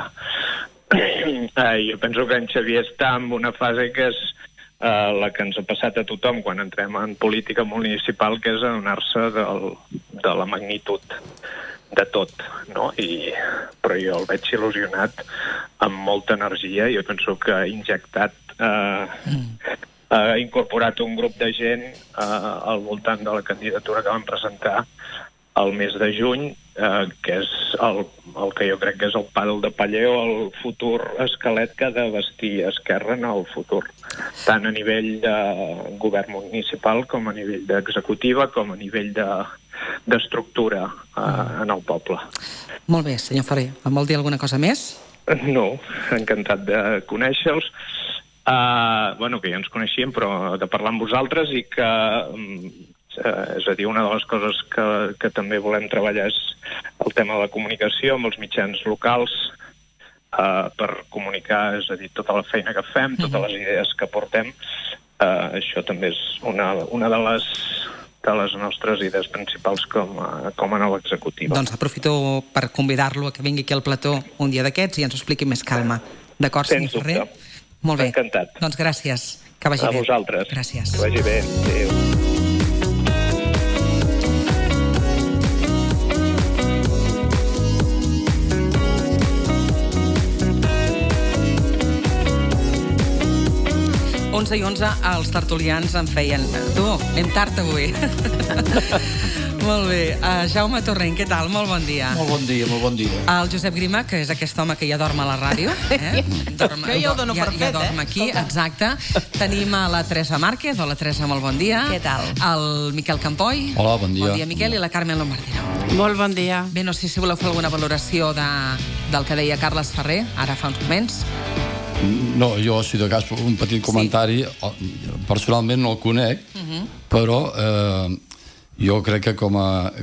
Jo penso que en Xavier està en una fase que és la que ens ha passat a tothom quan entrem en política municipal, que és adonar-se de la magnitud de tot, no? Però jo el veig il·lusionat amb molta energia. Jo penso que ha injectat, ha incorporat un grup de gent al voltant de la candidatura que vam presentar el mes de juny, que és el que jo crec que és el pal de paller o el futur esquelet que ha de vestir Esquerra en el futur, tant a nivell de govern municipal com a nivell d'executiva com a nivell d'estructura en el poble. Molt bé, senyor Ferrer. Em vol dir alguna cosa més? No, encantat de conèixer-los. Que ja ens coneixíem, però de parlar amb vosaltres i que... és a dir, una de les coses que també volem treballar és el tema de la comunicació amb els mitjans locals per comunicar, és a dir, tota la feina que fem, totes les idees que portem. Això també és una de les nostres idees principals com a nova executiva. Doncs aprofito per convidar-lo a que vingui aquí al plató un dia d'aquests i ens ho expliqui més calma. D'acord, senyor Ferrer? Molt bé. Encantat. Doncs gràcies. Que vagi bé. A vosaltres. Gràcies. Que vagi bé. Adéu. 11 i 11, els tertulians em feien... Tu, anem tard avui. Molt bé. Jaume Torrent, què tal? Molt bon dia. Molt bon dia, molt bon dia. El Josep Grima, que és aquest home que ja dorm a la ràdio. Jo ja ho dono per fet, dorm aquí, exacte. Tenim a la Teresa Márquez. Hola, Teresa, molt bon dia. Què tal? El Miquel Campoy. Hola, bon dia. Bon dia, Miquel, i la Carmen Lombardino. Molt bon dia. Bé, no sé si voleu fer alguna valoració del que deia Carles Ferrer, ara fa uns moments. No, jo, si de cas, un petit comentari. Personalment no el conec, però jo crec que com a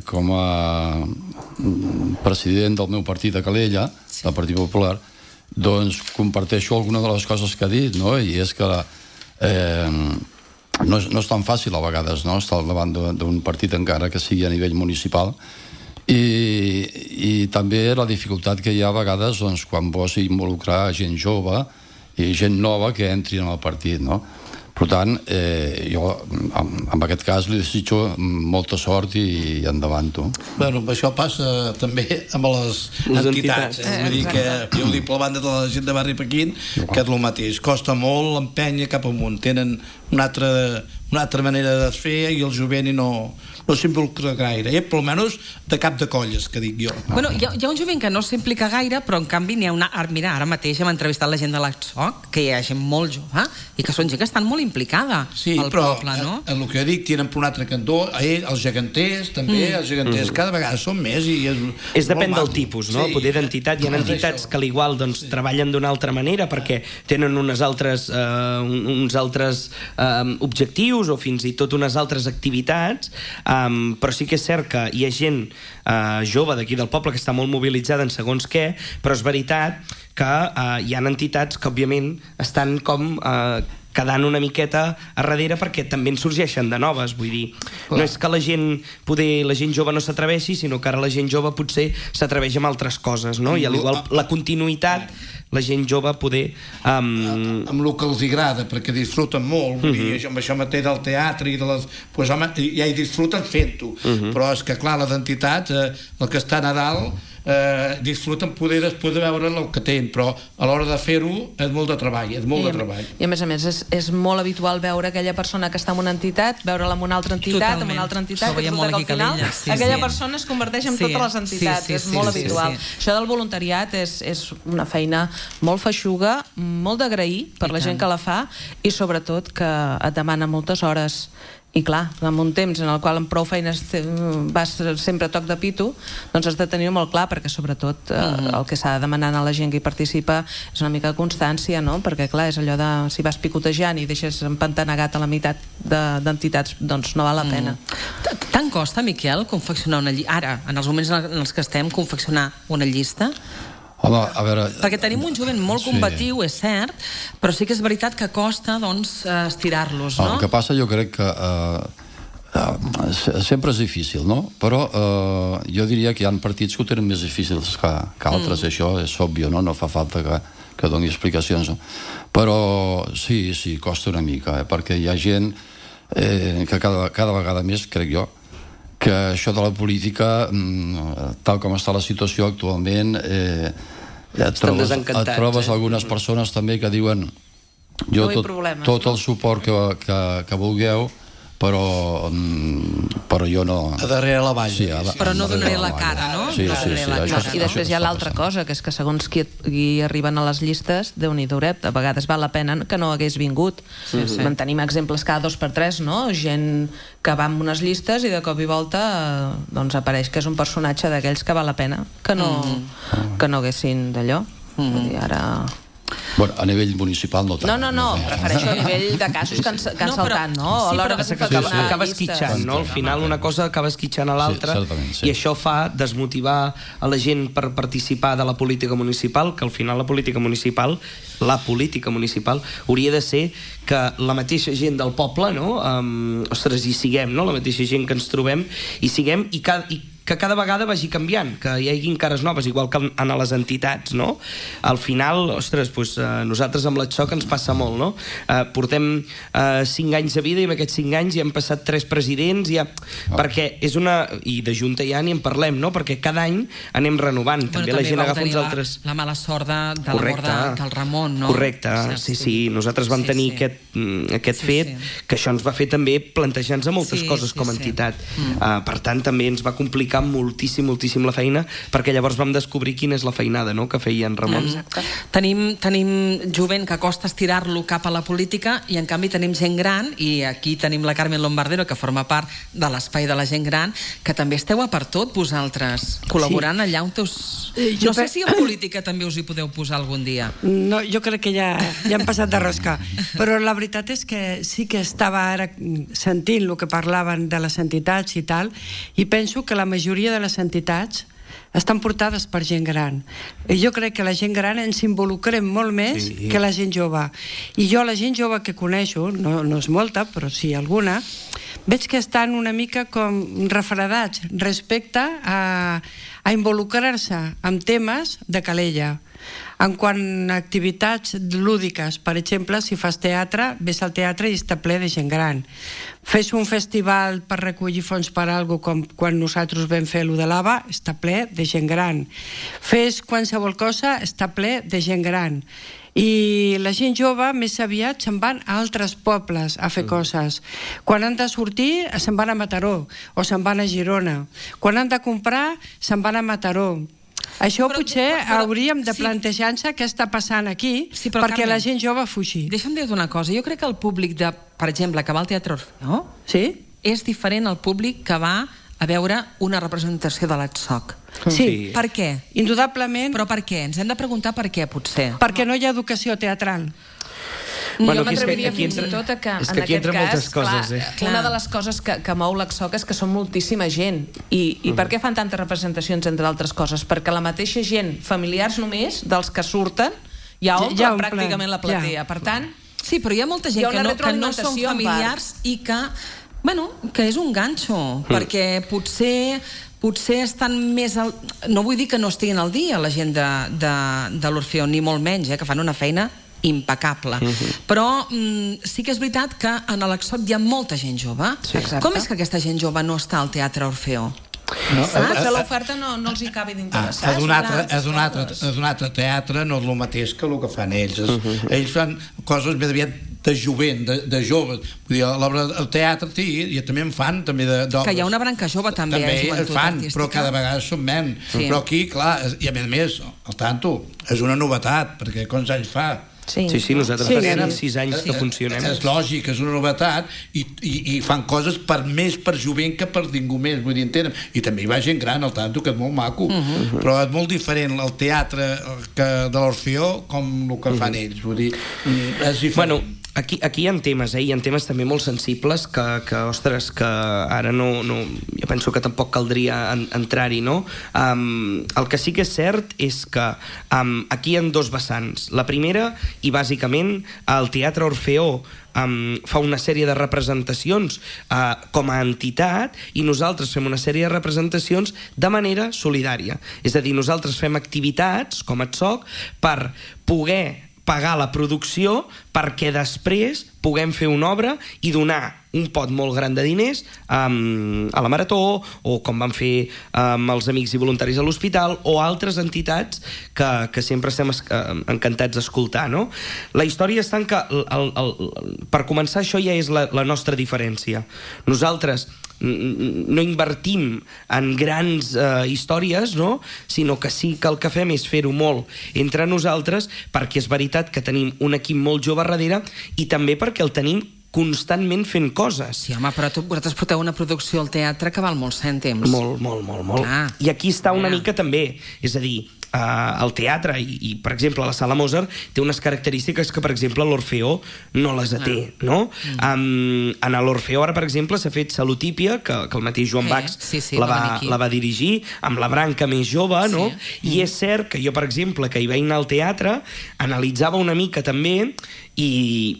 president del meu partit a Calella, del Partit Popular, doncs comparteixo alguna de les coses que ha dit, no? I és que no és tan fàcil a vegades, no?, estar al davant d'un partit encara que sigui a nivell municipal, i també la dificultat que hi ha a vegades doncs, quan vols involucrar gent jove i gent nova que entri en el partit, no? Per tant, jo en aquest cas li desitjo molta sort i endavant, tu. Bueno, això passa també amb les entitats. Vull dir que jo ho dic per la banda de la gent de Barri Pequín, que és el mateix. Costa molt l'empènyer cap amunt. Tenen una altra manera de fer i el jovent no s'implica gaire. Per almenys de cap de colles, que dic jo. Bueno, hi ha un jovent que no s'implica gaire, però en canvi n'hi ha una... Mira, ara mateix hem entrevistat la gent de l'ACSOC, que hi ha gent molt jove, i que són gent que estan molt implicada al poble, no? El que jo dic, tiren per un altre cantó, els geganters, també, els geganters cada vegada són més i és depèn del tipus, no? Poder d'entitat. Hi ha entitats que a l'igual treballen d'una altra manera perquè tenen uns altres objectius o fins i tot unes altres activitats, però sí que és cert que hi ha gent jove d'aquí del poble que està molt mobilitzada en segons què, però és veritat que hi ha entitats que òbviament estan com quedant una miqueta a darrere perquè també en sorgeixen de noves, vull dir, no és que la gent jove no s'atreveixi, sinó que ara la gent jove potser s'atreveix amb altres coses, no? I a l'igual la continuïtat la gent jove poder... Amb el que els agrada, perquè disfruten molt, amb això mateix del teatre i de les... Doncs home, ja hi disfruten fent-ho, però és que clar, les entitats, el que està a dalt, disfruten poder després de veure el que tenen, però a l'hora de fer-ho és molt de treball, I a més és molt habitual veure aquella persona que està en una entitat, veure-la en una altra entitat, en una altra entitat, que al final aquella persona es converteix en totes les entitats, és molt habitual. Això del voluntariat és una feina molt feixuga, molt d'agrair per la gent que la fa i sobretot que et demana moltes hores. I clar, en un temps en el qual amb prou feines vas sempre a toc de pito, doncs has de tenir molt clar, perquè sobretot el que s'ha de demanar a la gent que hi participa és una mica de constància, no? Perquè clar, és allò de si vas picotejant i deixes empantanegat a la meitat d'entitats, doncs no val la pena. Tant costa, Miquel, confeccionar una llista? Ara, en els moments en els que estem, confeccionar una llista? Home, a veure... Perquè tenim un jovent molt combatiu, és cert, però sí que és veritat que costa, doncs, estirar-los, no? El que passa, jo crec que sempre és difícil, no? Però jo diria que hi ha partits que ho tenen més difícils que altres, això és òbvio, no? No fa falta que doni explicacions, no? Però sí, costa una mica, perquè hi ha gent que cada vegada més, crec jo, que això de la política, tal com està la situació actualment, et trobes algunes persones també que diuen jo tot el suport que vulgueu, però jo no... A darrere la valla. Però no donaré la cara, no? Sí. I després hi ha l'altra cosa, que és que segons qui arriben a les llistes, Déu-n'hi-do, a vegades val la pena que no hagués vingut. En tenim exemples cada 2 per 3, no? Gent que va amb unes llistes i de cop i volta doncs apareix que és un personatge d'aquells que val la pena que no haguessin d'allò. Ara... Bueno, a nivell municipal no tant. No, prefereixo a nivell de casos que han saltat, no? A l'hora de confeccionar acaba esquitxant, no? Al final una cosa acaba esquitxant a l'altra i això fa desmotivar a la gent per participar de la política municipal, que al final la política municipal hauria de ser que la mateixa gent del poble, no? Ostres, hi siguem, no? La mateixa gent que ens trobem, hi siguem i que cada vegada vagi canviant, que hi hagi cares noves, igual que en les entitats, no? Al final, ostres, doncs, nosaltres amb l'ETSOC ens passa molt, no? Portem 5 anys de vida i en aquests 5 anys ja hem passat 3 presidents, perquè és una... I de Junta ja ni en parlem, no? Perquè cada any anem renovant. També la gent agafa uns altres... La mala sort de la mort del Ramon, no? Correcte, sí. Nosaltres vam tenir aquest fet, que això ens va fer també plantejar-nos moltes coses com a entitat. Per tant, també ens va complicar moltíssim la feina, perquè llavors vam descobrir quina és la feinada que feia en Ramon. Tenim jovent que costa estirar-lo cap a la política i en canvi tenim gent gran, i aquí tenim la Carmen Lombardero, que forma part de l'espai de la gent gran, que també esteu a per tot vosaltres, col·laborant allà on no sé si en política també us hi podeu posar algun dia. No, jo crec que ja hem passat de rosca, però la veritat és que sí que estava ara sentint el que parlaven de les entitats i tal, i penso que la majoria de les entitats estan portades per gent gran. Jo crec que la gent gran ens involucrem molt més que la gent jove. I jo, la gent jove que coneixo, no és molta, però sí alguna, veig que estan una mica com refredats respecte a involucrar-se en temes de Calella. En quant a activitats lúdiques, per exemple, si fas teatre, ves al teatre i està ple de gent gran. Fes un festival per recollir fons per alguna cosa, com quan nosaltres vam fer lo de l'AVA, està ple de gent gran. Fes qualsevol cosa, està ple de gent gran. I la gent jove més aviat se'n van a altres pobles a fer coses. Quan han de sortir se'n van a Mataró o se'n van a Girona. Quan han de comprar se'n van a Mataró. Això potser hauríem de plantejar-nos què està passant aquí, perquè la gent jove fugi. Deixa'm dir-te una cosa, jo crec que el públic, per exemple, que va al Teatre Orfeó és diferent al públic que va a veure una representació de l'ETSOC. Sí. Per què? Indudablement. Però per què? Ens hem de preguntar per què, potser. Perquè no hi ha educació teatral. Jo m'atreviria fins i tot que en aquest cas, una de les coses que mou l'ETSOC és que són moltíssima gent. I per què fan tantes representacions, entre altres coses? Perquè la mateixa gent, familiars només, dels que surten, ja omple pràcticament la platea. Per tant, sí, però hi ha molta gent que no són familiars i que és un ganxo, perquè potser estan més... No vull dir que no estiguin al dia la gent de l'Orfeó, ni molt menys, que fan una feina impecable. Però sí que és veritat que en l'ETSOC hi ha molta gent jove. Com és que aquesta gent jove no està al Teatre Orfeó? Que l'oferta no els hi acabi d'interessar. És un altre teatre, no és el mateix que el que fan ells. Ells fan coses més aviat de jovent, de joves. Vull dir, el teatre, i també en fan, també d'obres. Que hi ha una branca jove, també, joventut fan, artística. Però cada vegada són menys. Però aquí, clar, i a més, al tanto, és una novetat, perquè quants anys fa? Sí, nosaltres fa 6 anys que funcionem. És lògic, és una novetat, i fan coses més per jovent que per ningú més, vull dir, entenen? I també hi va gent gran al tanto, que és molt maco, però és molt diferent el teatre de l'Orfeó com el que fan ells, vull dir, és diferent. Bueno, aquí hi ha temes, hi ha temes també molt sensibles que ostres, que ara no jo penso que tampoc caldria entrar-hi, no? El que sí que és cert és que aquí hi ha 2 vessants. La primera, i bàsicament el Teatre Orfeó fa una sèrie de representacions com a entitat, i nosaltres fem una sèrie de representacions de manera solidària. És a dir, nosaltres fem activitats com a ETSOC per poder pagar la producció perquè després puguem fer una obra i donar un pot molt gran de diners a la Marató, o com van fer amb els Amics i Voluntaris a l'Hospital, o altres entitats que sempre estem encantats d'escoltar, no? La història està en que, per començar, això ja és la nostra diferència. Nosaltres no invertim en grans històries, no? Sinó que sí que el que fem és fer-ho molt entre nosaltres, perquè és veritat que tenim un equip molt jove darrere, i també perquè el tenim constantment fent coses. Sí, home, però vosaltres porteu una producció al teatre que val molts cèntims. Molt. I aquí està una mica també, és a dir, el teatre i, per exemple, la Sala Mozart té unes característiques que, per exemple, l'Orfeó no les té, no? En l'Orfeó, ara, per exemple, s'ha fet Salutípia, que el mateix Joan Bachs la va dirigir, amb la branca més jove, no? I és cert que jo, per exemple, que hi vaig anar al teatre, analitzava una mica també, i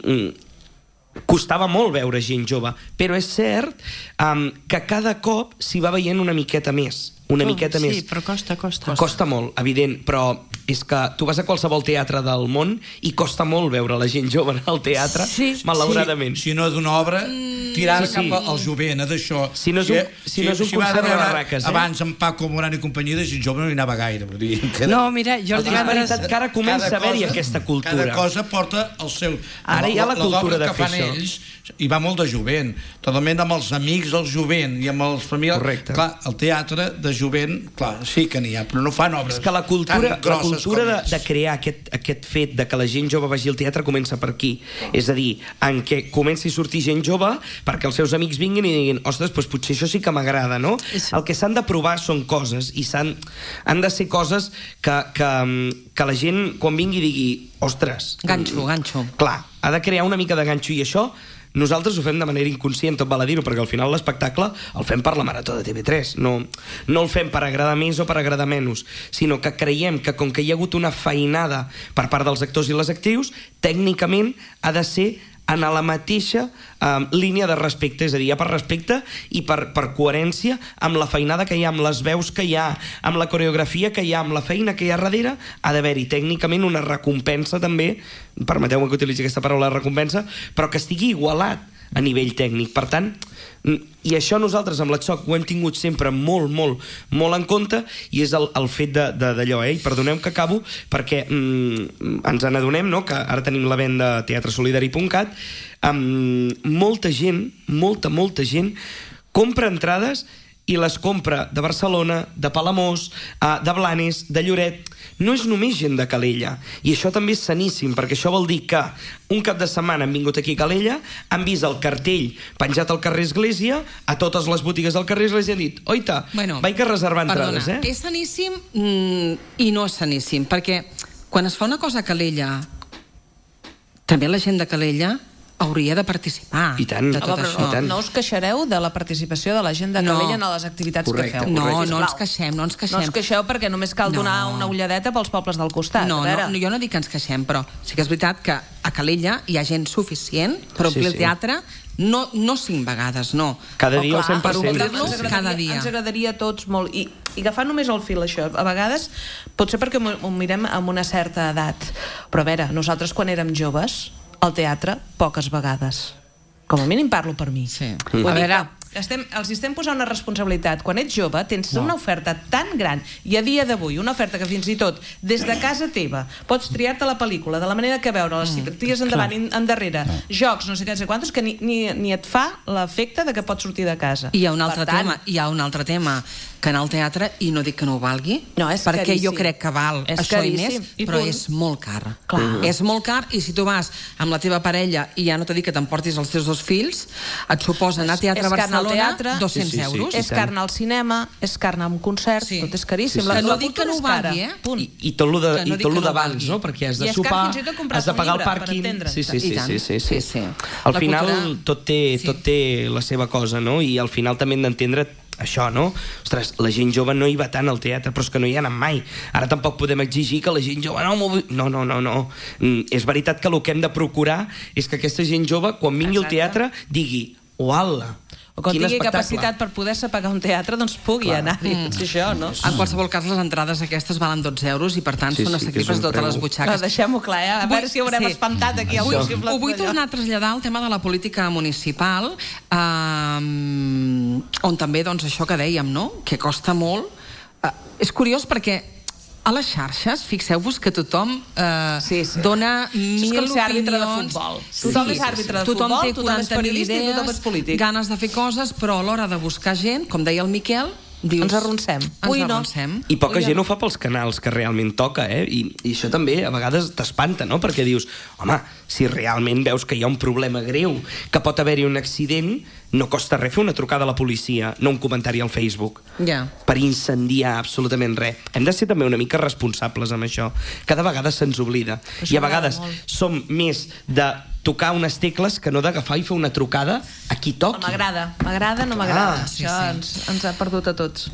costava molt veure gent jove, però és cert que cada cop s'hi va veient una miqueta més una miqueta més. Sí, però costa. Costa molt, evident, però és que tu vas a qualsevol teatre del món i costa molt veure la gent jove al teatre, malauradament. Si no d'una obra, tirar cap al jovent, d'això. Si no és un concert de barraques, abans amb Paco Morán i companyia de gent jove no hi anava gaire. No, mira, jo el divendres... Que ara comença a haver-hi aquesta cultura. Cada cosa porta el seu... Ara hi ha la cultura de fer això. Ells, hi va molt de jovent, totalment amb els amics del jovent i amb els familiars. Correcte. Clar, el teatre de jovent, clar, sí que n'hi ha, però no fan obres. És que la cultura de crear aquest fet de que la gent jove vagi al teatre comença per aquí. És a dir, en què comenci a sortir gent jove perquè els seus amics vinguin i diguin ostres, doncs potser això sí que m'agrada, no? El que s'han de provar són coses i han de ser coses que la gent quan vingui digui ostres... Ganxo. Clar, ha de crear una mica de ganxo i això nosaltres ho fem de manera inconscient, tot val a dir-ho, perquè al final l'espectacle el fem per la Marató de TV3, no el fem per agradar més o per agradar menys, sinó que creiem que com que hi ha hagut una feinada per part dels actors i les actrius, tècnicament ha de ser en la mateixa línia de respecte, és a dir, ja per respecte i per coherència amb la feinada que hi ha, amb les veus que hi ha, amb la coreografia que hi ha, amb la feina que hi ha darrere, ha d'haver-hi tècnicament una recompensa també, permeteu-me que utilitzi aquesta paraula recompensa, però que estigui igualat a nivell tècnic. Per tant, i això nosaltres amb la XOC ho hem tingut sempre molt en compte i és el fet d'allò, i perdoneu que acabo perquè ens n'adonem, no?, que ara tenim la venda teatresolidari.cat, molta gent compra entrades i les compra de Barcelona, de Palamós, de Blanes, de Lloret. No és només gent de Calella. I això també és saníssim, perquè això vol dir que un cap de setmana han vingut aquí a Calella, han vist el cartell penjat al carrer Església, a totes les botigues del carrer Església, i han dit, oita, vaig a reservar entrades, És saníssim i no és saníssim, perquè quan es fa una cosa a Calella, també la gent de Calella hauria de participar de tot això. No us queixareu de la participació de la gent de Calella en les activitats que feu. No ens queixem. No ens queixeu perquè només cal donar una ulladeta pels pobles del costat. Jo no dic que ens queixem, però sí que és veritat que a Calella hi ha gent suficient per omplir el teatre, no 5 vegades, no. Cada dia el 100%. Per omplir-lo cada dia. Ens agradaria a tots molt. I agafant només el fil, això, a vegades, potser perquè ho mirem amb una certa edat, però a veure, nosaltres quan érem joves, al teatre, poques vegades. Com a mínim parlo per mi. Vull dir que els estem posant una responsabilitat. Quan ets jove tens una oferta tan gran, i a dia d'avui una oferta que fins i tot des de casa teva pots triar-te la pel·lícula de la manera que veure, les tries endavant i endarrere, jocs, no sé què, quantos, que ni et fa l'efecte de que pots sortir de casa. Hi ha un altre tema que anar al teatre, i no dic que no ho valgui, perquè jo crec que val això i més, però és molt car. És molt car, i si tu vas amb la teva parella i ja no t'ho dic que t'emportis els teus 2 fills, et suposa anar a teatre a Barcelona 200 euros. És car anar al cinema, és car anar a un concert, tot és caríssim. Que no dic que no ho valgui, I tot lo d'abans, no? Perquè has de sopar, has de pagar el pàrquing. Sí. Al final tot té la seva cosa, no? I al final també hem d'entendre això, no? Ostres, la gent jove no hi va tant al teatre, però és que no hi ha anat mai. Ara tampoc podem exigir que la gent jove no. És veritat que el que hem de procurar és que aquesta gent jove, quan vingui al teatre, digui, uala, o quan tingui capacitat per poder-se pagar un teatre, doncs pugui anar-hi. Això, no? En qualsevol cas, les entrades aquestes valen 12 euros i per tant són assequibles totes les butxaques. Deixem-ho clar, a veure si haurem espantat aquí. Ho vull tornar a traslladar al tema de la política municipal, on també, doncs, això que dèiem, no? Que costa molt. És curiós perquè a les xarxes, fixeu-vos que tothom dona 1.000 opinions. Tothom és àrbitre de futbol, tothom té 40.000 idees, ganes de fer coses, però a l'hora de buscar gent, com deia el Miquel, ens arronsem. I poca gent ho fa pels canals que realment toca, I això també a vegades t'espanta, no? Perquè dius, home, si realment veus que hi ha un problema greu, que pot haver-hi un accident, no costa res fer una trucada a la policia, no un comentari al Facebook, per incendiar absolutament res. Hem de ser també una mica responsables amb això. Cada vegada se'ns oblida. I a vegades som més de tocar unes tecles que no d'agafar i fer una trucada a qui toqui. M'agrada, no m'agrada. Això ens ha perdut a tots.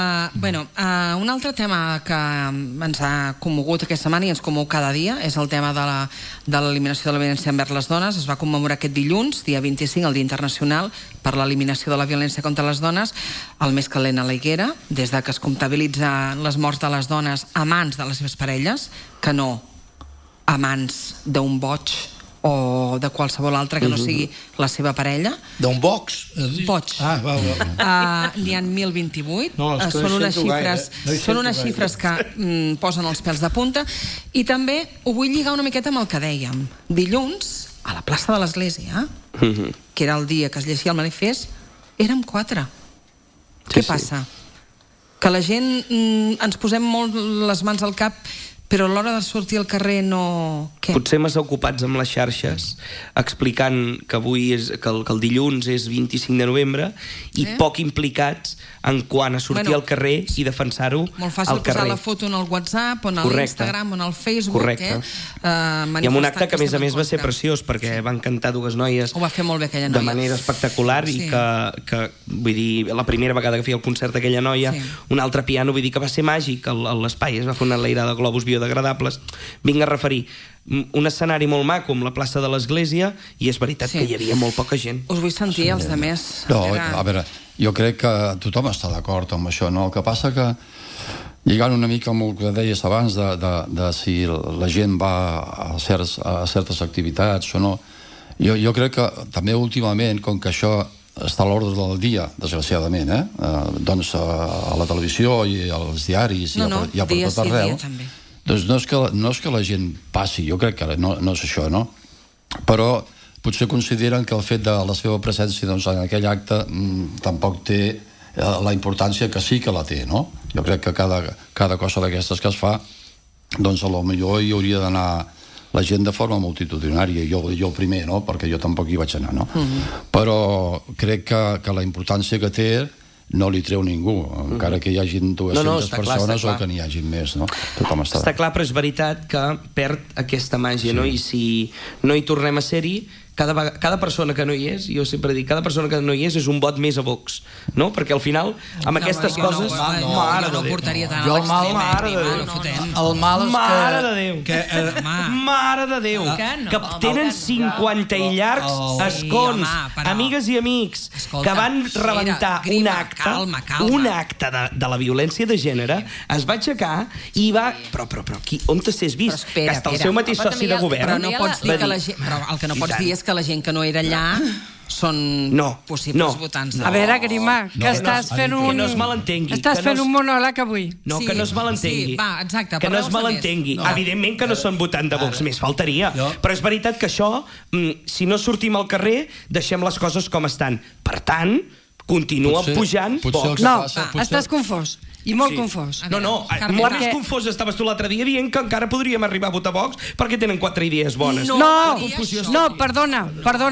Un altre tema que ens ha commogut aquesta setmana i ens commou cada dia és el tema de l'eliminació de la violència envers les dones. Es va commemorar aquest dilluns, dia 25, el Dia Internacional per l'eliminació de la violència contra les dones, el més calent a la higuera, des de que es comptabilitzen les morts de les dones a mans de les seves parelles, que no a mans d'un boig o de qualsevol altre que no sigui la seva parella. D'un box? Boig. N'hi ha 1.028. Són unes xifres que posen els pèls de punta. I també ho vull lligar una miqueta amb el que dèiem. Dilluns, a la plaça de l'Església, que era el dia que es llegia el manifest, érem 4. Què passa? Que la gent ens posem molt les mans al cap, però a l'hora de sortir al carrer no... Què? Potser massa ocupats amb les xarxes explicant que avui que el dilluns és 25 de novembre i poc implicats en quant a sortir al carrer i defensar-ho al carrer. Molt fàcil posar la foto en el WhatsApp, o en l'Instagram, o en el Facebook. Correcte. I amb un acte que a més va ser preciós, perquè van cantar dues noies ho va fer molt bé aquella noia. De manera espectacular i que, vull dir, la primera vegada que feia el concert aquella noia, un altre piano, vull dir que va ser màgic l'espai, es va fer una enlairada de globus biodegradables. Vinc a referir un escenari molt maco amb la plaça de l'Església i és veritat que hi havia molt poca gent. Us vull sentir els demés. No, a veure, jo crec que tothom està d'acord amb això, no? El que passa que, lligant una mica amb el que deies abans de si la gent va a certes activitats o no, jo crec que també últimament, com que això està a l'ordre del dia, desgraciadament, doncs a la televisió i als diaris i a per tot arreu, doncs no és que la gent passi, jo crec que no és això, no? Però potser consideren que el fet de la seva presència en aquell acte tampoc té la importància que sí que la té, no? Jo crec que cada cosa d'aquestes que es fa, doncs a lo millor hi hauria d'anar la gent de forma multitudinària, jo primer, no? Perquè jo tampoc hi vaig anar, no? Però crec que la importància que té no li treu ningú, encara que hi hagin 200 persones o que n'hi hagin més, no? Tothom està clar, però és veritat que perd aquesta màgia, no? I si no hi tornem a ser-hi, cada persona que no hi és, jo sempre dic, cada persona que no hi és un vot més a Vox, no? Perquè al final, amb aquestes coses... Jo no portaria tant a l'extrem. El mal és que... Mare de Déu! Mare de Déu! Que tenen 50 i llargs escons, amigues i amics, que van rebentar un acte de la violència de gènere, es va aixecar i va... Però on t'has vist? Que hasta el seu mateix soci de govern... Però el que no pots dir és que la gent que no era allà són possibles votants. A veure, Grima, que estàs fent un... Que no es malentengui. Estàs fent un monòleg avui. No, que no es malentengui. Sí, va, exacte. Que no es malentengui. Evidentment que no són votant de Vox, més faltaria. Però és veritat que això, si no sortim al carrer, deixem les coses com estan. Per tant, continua pujant Vox. No, estàs confós. I molt confós. No, molt més confós estaves tu l'altre dia dient que encara podríem arribar a votar Vox perquè tenen 4 idees bones. No, perdona.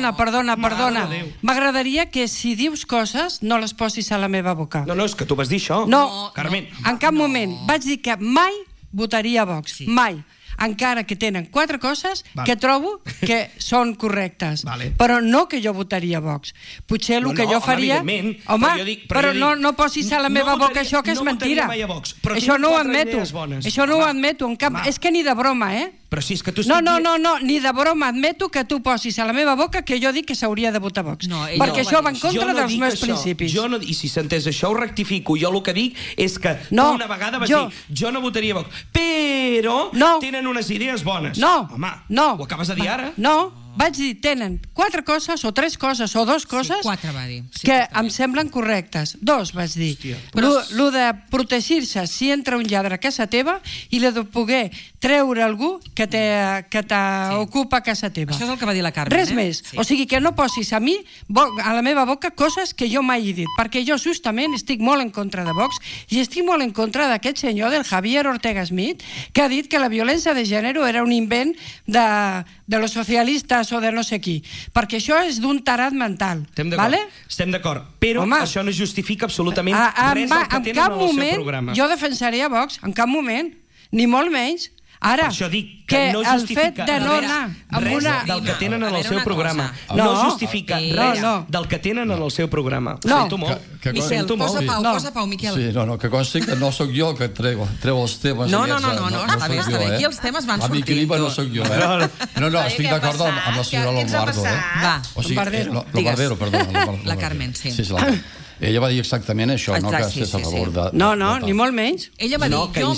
M'agradaria que si dius coses no les posis a la meva boca. No, és que tu vas dir això. No, Carmen. En cap moment. Vaig dir que mai votaria Vox. Mai. Encara que tenen 4 coses que trobo que són correctes. Però no que jo votaria Vox. Potser el que jo faria... Home, però no posis a la meva boca això, que és mentira. Això no ho admeto. Això no ho admeto. És que ni de broma, Però si és que tu... No, ni de broma admeto que tu posis a la meva boca que jo dic que s'hauria de votar Vox. Perquè això va en contra dels meus principis. I si s'entès això, ho rectifico. Jo el que dic és que una vegada vas dir jo no votaria Vox, però tenen unes idees bones. Home, ho acabes de dir ara? No, vaig dir, tenen 4 coses o 3 coses o 2 coses 4 va dir. Que em semblen correctes. 2, vaig dir. Lo de protegir-se si entra un lladre a casa teva i lo de poder treure algú que t'ocupa a casa teva. Això és el que va dir la Carmen. Res més. O sigui, que no posis a mi, a la meva boca, coses que jo mai he dit. Perquè jo justament estic molt en contra de Vox i estic molt en contra d'aquest senyor, del Javier Ortega Smith, que ha dit que la violència de gènere era un invent de los socialistes o de no sé qui, perquè això és d'un tarat mental. Estem d'acord, però això no justifica absolutament res del que tenen en el seu programa. Jo defensaré a Vox, en cap moment, ni molt menys. Ara, això dic que no el fet justifica de no anar amb res una... del que tenen en el seu programa. No. No justifica res del que tenen en el seu programa. Ho sento molt. Miquel, posa pau, Miquel. Sí, que consti que no sóc jo que treu els temes. No, està bé. Aquí els temes van sortint. A mi Clima no sóc jo, No, estic d'acord amb la senyora Lombardo, Va, Lombardo, perdó. La Carmen, sí. Sí, ella va dir exactament això, no que estés a favor de... No, ni molt menys. Ella va dir, jo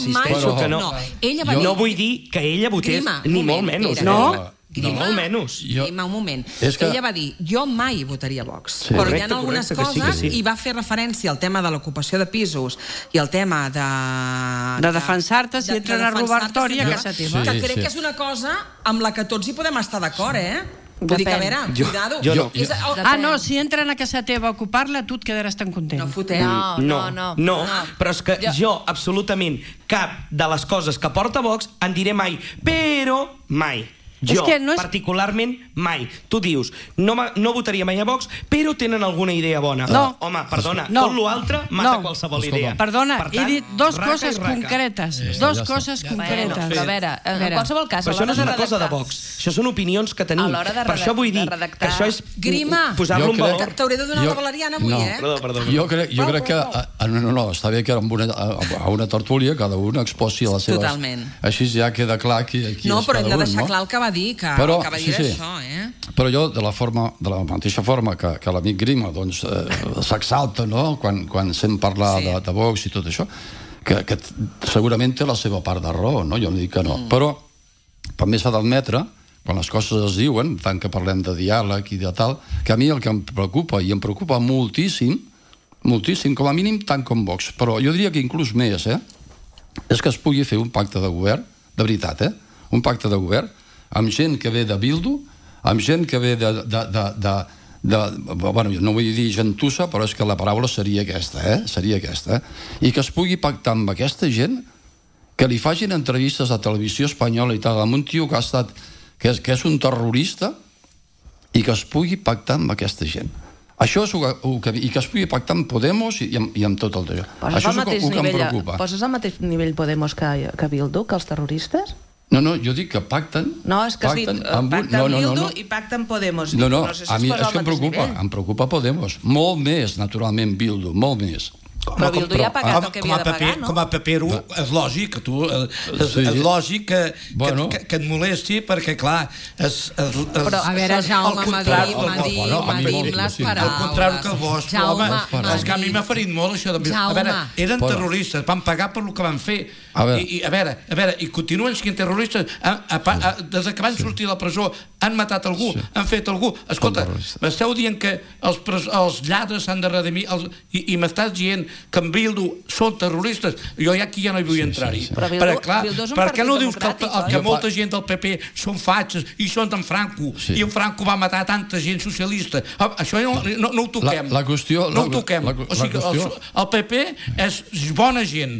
mai... No vull dir que ella votés ni molt menys. Ni molt menys. Un moment. Ella va dir, jo mai votaria Vox. Però hi ha algunes coses, i va fer referència al tema de l'ocupació de pisos i al tema de... De defensar-te si entren a robatori a casa teva. Que crec que és una cosa amb la que tots hi podem estar d'acord, Vull dir que, a veure, cuidado. No, si entren a casa teva a ocupar-la, tu et quedaràs tan content. No fotem. No, però és que jo, absolutament, cap de les coses que porta Vox en diré mai, però mai. Jo, particularment, mai. Tu dius, no votaria mai a Vox, però tenen alguna idea bona. Home, perdona, tot l'altre mata qualsevol idea. Perdona, he dit dos coses concretes. Dos coses concretes. A veure, en qualsevol cas... Però això no és una cosa de Vox, això són opinions que tenim. Per això vull dir que això és posar-lo en valor. T'hauré de donar la valeriana avui, Perdó. Jo crec que... No, està bé que a una tertúlia cada un exposi les seves... Totalment. Així ja queda clar qui és cada un. No, però hem de deixar clar el que va dir, que va dir això, Però jo, de la mateixa forma que l'amic Grima s'exalta, no?, quan sent parlar de Vox i tot això, que segurament té la seva part de raó, no? Jo no dic que no. Però també s'ha d'admetre, quan les coses es diuen, tant que parlem de diàleg i de tal, que a mi el que em preocupa, i em preocupa moltíssim, com a mínim tant com Vox, però jo diria que inclús més, és que es pugui fer un pacte de govern, de veritat, un pacte de govern, amb gent que ve de Bildu, amb gent que ve bueno, no vull dir gentussa, però és que la paraula seria aquesta, i que es pugui pactar amb aquesta gent, que li facin entrevistes a Televisió Espanyola i tal, amb un tio que ha estat, que és un terrorista, i que es pugui pactar amb aquesta gent. Això és i que es pugui pactar amb Podemos i amb tot el d'allò. Això és el que em preocupa. Poses al mateix nivell Podemos que Bildu, que els terroristes? No, jo dic que pacten... No, és que has dit pacten Bildu i pacten Podemos. No, a mi és que em preocupa Podemos. Molt més, naturalment, Bildu, molt més. Però Bildu ja ha pagat el que havia de pagar, no? Com a pepero, és lògic que tu... És lògic que et molesti, perquè, clar... Però, a veure, Jaume, m'adim les paraules. Al contrari que el vostre, home. És que a mi m'ha ferit molt això de... A veure, eren terroristes, van pagar per el que van fer. I, a veure, i continuen sent terroristes. Des que van sortir de la presó, han matat algú, han fet algú. Escolta, m'esteu dient que els lladres s'han de redimir i m'estàs dient que en Bildu són terroristes, jo aquí ja no hi vull entrar-hi. Perquè, clar, per què no dius que molta gent del PP són fatxes i són d'en Franco, i en Franco va matar tanta gent socialista? Això no ho toquem. La qüestió... No ho toquem. O sigui, el PP és bona gent,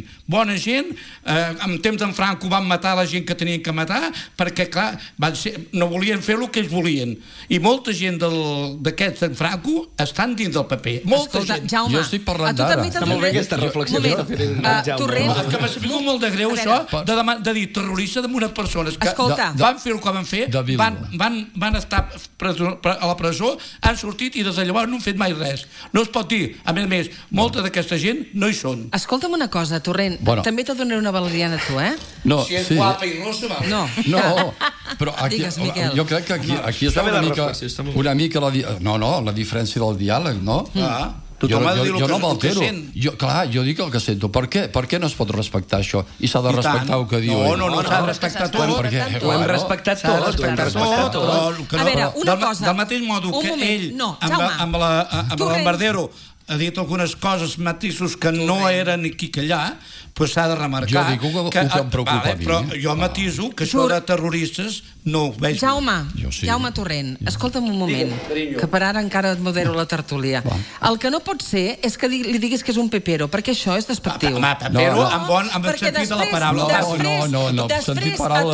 en temps d'en Franco van matar la gent que tenien que matar, perquè, clar, no volien fer el que ells volien. I molta gent d'aquests d'en Franco estan dins del PP. Molta gent. Jaume, jo estic parlant d'ara. Està molt bé aquesta reflexió que està fent en Jaume. Torrent. És que m'ha sabut molt de greu això, de dir terrorista d'unes persones que van fer el que van fer, van estar a la presó, han sortit i des de llavors no han fet mai res. No es pot dir. A més, molta d'aquesta gent no hi són. Escolta'm una cosa, Torrent, també te donaré una valeriana a tu, No, si és guapa i rossa, va. No, però jo crec que aquí es veu una mica la diferència del diàleg, no? Tothom ha de dir el que sent. Clar, jo dic el que sento. Per què no es pot respectar això? I s'ha de respectar el que diu ell. No, s'ha de respectar tot. Ho hem respectat tot. A veure, una cosa... Del mateix modo que ell, amb l'Ambardero, ha dit algunes coses, matisos que no eren aquí que allà, doncs s'ha de remarcar. Jo dic que em preocupa a mi. Però jo matiso que això de terroristes no ho veig. Jaume Torrent, escolta'm un moment, que per ara encara et modero la tertúlia. El que no pot ser és que li diguis que és un pepero, perquè això és despectiu. Pepero, amb el sentit de la paraula. No, sentit paraula no.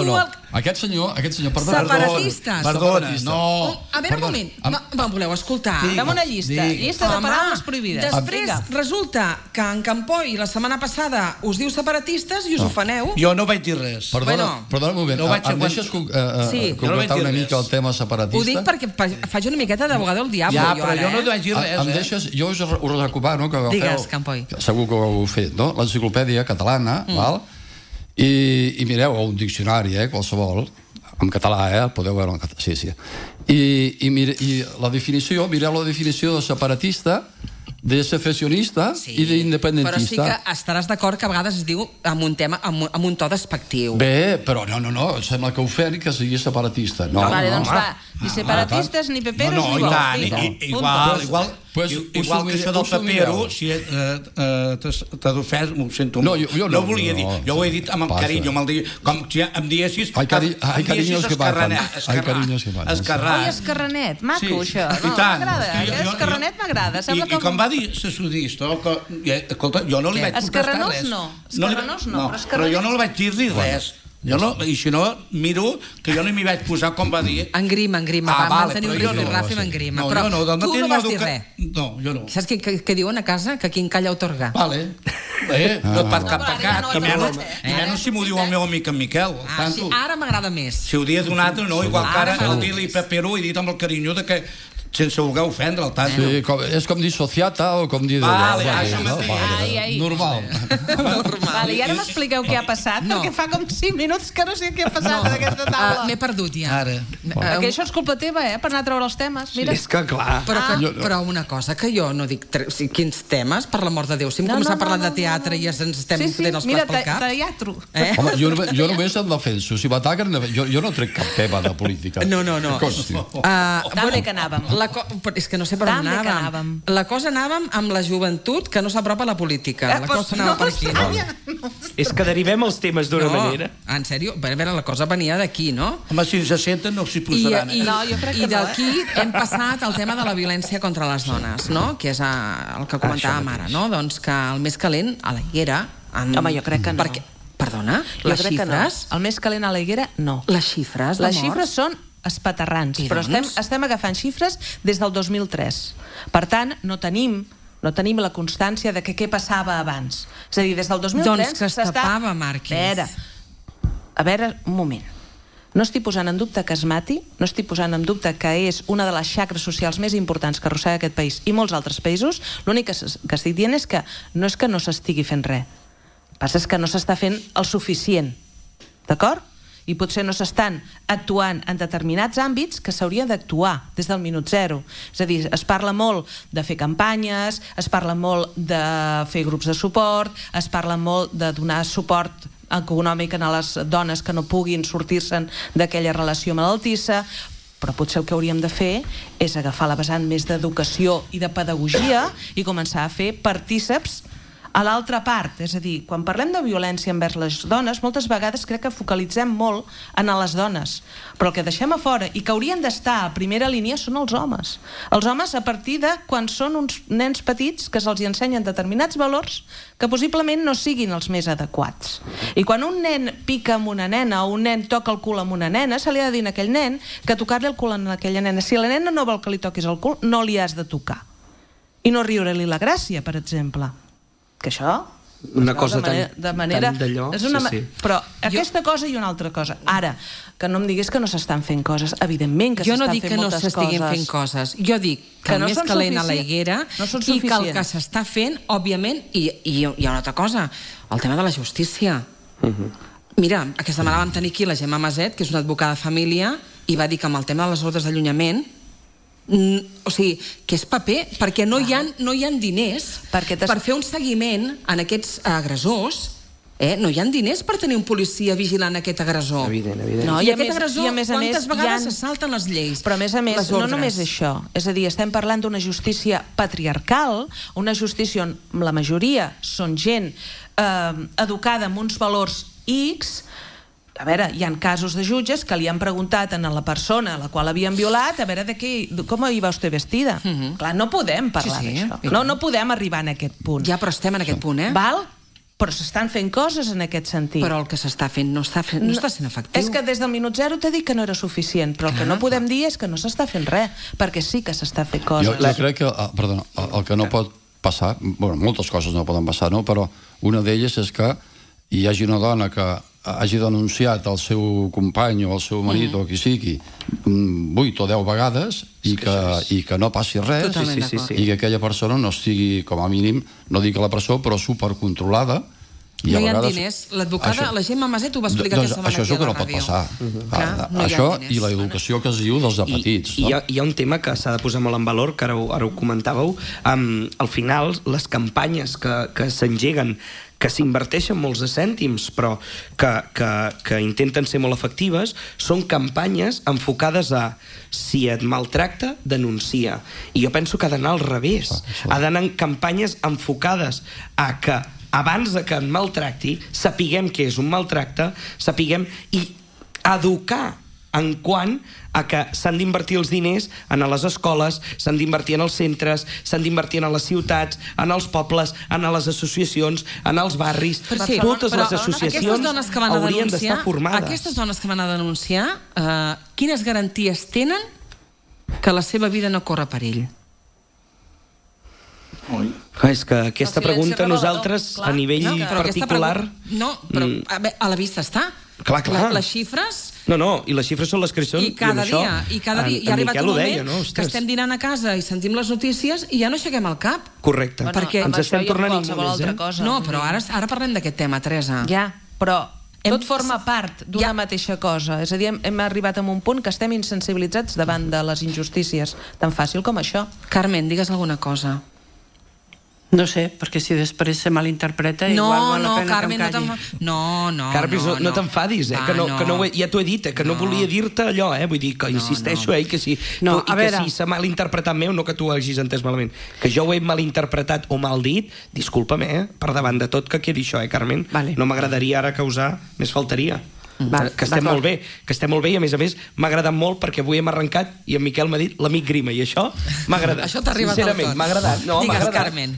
Aquest senyor, separatistes. Perdona, no. A veure, un moment, me'n voleu escoltar? Fem una llista de paraules prohibides. Després resulta que en Campoy la setmana passada us diu separatistes i us ofeneu. Jo no vaig dir res. Perdona un moment, em deixes concretar una mica el tema separatista? Ho dic perquè faig una miqueta d'abogado del diable. Ja, però jo no vaig dir res. Em deixes, jo us recomano que agafeu... Digues, Campoy. Segur que ho heu fet, no? L'enciclopèdia catalana, val? I mireu un diccionari, qualsevol, en català, podeu veure en català, sí. I la definició, mireu la definició de separatista, de secessionista i d'independentista. Però sí que estaràs d'acord que a vegades es diu amb un to despectiu. Bé, però no, sembla que ofèn que sigui separatista. Vale, doncs va, ni separatistes, ni peperos, ni vols. Igual que això del pepero, si t'ha d'ofès, m'ho sento molt. No volia dir, jo ho he dit amb carinyo, com si em diessis escarranet, maco, això. Escarranet m'agrada. I com va dir sessudista, escolta, jo no li vaig contestar res. Escarranós no, però jo no li vaig dir res. I si no, miro que jo no m'hi vaig posar com va dir. En grima, vam tenir un rifirrafi amb en grima. Però tu no vas dir res. No, jo no. Saps què diuen a casa? Que qui en calla otorga. Vale. No et pat cap pecat. I menys si m'ho diu el meu amic en Miquel. Ara m'agrada més. Si ho dies d'un altre, no. Igual que ara el dir-li pepero he dit amb el carinyo de que sense voler ofendre'l tant. Sí, és com dir sociata o com dir... Normal. I ara m'expliqueu què ha passat, perquè fa com 5 minuts que no sé què ha passat en aquesta taula. M'he perdut ja. Que això és culpa teva, per anar a treure els temes. És que clar. Però una cosa, que jo no dic quins temes, per l'amor de Déu. Si hem començat parlant de teatre i ens estem fotent els plats pel cap. Mira, teatre. Home, jo només em defenso. Si m'ataquen, jo no trec cap tema de política. No. Tan bé que anàvem. És que no sé per on anàvem. La cosa anàvem amb la joventut que no s'apropa a la política. La cosa anava per aquí. És que derivem els temes d'una manera. En sèrio, la cosa venia d'aquí, no? Home, si se senten no s'hi posaran. I d'aquí hem passat al tema de la violència contra les dones, no? Que és el que comentàvem ara, no? Doncs que el més calent a la Higuera... Home, jo crec que no. Perdona? Les xifres? El més calent a la Higuera, no. Les xifres de morts? Les xifres són espaterrants, però estem agafant xifres des del 2003. Per tant, no tenim la constància de què passava abans. És a dir, des del 2003... Doncs que es tapava, Márquez. A veure, un moment. No estic posant en dubte que es mati, no estic posant en dubte que és una de les xacres socials més importants que arrossega aquest país i molts altres països. L'únic que estic dient és que no s'estigui fent res. El que passa és que no s'està fent el suficient. D'acord? I potser no s'estan actuant en determinats àmbits que s'haurien d'actuar des del minut zero. És a dir, es parla molt de fer campanyes, es parla molt de fer grups de suport, es parla molt de donar suport econòmic a les dones que no puguin sortir-se'n d'aquella relació malaltissa, però potser el que hauríem de fer és agafar la vessant més d'educació i de pedagogia i començar a fer partíceps a l'altra part. És a dir, quan parlem de violència envers les dones, moltes vegades crec que focalitzem molt en les dones, però el que deixem a fora i que haurien d'estar a primera línia són els homes. Els homes a partir de quan són uns nens petits que se'ls ensenyen determinats valors que possiblement no siguin els més adequats. I quan un nen pica amb una nena o un nen toca el cul amb una nena, se li ha de dir a aquell nen que tocar-li el cul a aquella nena. Si la nena no vol que li toquis el cul, no li has de tocar. I no riure-li la gràcia, per exemple. Que això... Una cosa tan d'allò... Però aquesta cosa i una altra cosa. Ara, que no em diguis que no s'estan fent coses. Evidentment que s'estan fent moltes coses. Jo no dic que no s'estiguin fent coses. Jo dic que el més calent a la Higuera i que el que s'està fent, òbviament, i hi ha una altra cosa, el tema de la justícia. Mira, aquesta setmana vam tenir aquí la Gemma Maset, que és una advocada de família, i va dir que amb el tema de les ordres d'allunyament o sigui, que és paper, perquè no hi ha diners per fer un seguiment en aquests agressors. No hi ha diners per tenir un policia vigilant aquest agressor. Evident. I aquest agressor, quantes vegades se salten les lleis? Però a més, no només això. És a dir, estem parlant d'una justícia patriarcal, una justícia on la majoria són gent educada amb uns valors X. A veure, hi ha casos de jutges que li han preguntat a la persona a la qual havien violat a veure com iba usted vestida. Clar, no podem parlar d'això. No podem arribar a aquest punt. Ja, però estem en aquest punt, Val? però s'estan fent coses en aquest sentit. Però el que s'està fent no està sent efectiu. És que des del minut zero t'he dit que no era suficient, però el que no podem dir és que no s'està fent res, perquè sí que s'està fent coses. Jo crec que, perdona, el que no pot passar, bueno, moltes coses no poden passar, no? Però una d'elles és que hi hagi una dona que hagi denunciat el seu company o el seu marit o qui sigui 8 o 10 vegades i que no passi res i que aquella persona no estigui, com a mínim, no dic a la presó, però supercontrolada. No hi ha diners. L'advocada, la Gemma Maset, ho va explicar aquesta setmana aquí a la ràdio. Això és el que no pot passar. Això i l'educació que es diu dels de petits. Hi ha un tema que s'ha de posar molt en valor, que ara ho comentàveu. Al final, les campanyes que s'engeguen, que s'inverteixen molts de cèntims, però que intenten ser molt efectives, són campanyes enfocades a si et maltracta, denuncia. I jo penso que ha d'anar al revés. Ha d'anar en campanyes enfocades a que abans que et maltracti, sapiguem què és un maltracte, sapiguem i educar en quant a que s'han d'invertir els diners en les escoles, s'han d'invertir en els centres, s'han d'invertir en les ciutats, en els pobles, en les associacions, en els barris. Totes les associacions haurien d'estar formades. Aquestes dones que van a denunciar, quines garanties tenen que la seva vida no corre perill? És que aquesta pregunta nosaltres a nivell particular... No, però a la vista està. Clar. Les xifres... No, i les xifres són les que són. I cada dia, i ha arribat un moment que estem dinant a casa i sentim les notícies i ja no aixequem el cap. Correcte. Perquè ens estem tornant ignorants. No, però ara parlem d'aquest tema, Teresa. Ja, però tot forma part d'una mateixa cosa. És a dir, hem arribat a un punt que estem insensibilitzats davant de les injustícies. Tan fàcil com això. Carmen, digues alguna cosa. No sé, perquè si després se malinterpreta igual val la pena Carmen, que em calli. No, Carmen, no t'enfadis, ja t'ho he dit, que no volia dir-te allò, vull dir que insisteixo, que si s'ha malinterpretat meu, no que tu ho hagis entès malament, que jo ho he malinterpretat o mal dit, disculpa'm, per davant de tot que quedi això, Carmen, no m'agradaria ara causar, més faltaria. Que estem molt bé i a més m'ha agradat molt perquè avui hem arrencat i en Miquel m'ha dit l'amic Grima i això m'ha agradat. Això t'ha arribat al tot. M'ha agradat. Digues, Carmen.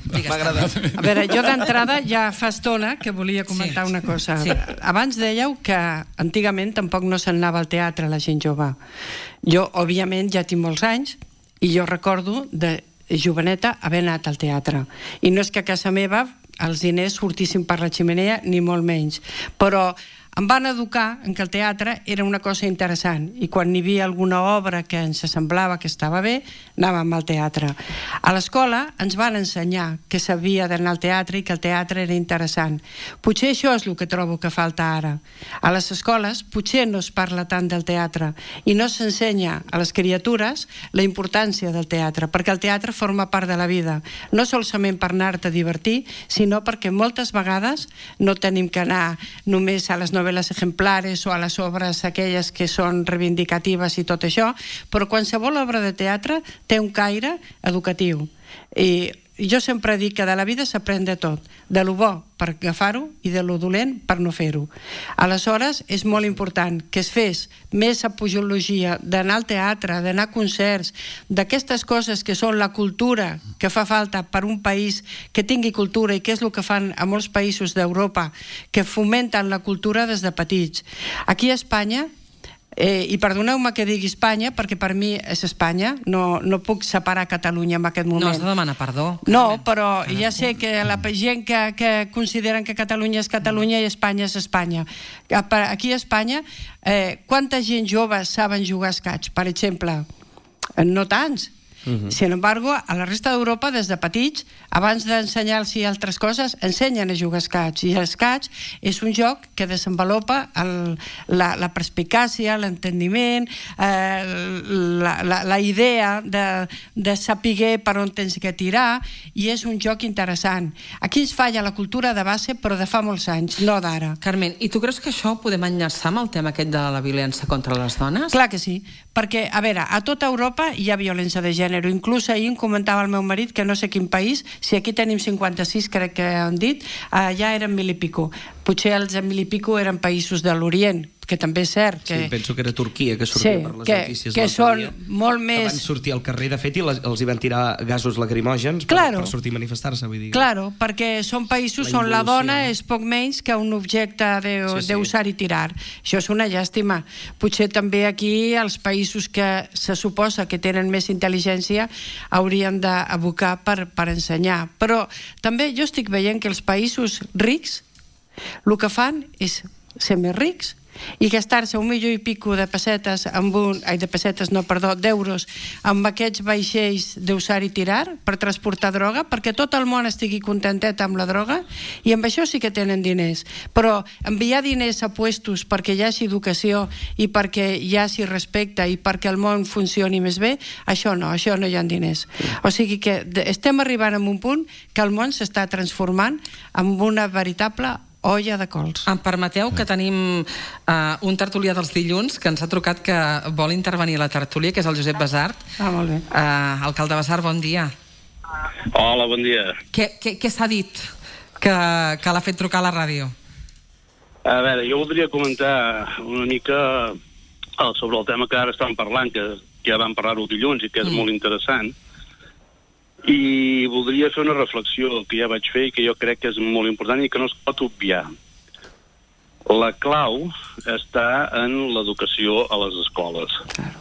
A veure, jo d'entrada ja fa estona que volia comentar una cosa. Abans dèieu que antigament tampoc no se'n anava al teatre la gent jove. Jo, òbviament, ja tinc molts anys i jo recordo de joveneta haver anat al teatre. I no és que a casa meva els diners sortissin per la xemeneia, ni molt menys. Però em van educar en que el teatre era una cosa interessant i quan hi havia alguna obra que ens semblava que estava bé, anàvem al teatre. A l'escola ens van ensenyar que s'havia d'anar al teatre i que el teatre era interessant. Potser això és el que trobo que falta ara. A les escoles potser no es parla tant del teatre i no s'ensenya a les criatures la importància del teatre, perquè el teatre forma part de la vida, no solament per anar-te a divertir, sinó perquè moltes vegades no tenim que anar només a les novel·les ejemplares o a les obres aquelles que són reivindicatives i tot això, però qualsevol obra de teatre té un caire educatiu. I jo sempre dic que de la vida s'aprèn de tot, de lo bo per agafar-ho i de lo dolent per no fer-ho. Aleshores, és molt important que es fes més apologia d'anar al teatre, d'anar a concerts, d'aquestes coses que són la cultura que fa falta per un país que tingui cultura i que és el que fan a molts països d'Europa, que fomenten la cultura des de petits. Aquí a Espanya, i perdoneu-me que digui Espanya, perquè per mi és Espanya, no puc separar Catalunya en aquest moment. No has de demanar perdó. No, però ja sé que la gent que consideren que Catalunya és Catalunya i Espanya és Espanya. Aquí a Espanya, quanta gent jove saben jugar a escaig, per exemple? No tants. Sin embargo, a la resta d'Europa, des de petits, abans d'ensenyar-los altres coses, ensenyen a jugar a escaig. I l'escaig és un joc que desenvolupa la perspicàcia, l'entendiment, la idea de saber per on tens que tirar, i és un joc interessant. Aquí ens falla la cultura de base, però de fa molts anys, no d'ara. Carmen, i tu creus que això ho podem enllaçar amb el tema aquest de la violència contra les dones? Clar que sí, perquè, a veure, a tota Europa hi ha violència de gènere. Inclús ahir em comentava el meu marit que no sé quin país, si aquí tenim 56, crec que han dit, ja eren 1000 i pico. Potser els 1000 i pico eren països de l'Orient, que també és cert que... Sí, penso que era Turquia que sortia per les notícies que són molt més... Que van sortir al carrer, de fet, i els hi van tirar gasos lacrimògens per sortir a manifestar-se, vull dir. Claro, perquè són països on la dona és poc menys que un objecte d'usar i tirar. Això és una llàstima. Potser també aquí els països que se suposa que tenen més intel·ligència haurien d'abocar per ensenyar. Però també jo estic veient que els països rics el que fan és ser més rics i gastar-se $1 milió i pico de pessetes d'euros amb aquests vaixells d'usar i tirar per transportar droga, perquè tot el món estigui contentet amb la droga, i amb això sí que tenen diners. Però enviar diners a puestos perquè hi hagi educació i perquè hi hagi respecte i perquè el món funcioni més bé, això no hi ha diners. O sigui que estem arribant a un punt que el món s'està transformant en una veritable olla de cols. Em permeteu que tenim un tertulià dels dilluns que ens ha trucat que vol intervenir a la tertúlia, que és el Josep Basart. Molt bé. Alcalde Basart, bon dia. Hola, bon dia. Què s'ha dit que l'ha fet trucar a la ràdio? A veure, jo voldria comentar una mica sobre el tema que ara estan parlant, que ja vam parlar-ho dilluns i que és molt interessant. I voldria fer una reflexió que ja vaig fer i que jo crec que és molt important i que no es pot obviar. La clau està en l'educació a les escoles.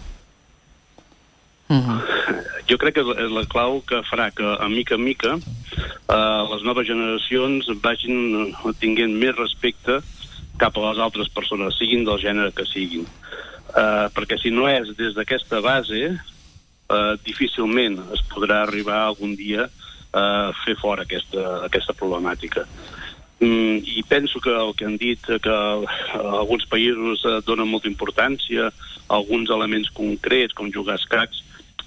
Jo crec que és la clau que farà que, a mica en mica, les noves generacions vagin tinguent més respecte cap a les altres persones, siguin del gènere que siguin. Perquè si no és des d'aquesta base, difícilment es podrà arribar algun dia a fer fora aquesta problemàtica. I penso que el que han dit, que alguns països donen molta importància a alguns elements concrets, com jugar a escacs,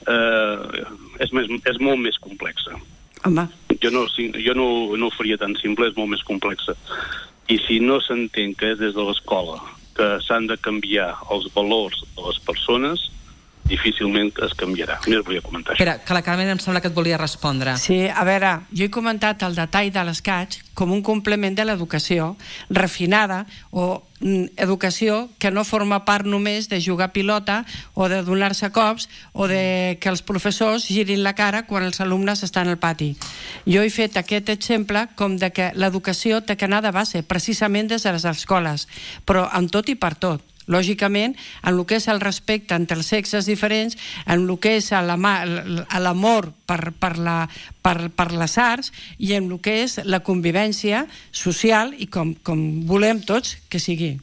és molt més complexa. Jo no ho faria tan simple, és molt més complexa. I si no s'entén que és des de l'escola que s'han de canviar els valors de les persones, difícilment es canviarà. Només volia comentar això. Espera, que la Carmen em sembla que et volia respondre. Sí, a veure, jo he comentat el detall de l'escaig com un complement de l'educació refinada o educació que no forma part només de jugar a pilota o de donar-se cops o de que els professors girin la cara quan els alumnes estan al pati. Jo he fet aquest exemple com de que l'educació té que anar de base, precisament des de les escoles, però amb tot i per tot. Lògicament, en el que és el respecte entre els sexes diferents, en el que és l'amor per les arts i en el que és la convivència social i com volem tots que sigui.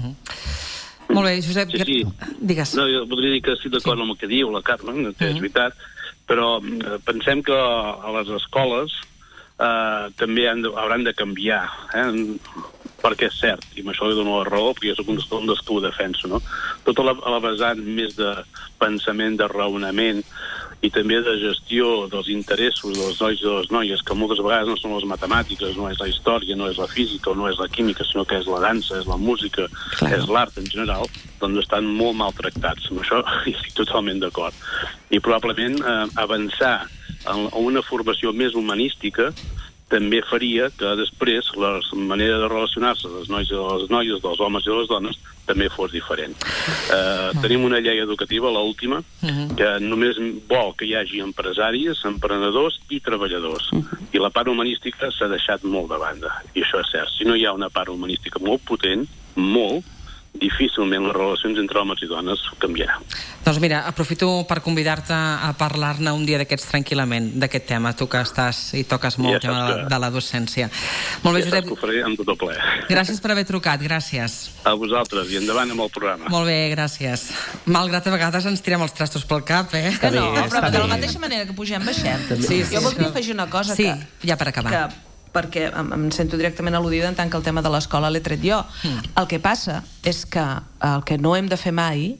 Molt bé, Josep, digues. No, jo voldria dir que estic d'acord amb el que diu la Carmen, que és veritat, però pensem que a les escoles també hauran de canviar, perquè és cert, i amb això li dono la raó, perquè jo soc un dels que ho defenso, no? Tota la vessant més de pensament, de raonament, i també de gestió dels interessos dels nois i de les noies, que moltes vegades no són les matemàtiques, no és la història, no és la física, no és la química, sinó que és la dansa, és la música, és l'art en general, doncs estan molt maltractats. Amb això hi estic totalment d'acord. I probablement avançar en una formació més humanística també faria que després la manera de relacionar-se dels nois i de les noies, dels homes i de les dones, també fos diferent. Tenim una llei educativa, l'última, que només vol que hi hagi empresaris, emprenedors i treballadors. I la part humanística s'ha deixat molt de banda. I això és cert. Si no hi ha una part humanística molt potent, difícilment les relacions entre homes i dones canviarà. Doncs mira, aprofito per convidar-te a parlar-ne un dia d'aquests tranquil·lament, d'aquest tema, tu que estàs i toques molt el tema de la docència. Molt bé, Josep. Ja ho faré amb tot el plaer. Gràcies per haver trucat, gràcies. A vosaltres, i endavant amb el programa. Molt bé, gràcies. Malgrat a vegades ens tirem els trastos pel cap, Que no, però de la mateixa manera que pugem, baixem. Jo voldria afegir una cosa que... Sí, ja per acabar. Perquè em sento directament al·ludida en tant que el tema de l'escola l'he tret jo. El que passa és que el que no hem de fer mai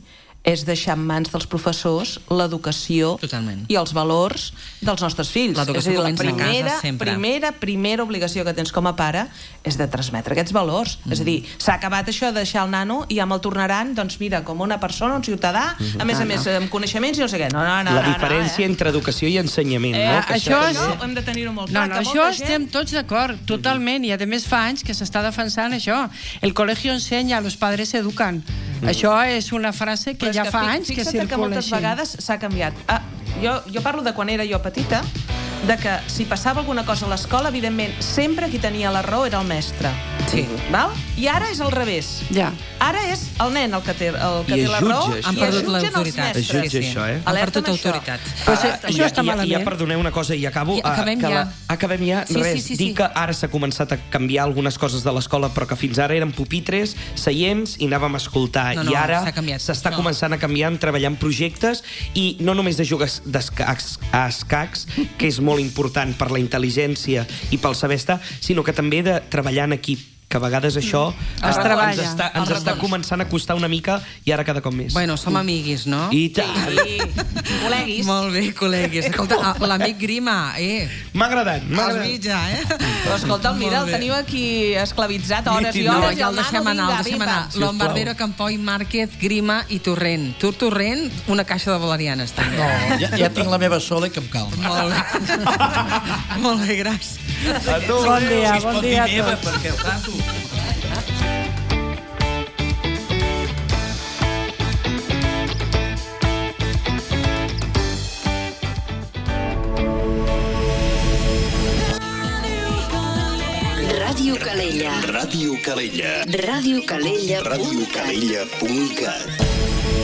és deixar en mans dels professors l'educació i els valors dels nostres fills. L'educació comença a casa sempre. Primera obligació que tens com a pare és de transmetre aquests valors. És a dir, s'ha acabat això de deixar el nano i ja me'l tornaran, doncs mira, com una persona, un ciutadà, a més, amb coneixements i no sé què. La diferència entre educació i ensenyament, no? Això hem de tenir-ho molt clar. Això estem tots d'acord, totalment, i a més fa anys que s'està defensant això. El col·legio enseña, los padres educan. Això és una frase que ja fa anys que circula. Fixa't que moltes vegades s'ha canviat. Jo parlo de quan era jo petita, de que si passava alguna cosa a l'escola, evidentment, sempre qui tenia la raó era el mestre. Sí. Val? I ara és al revés. Ja. Ara és el nen el que té la raó han perdut l'autoritat. Es jutja això, eh? Han perdut autoritat. Això està malament. Ja perdoneu una cosa i acabo. Acabem ja. Acabem ja. Res, dir que ara s'ha començat a canviar algunes coses de l'escola, però que fins ara eren pupitres, seients, i anàvem a escoltar. I ara s'està començant a canviar, treballant projectes, i no només de jugar a escacs, que és molt important per la intel·ligència i pel saber estar, sinó que també de treballar en equip, que a vegades això ens està començant a costar una mica i ara cada cop més. Bueno, som amiguis, no? I tant. Col·leguis. Molt bé, col·leguis. Escolta, l'amic Grima, M'ha agradat, Els mitja, Però escolta, mira, el teniu aquí esclavitzat hores i hores. Ja el deixem anar. Lombardero, Campoy, Márquez, Grima i Torrent. Tu, Torrent, una caixa de valerianes, també. No, ja tinc la meva sola i que em calma. Molt bé. Molt bé, gràcies. A tu. Bon dia a tots. Perquè el trato. Ràdio Calella. Ràdio Calella. Ràdio Calella. radiocalella.cat.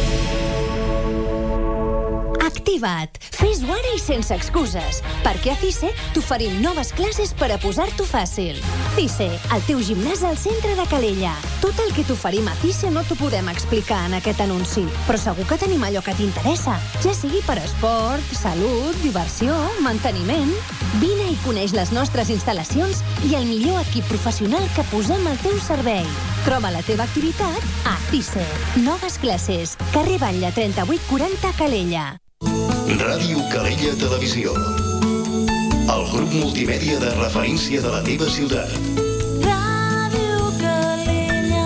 Activa't! Fes-ho ara i sense excuses, perquè a CICE t'oferim noves classes per a posar-t'ho fàcil. CICE, el teu gimnàs al centre de Calella. Tot el que t'oferim a CICE no t'ho podem explicar en aquest anunci, però segur que tenim allò que t'interessa, ja sigui per esport, salut, diversió, manteniment. Vine i coneix les nostres instal·lacions i el millor equip professional que posem al teu servei. Troba la teva activitat a CICE. Noves classes. Carrer Batlle 3840 Calella. Ràdio Calella Televisió. El grup multimèdia de referència de la teva ciutat. Ràdio Calella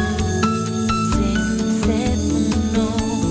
107.9.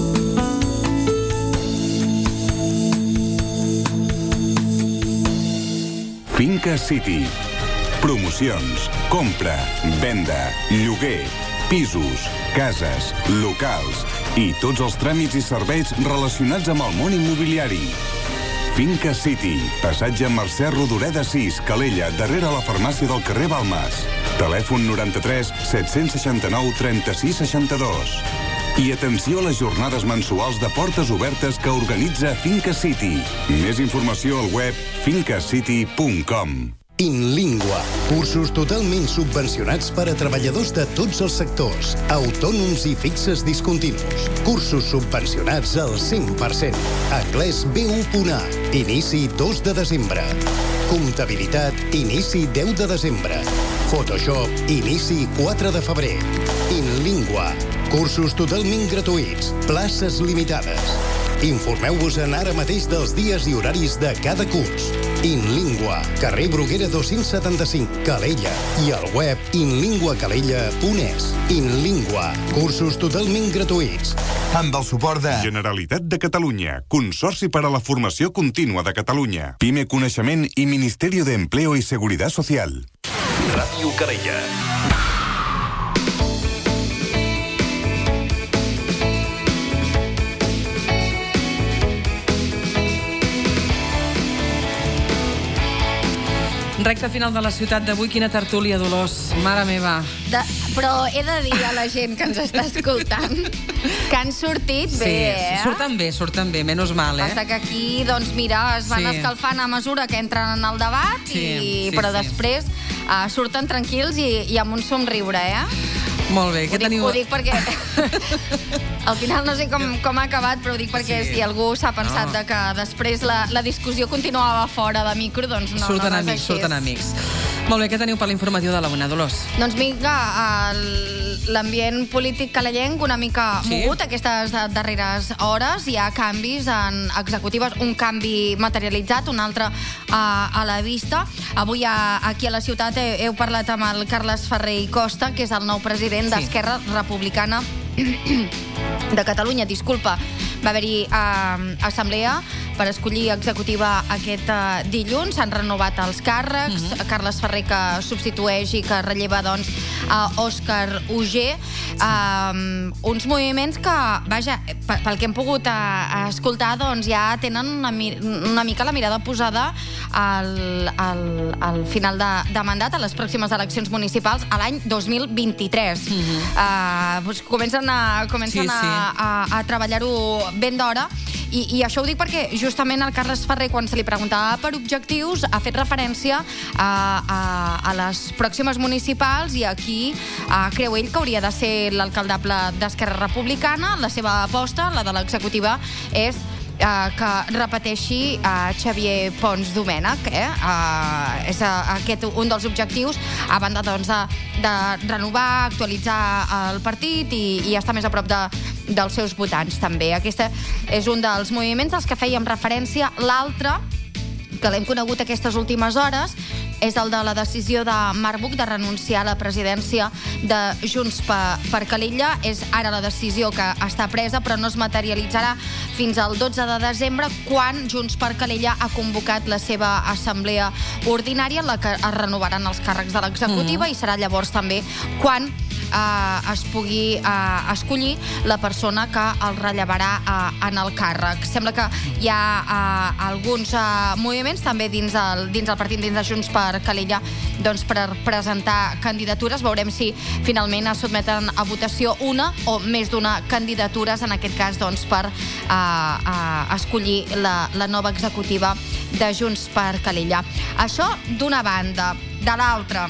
Finca City. Promocions, compra, venda, lloguer, pisos, cases, locals i tots els tràmits i serveis relacionats amb el món immobiliari. Finca City, passatge Mercè Rodoreda 6, Calella, darrere la farmàcia del carrer Balmes. Telèfon 93 769 36 62. I atenció a les jornades mensuals de portes obertes que organitza Finca City. Més informació al web fincacity.com. InLingua, cursos totalment subvencionats per a treballadors de tots els sectors, autònoms i fixes discontinus. Cursos subvencionats al 100%. Anglès B1.A, inici 2 de desembre. Comptabilitat, inici 10 de desembre. Photoshop, inici 4 de febrer. InLingua, cursos totalment gratuïts, places limitades. Informeu-vos ara mateix dels dies i horaris de cada curs. InLingua, carrer Bruguera 275, Calella, i al web inlinguacalella.es. InLingua, cursos totalment gratuïts. Amb el suport de Generalitat de Catalunya, Consorci per a la Formació Contínua de Catalunya, PIME Coneixement i Ministerio de Empleo y Seguridad Social. Ràdio Calella. Recte final de la ciutat d'avui, quina tertúlia, Dolors. Mare meva. Però he de dir a la gent que ens està escoltant que han sortit bé, Surten bé, menys mal, Passa que aquí, doncs mira, es van escalfant a mesura que entren en el debat, però després surten tranquils i amb un somriure, Molt bé, què teniu? Ho dic perquè al final no sé com ha acabat, però ho dic perquè si algú s'ha pensat que després la discussió continuava fora de micro, doncs no és així. Surten amics. Molt bé, què teniu per l'informatiu de la una, Dolors? Doncs vinga, l'ambient polític calellenc una mica mogut aquestes darreres hores. Hi ha canvis en executives, un canvi materialitzat, un altre a la vista. Avui aquí a la ciutat heu parlat amb el Carles Ferrer i Costa, que és el nou president d'Esquerra Republicana de Catalunya. Va haver-hi assemblea per escollir executiva aquest dilluns. S'han renovat els càrrecs. Carles Ferrer, que substitueix i que relleva doncs a Òscar Uger. Uns moviments que, vaja, pel que hem pogut escoltar, doncs ja tenen una mica la mirada posada al final de mandat, a les pròximes eleccions municipals, a l'any 2023. Comencen a treballar-ho ben d'hora. I això ho dic perquè justament el Carles Ferrer, quan se li preguntava per objectius, ha fet referència a les pròximes municipals, i aquí creu ell que hauria de ser l'alcaldable d'Esquerra Republicana. La seva aposta, la de l'executiva, és que repeteixi Xavier Pons Domènech. És aquest un dels objectius, a banda doncs de renovar, actualitzar el partit i estar més a prop dels seus votants també. Aquest és un dels moviments als que fèiem referència. L'altre, que l'hem conegut aquestes últimes hores, és el de la decisió de Marc Buch de renunciar a la presidència de Junts per Calella. És ara la decisió que està presa, però no es materialitzarà fins al 12 de desembre, quan Junts per Calella ha convocat la seva assemblea ordinària, en la que es renovaran els càrrecs de l'executiva, i serà llavors també quan es pugui escollir la persona que el rellevarà en el càrrec. Sembla que hi ha alguns moviments també dins el partit, dins de Junts per Calella, doncs per presentar candidatures. Veurem si finalment es sotmeten a votació una o més d'una candidatures, en aquest cas doncs per escollir la nova executiva de Junts per Calella. Això d'una banda. De l'altra,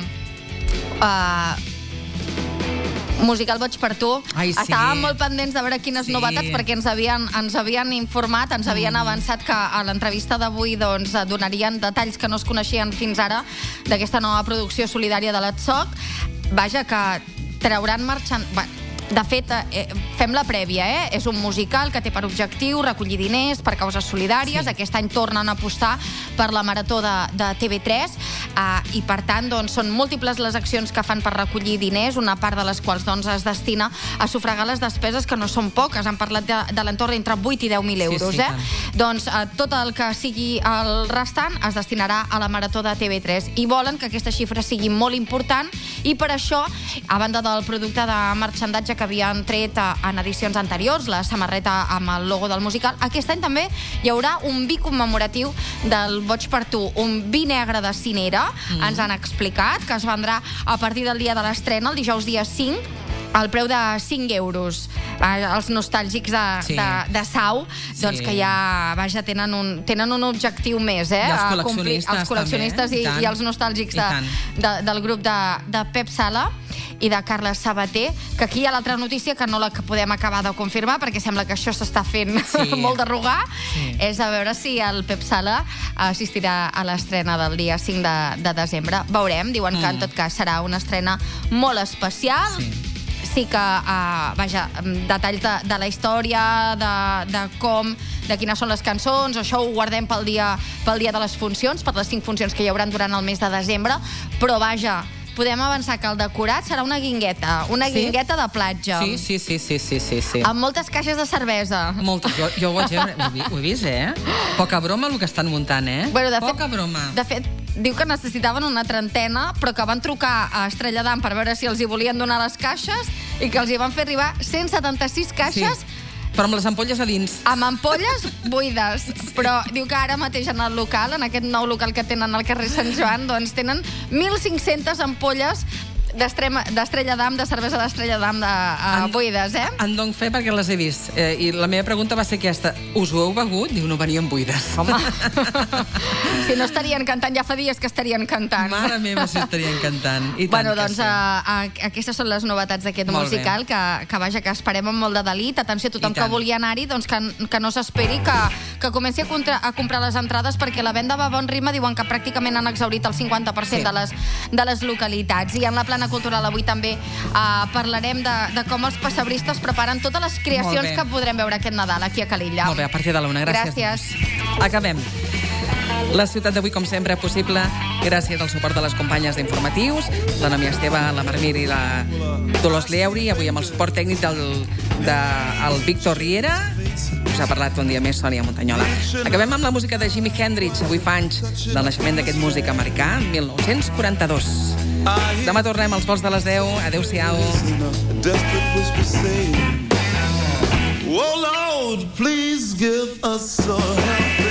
musical Boig per tu. Estàvem molt pendents de veure quines novetats, perquè ens havien informat, ens havien avançat que a l'entrevista d'avui doncs donarien detalls que no es coneixien fins ara d'aquesta nova producció solidària de l'ETSOC. Vaja, que trauran marxant... De fet, fem la prèvia, és un musical que té per objectiu recollir diners per causes solidàries. Aquest any tornen a apostar per la marató de TV3, i per tant doncs, són múltiples les accions que fan per recollir diners, una part de les quals doncs, es destina a sufragar les despeses, que no són poques. Han parlat de l'entorn entre 8 i 10.000 euros. Doncs tot el que sigui el restant es destinarà a la marató de TV3, i volen que aquesta xifra sigui molt important, i per això, a banda del producte de marxandatge que havien tret en edicions anteriors, la samarreta amb el logo del musical, aquest any també hi haurà un vi commemoratiu del Boig per tu, un vi negre de Cinera. Ens han explicat que es vendrà a partir del dia de l'estrena, el dijous dia 5, al preu de 5 euros. Els nostàlgics de Sau, doncs que ja, vaja, tenen un objectiu més, els col·leccionistes i els nostàlgics del grup de Pep Sala i de Carles Sabater, que aquí hi ha l'altra notícia que no la podem acabar de confirmar, perquè sembla que això s'està fent molt de rogar, és a veure si el Pep Sala assistirà a l'estrena del dia 5 de desembre. Veurem, diuen que en tot cas serà una estrena molt especial. Sí que, vaja, detalls de la història, de quines són les cançons, això ho guardem pel dia de les funcions, per les 5 funcions que hi haurà durant el mes de desembre, però vaja, podem avançar que el decorat serà una guingueta de platja. Sí. Amb moltes caixes de cervesa. Jo ho he vist, Poca broma el que estan muntant, Poca broma. De fet, diu que necessitaven una 30, però que van trucar a Estrella d'Am per veure si els hi volien donar les caixes, i que els hi van fer arribar 176 caixes. Però amb les ampolles a dins. Amb ampolles buides. Però diu que ara mateix en el local, en aquest nou local que tenen al carrer Sant Joan, doncs tenen 1.500 ampolles d'Estrella d'Am, de cervesa d'Estrella d'Am buides, En dono fe perquè les he vist. I la meva pregunta va ser aquesta: us ho heu begut? Diu, no venien buides. Home, si no estarien cantant, ja fa dies que estarien cantant. Mare meva, si estarien cantant. Bueno, doncs aquestes són les novetats d'aquest musical, que vaja, que esperem amb molt de delit. Atenció a tothom que vulgui anar-hi, doncs que no s'esperi, que comenci a comprar les entrades, perquè la venda va a bon ritme, diuen que pràcticament han exhaurit el 50% de les localitats. I en la plana cultural avui també parlarem de com els pessebristes preparen totes les creacions que podrem veure aquest Nadal aquí a Calella. Molt bé, a partir de la 1. Gràcies. Acabem. La ciutat d'avui, com sempre, possible gràcies al suport de les companyes d'informatius, la Noemí Esteve, la Marmir i la Dolors Lieuri, avui amb el suport tècnic del Víctor Riera. Us ha parlat un dia més Sònia Montanyola. Acabem amb la música de Jimi Hendrix. Avui fa anys del naixement d'aquest músic americà, 1942. Demà tornem als vols de les 10. Adéu-siau. Oh Lord, please give us a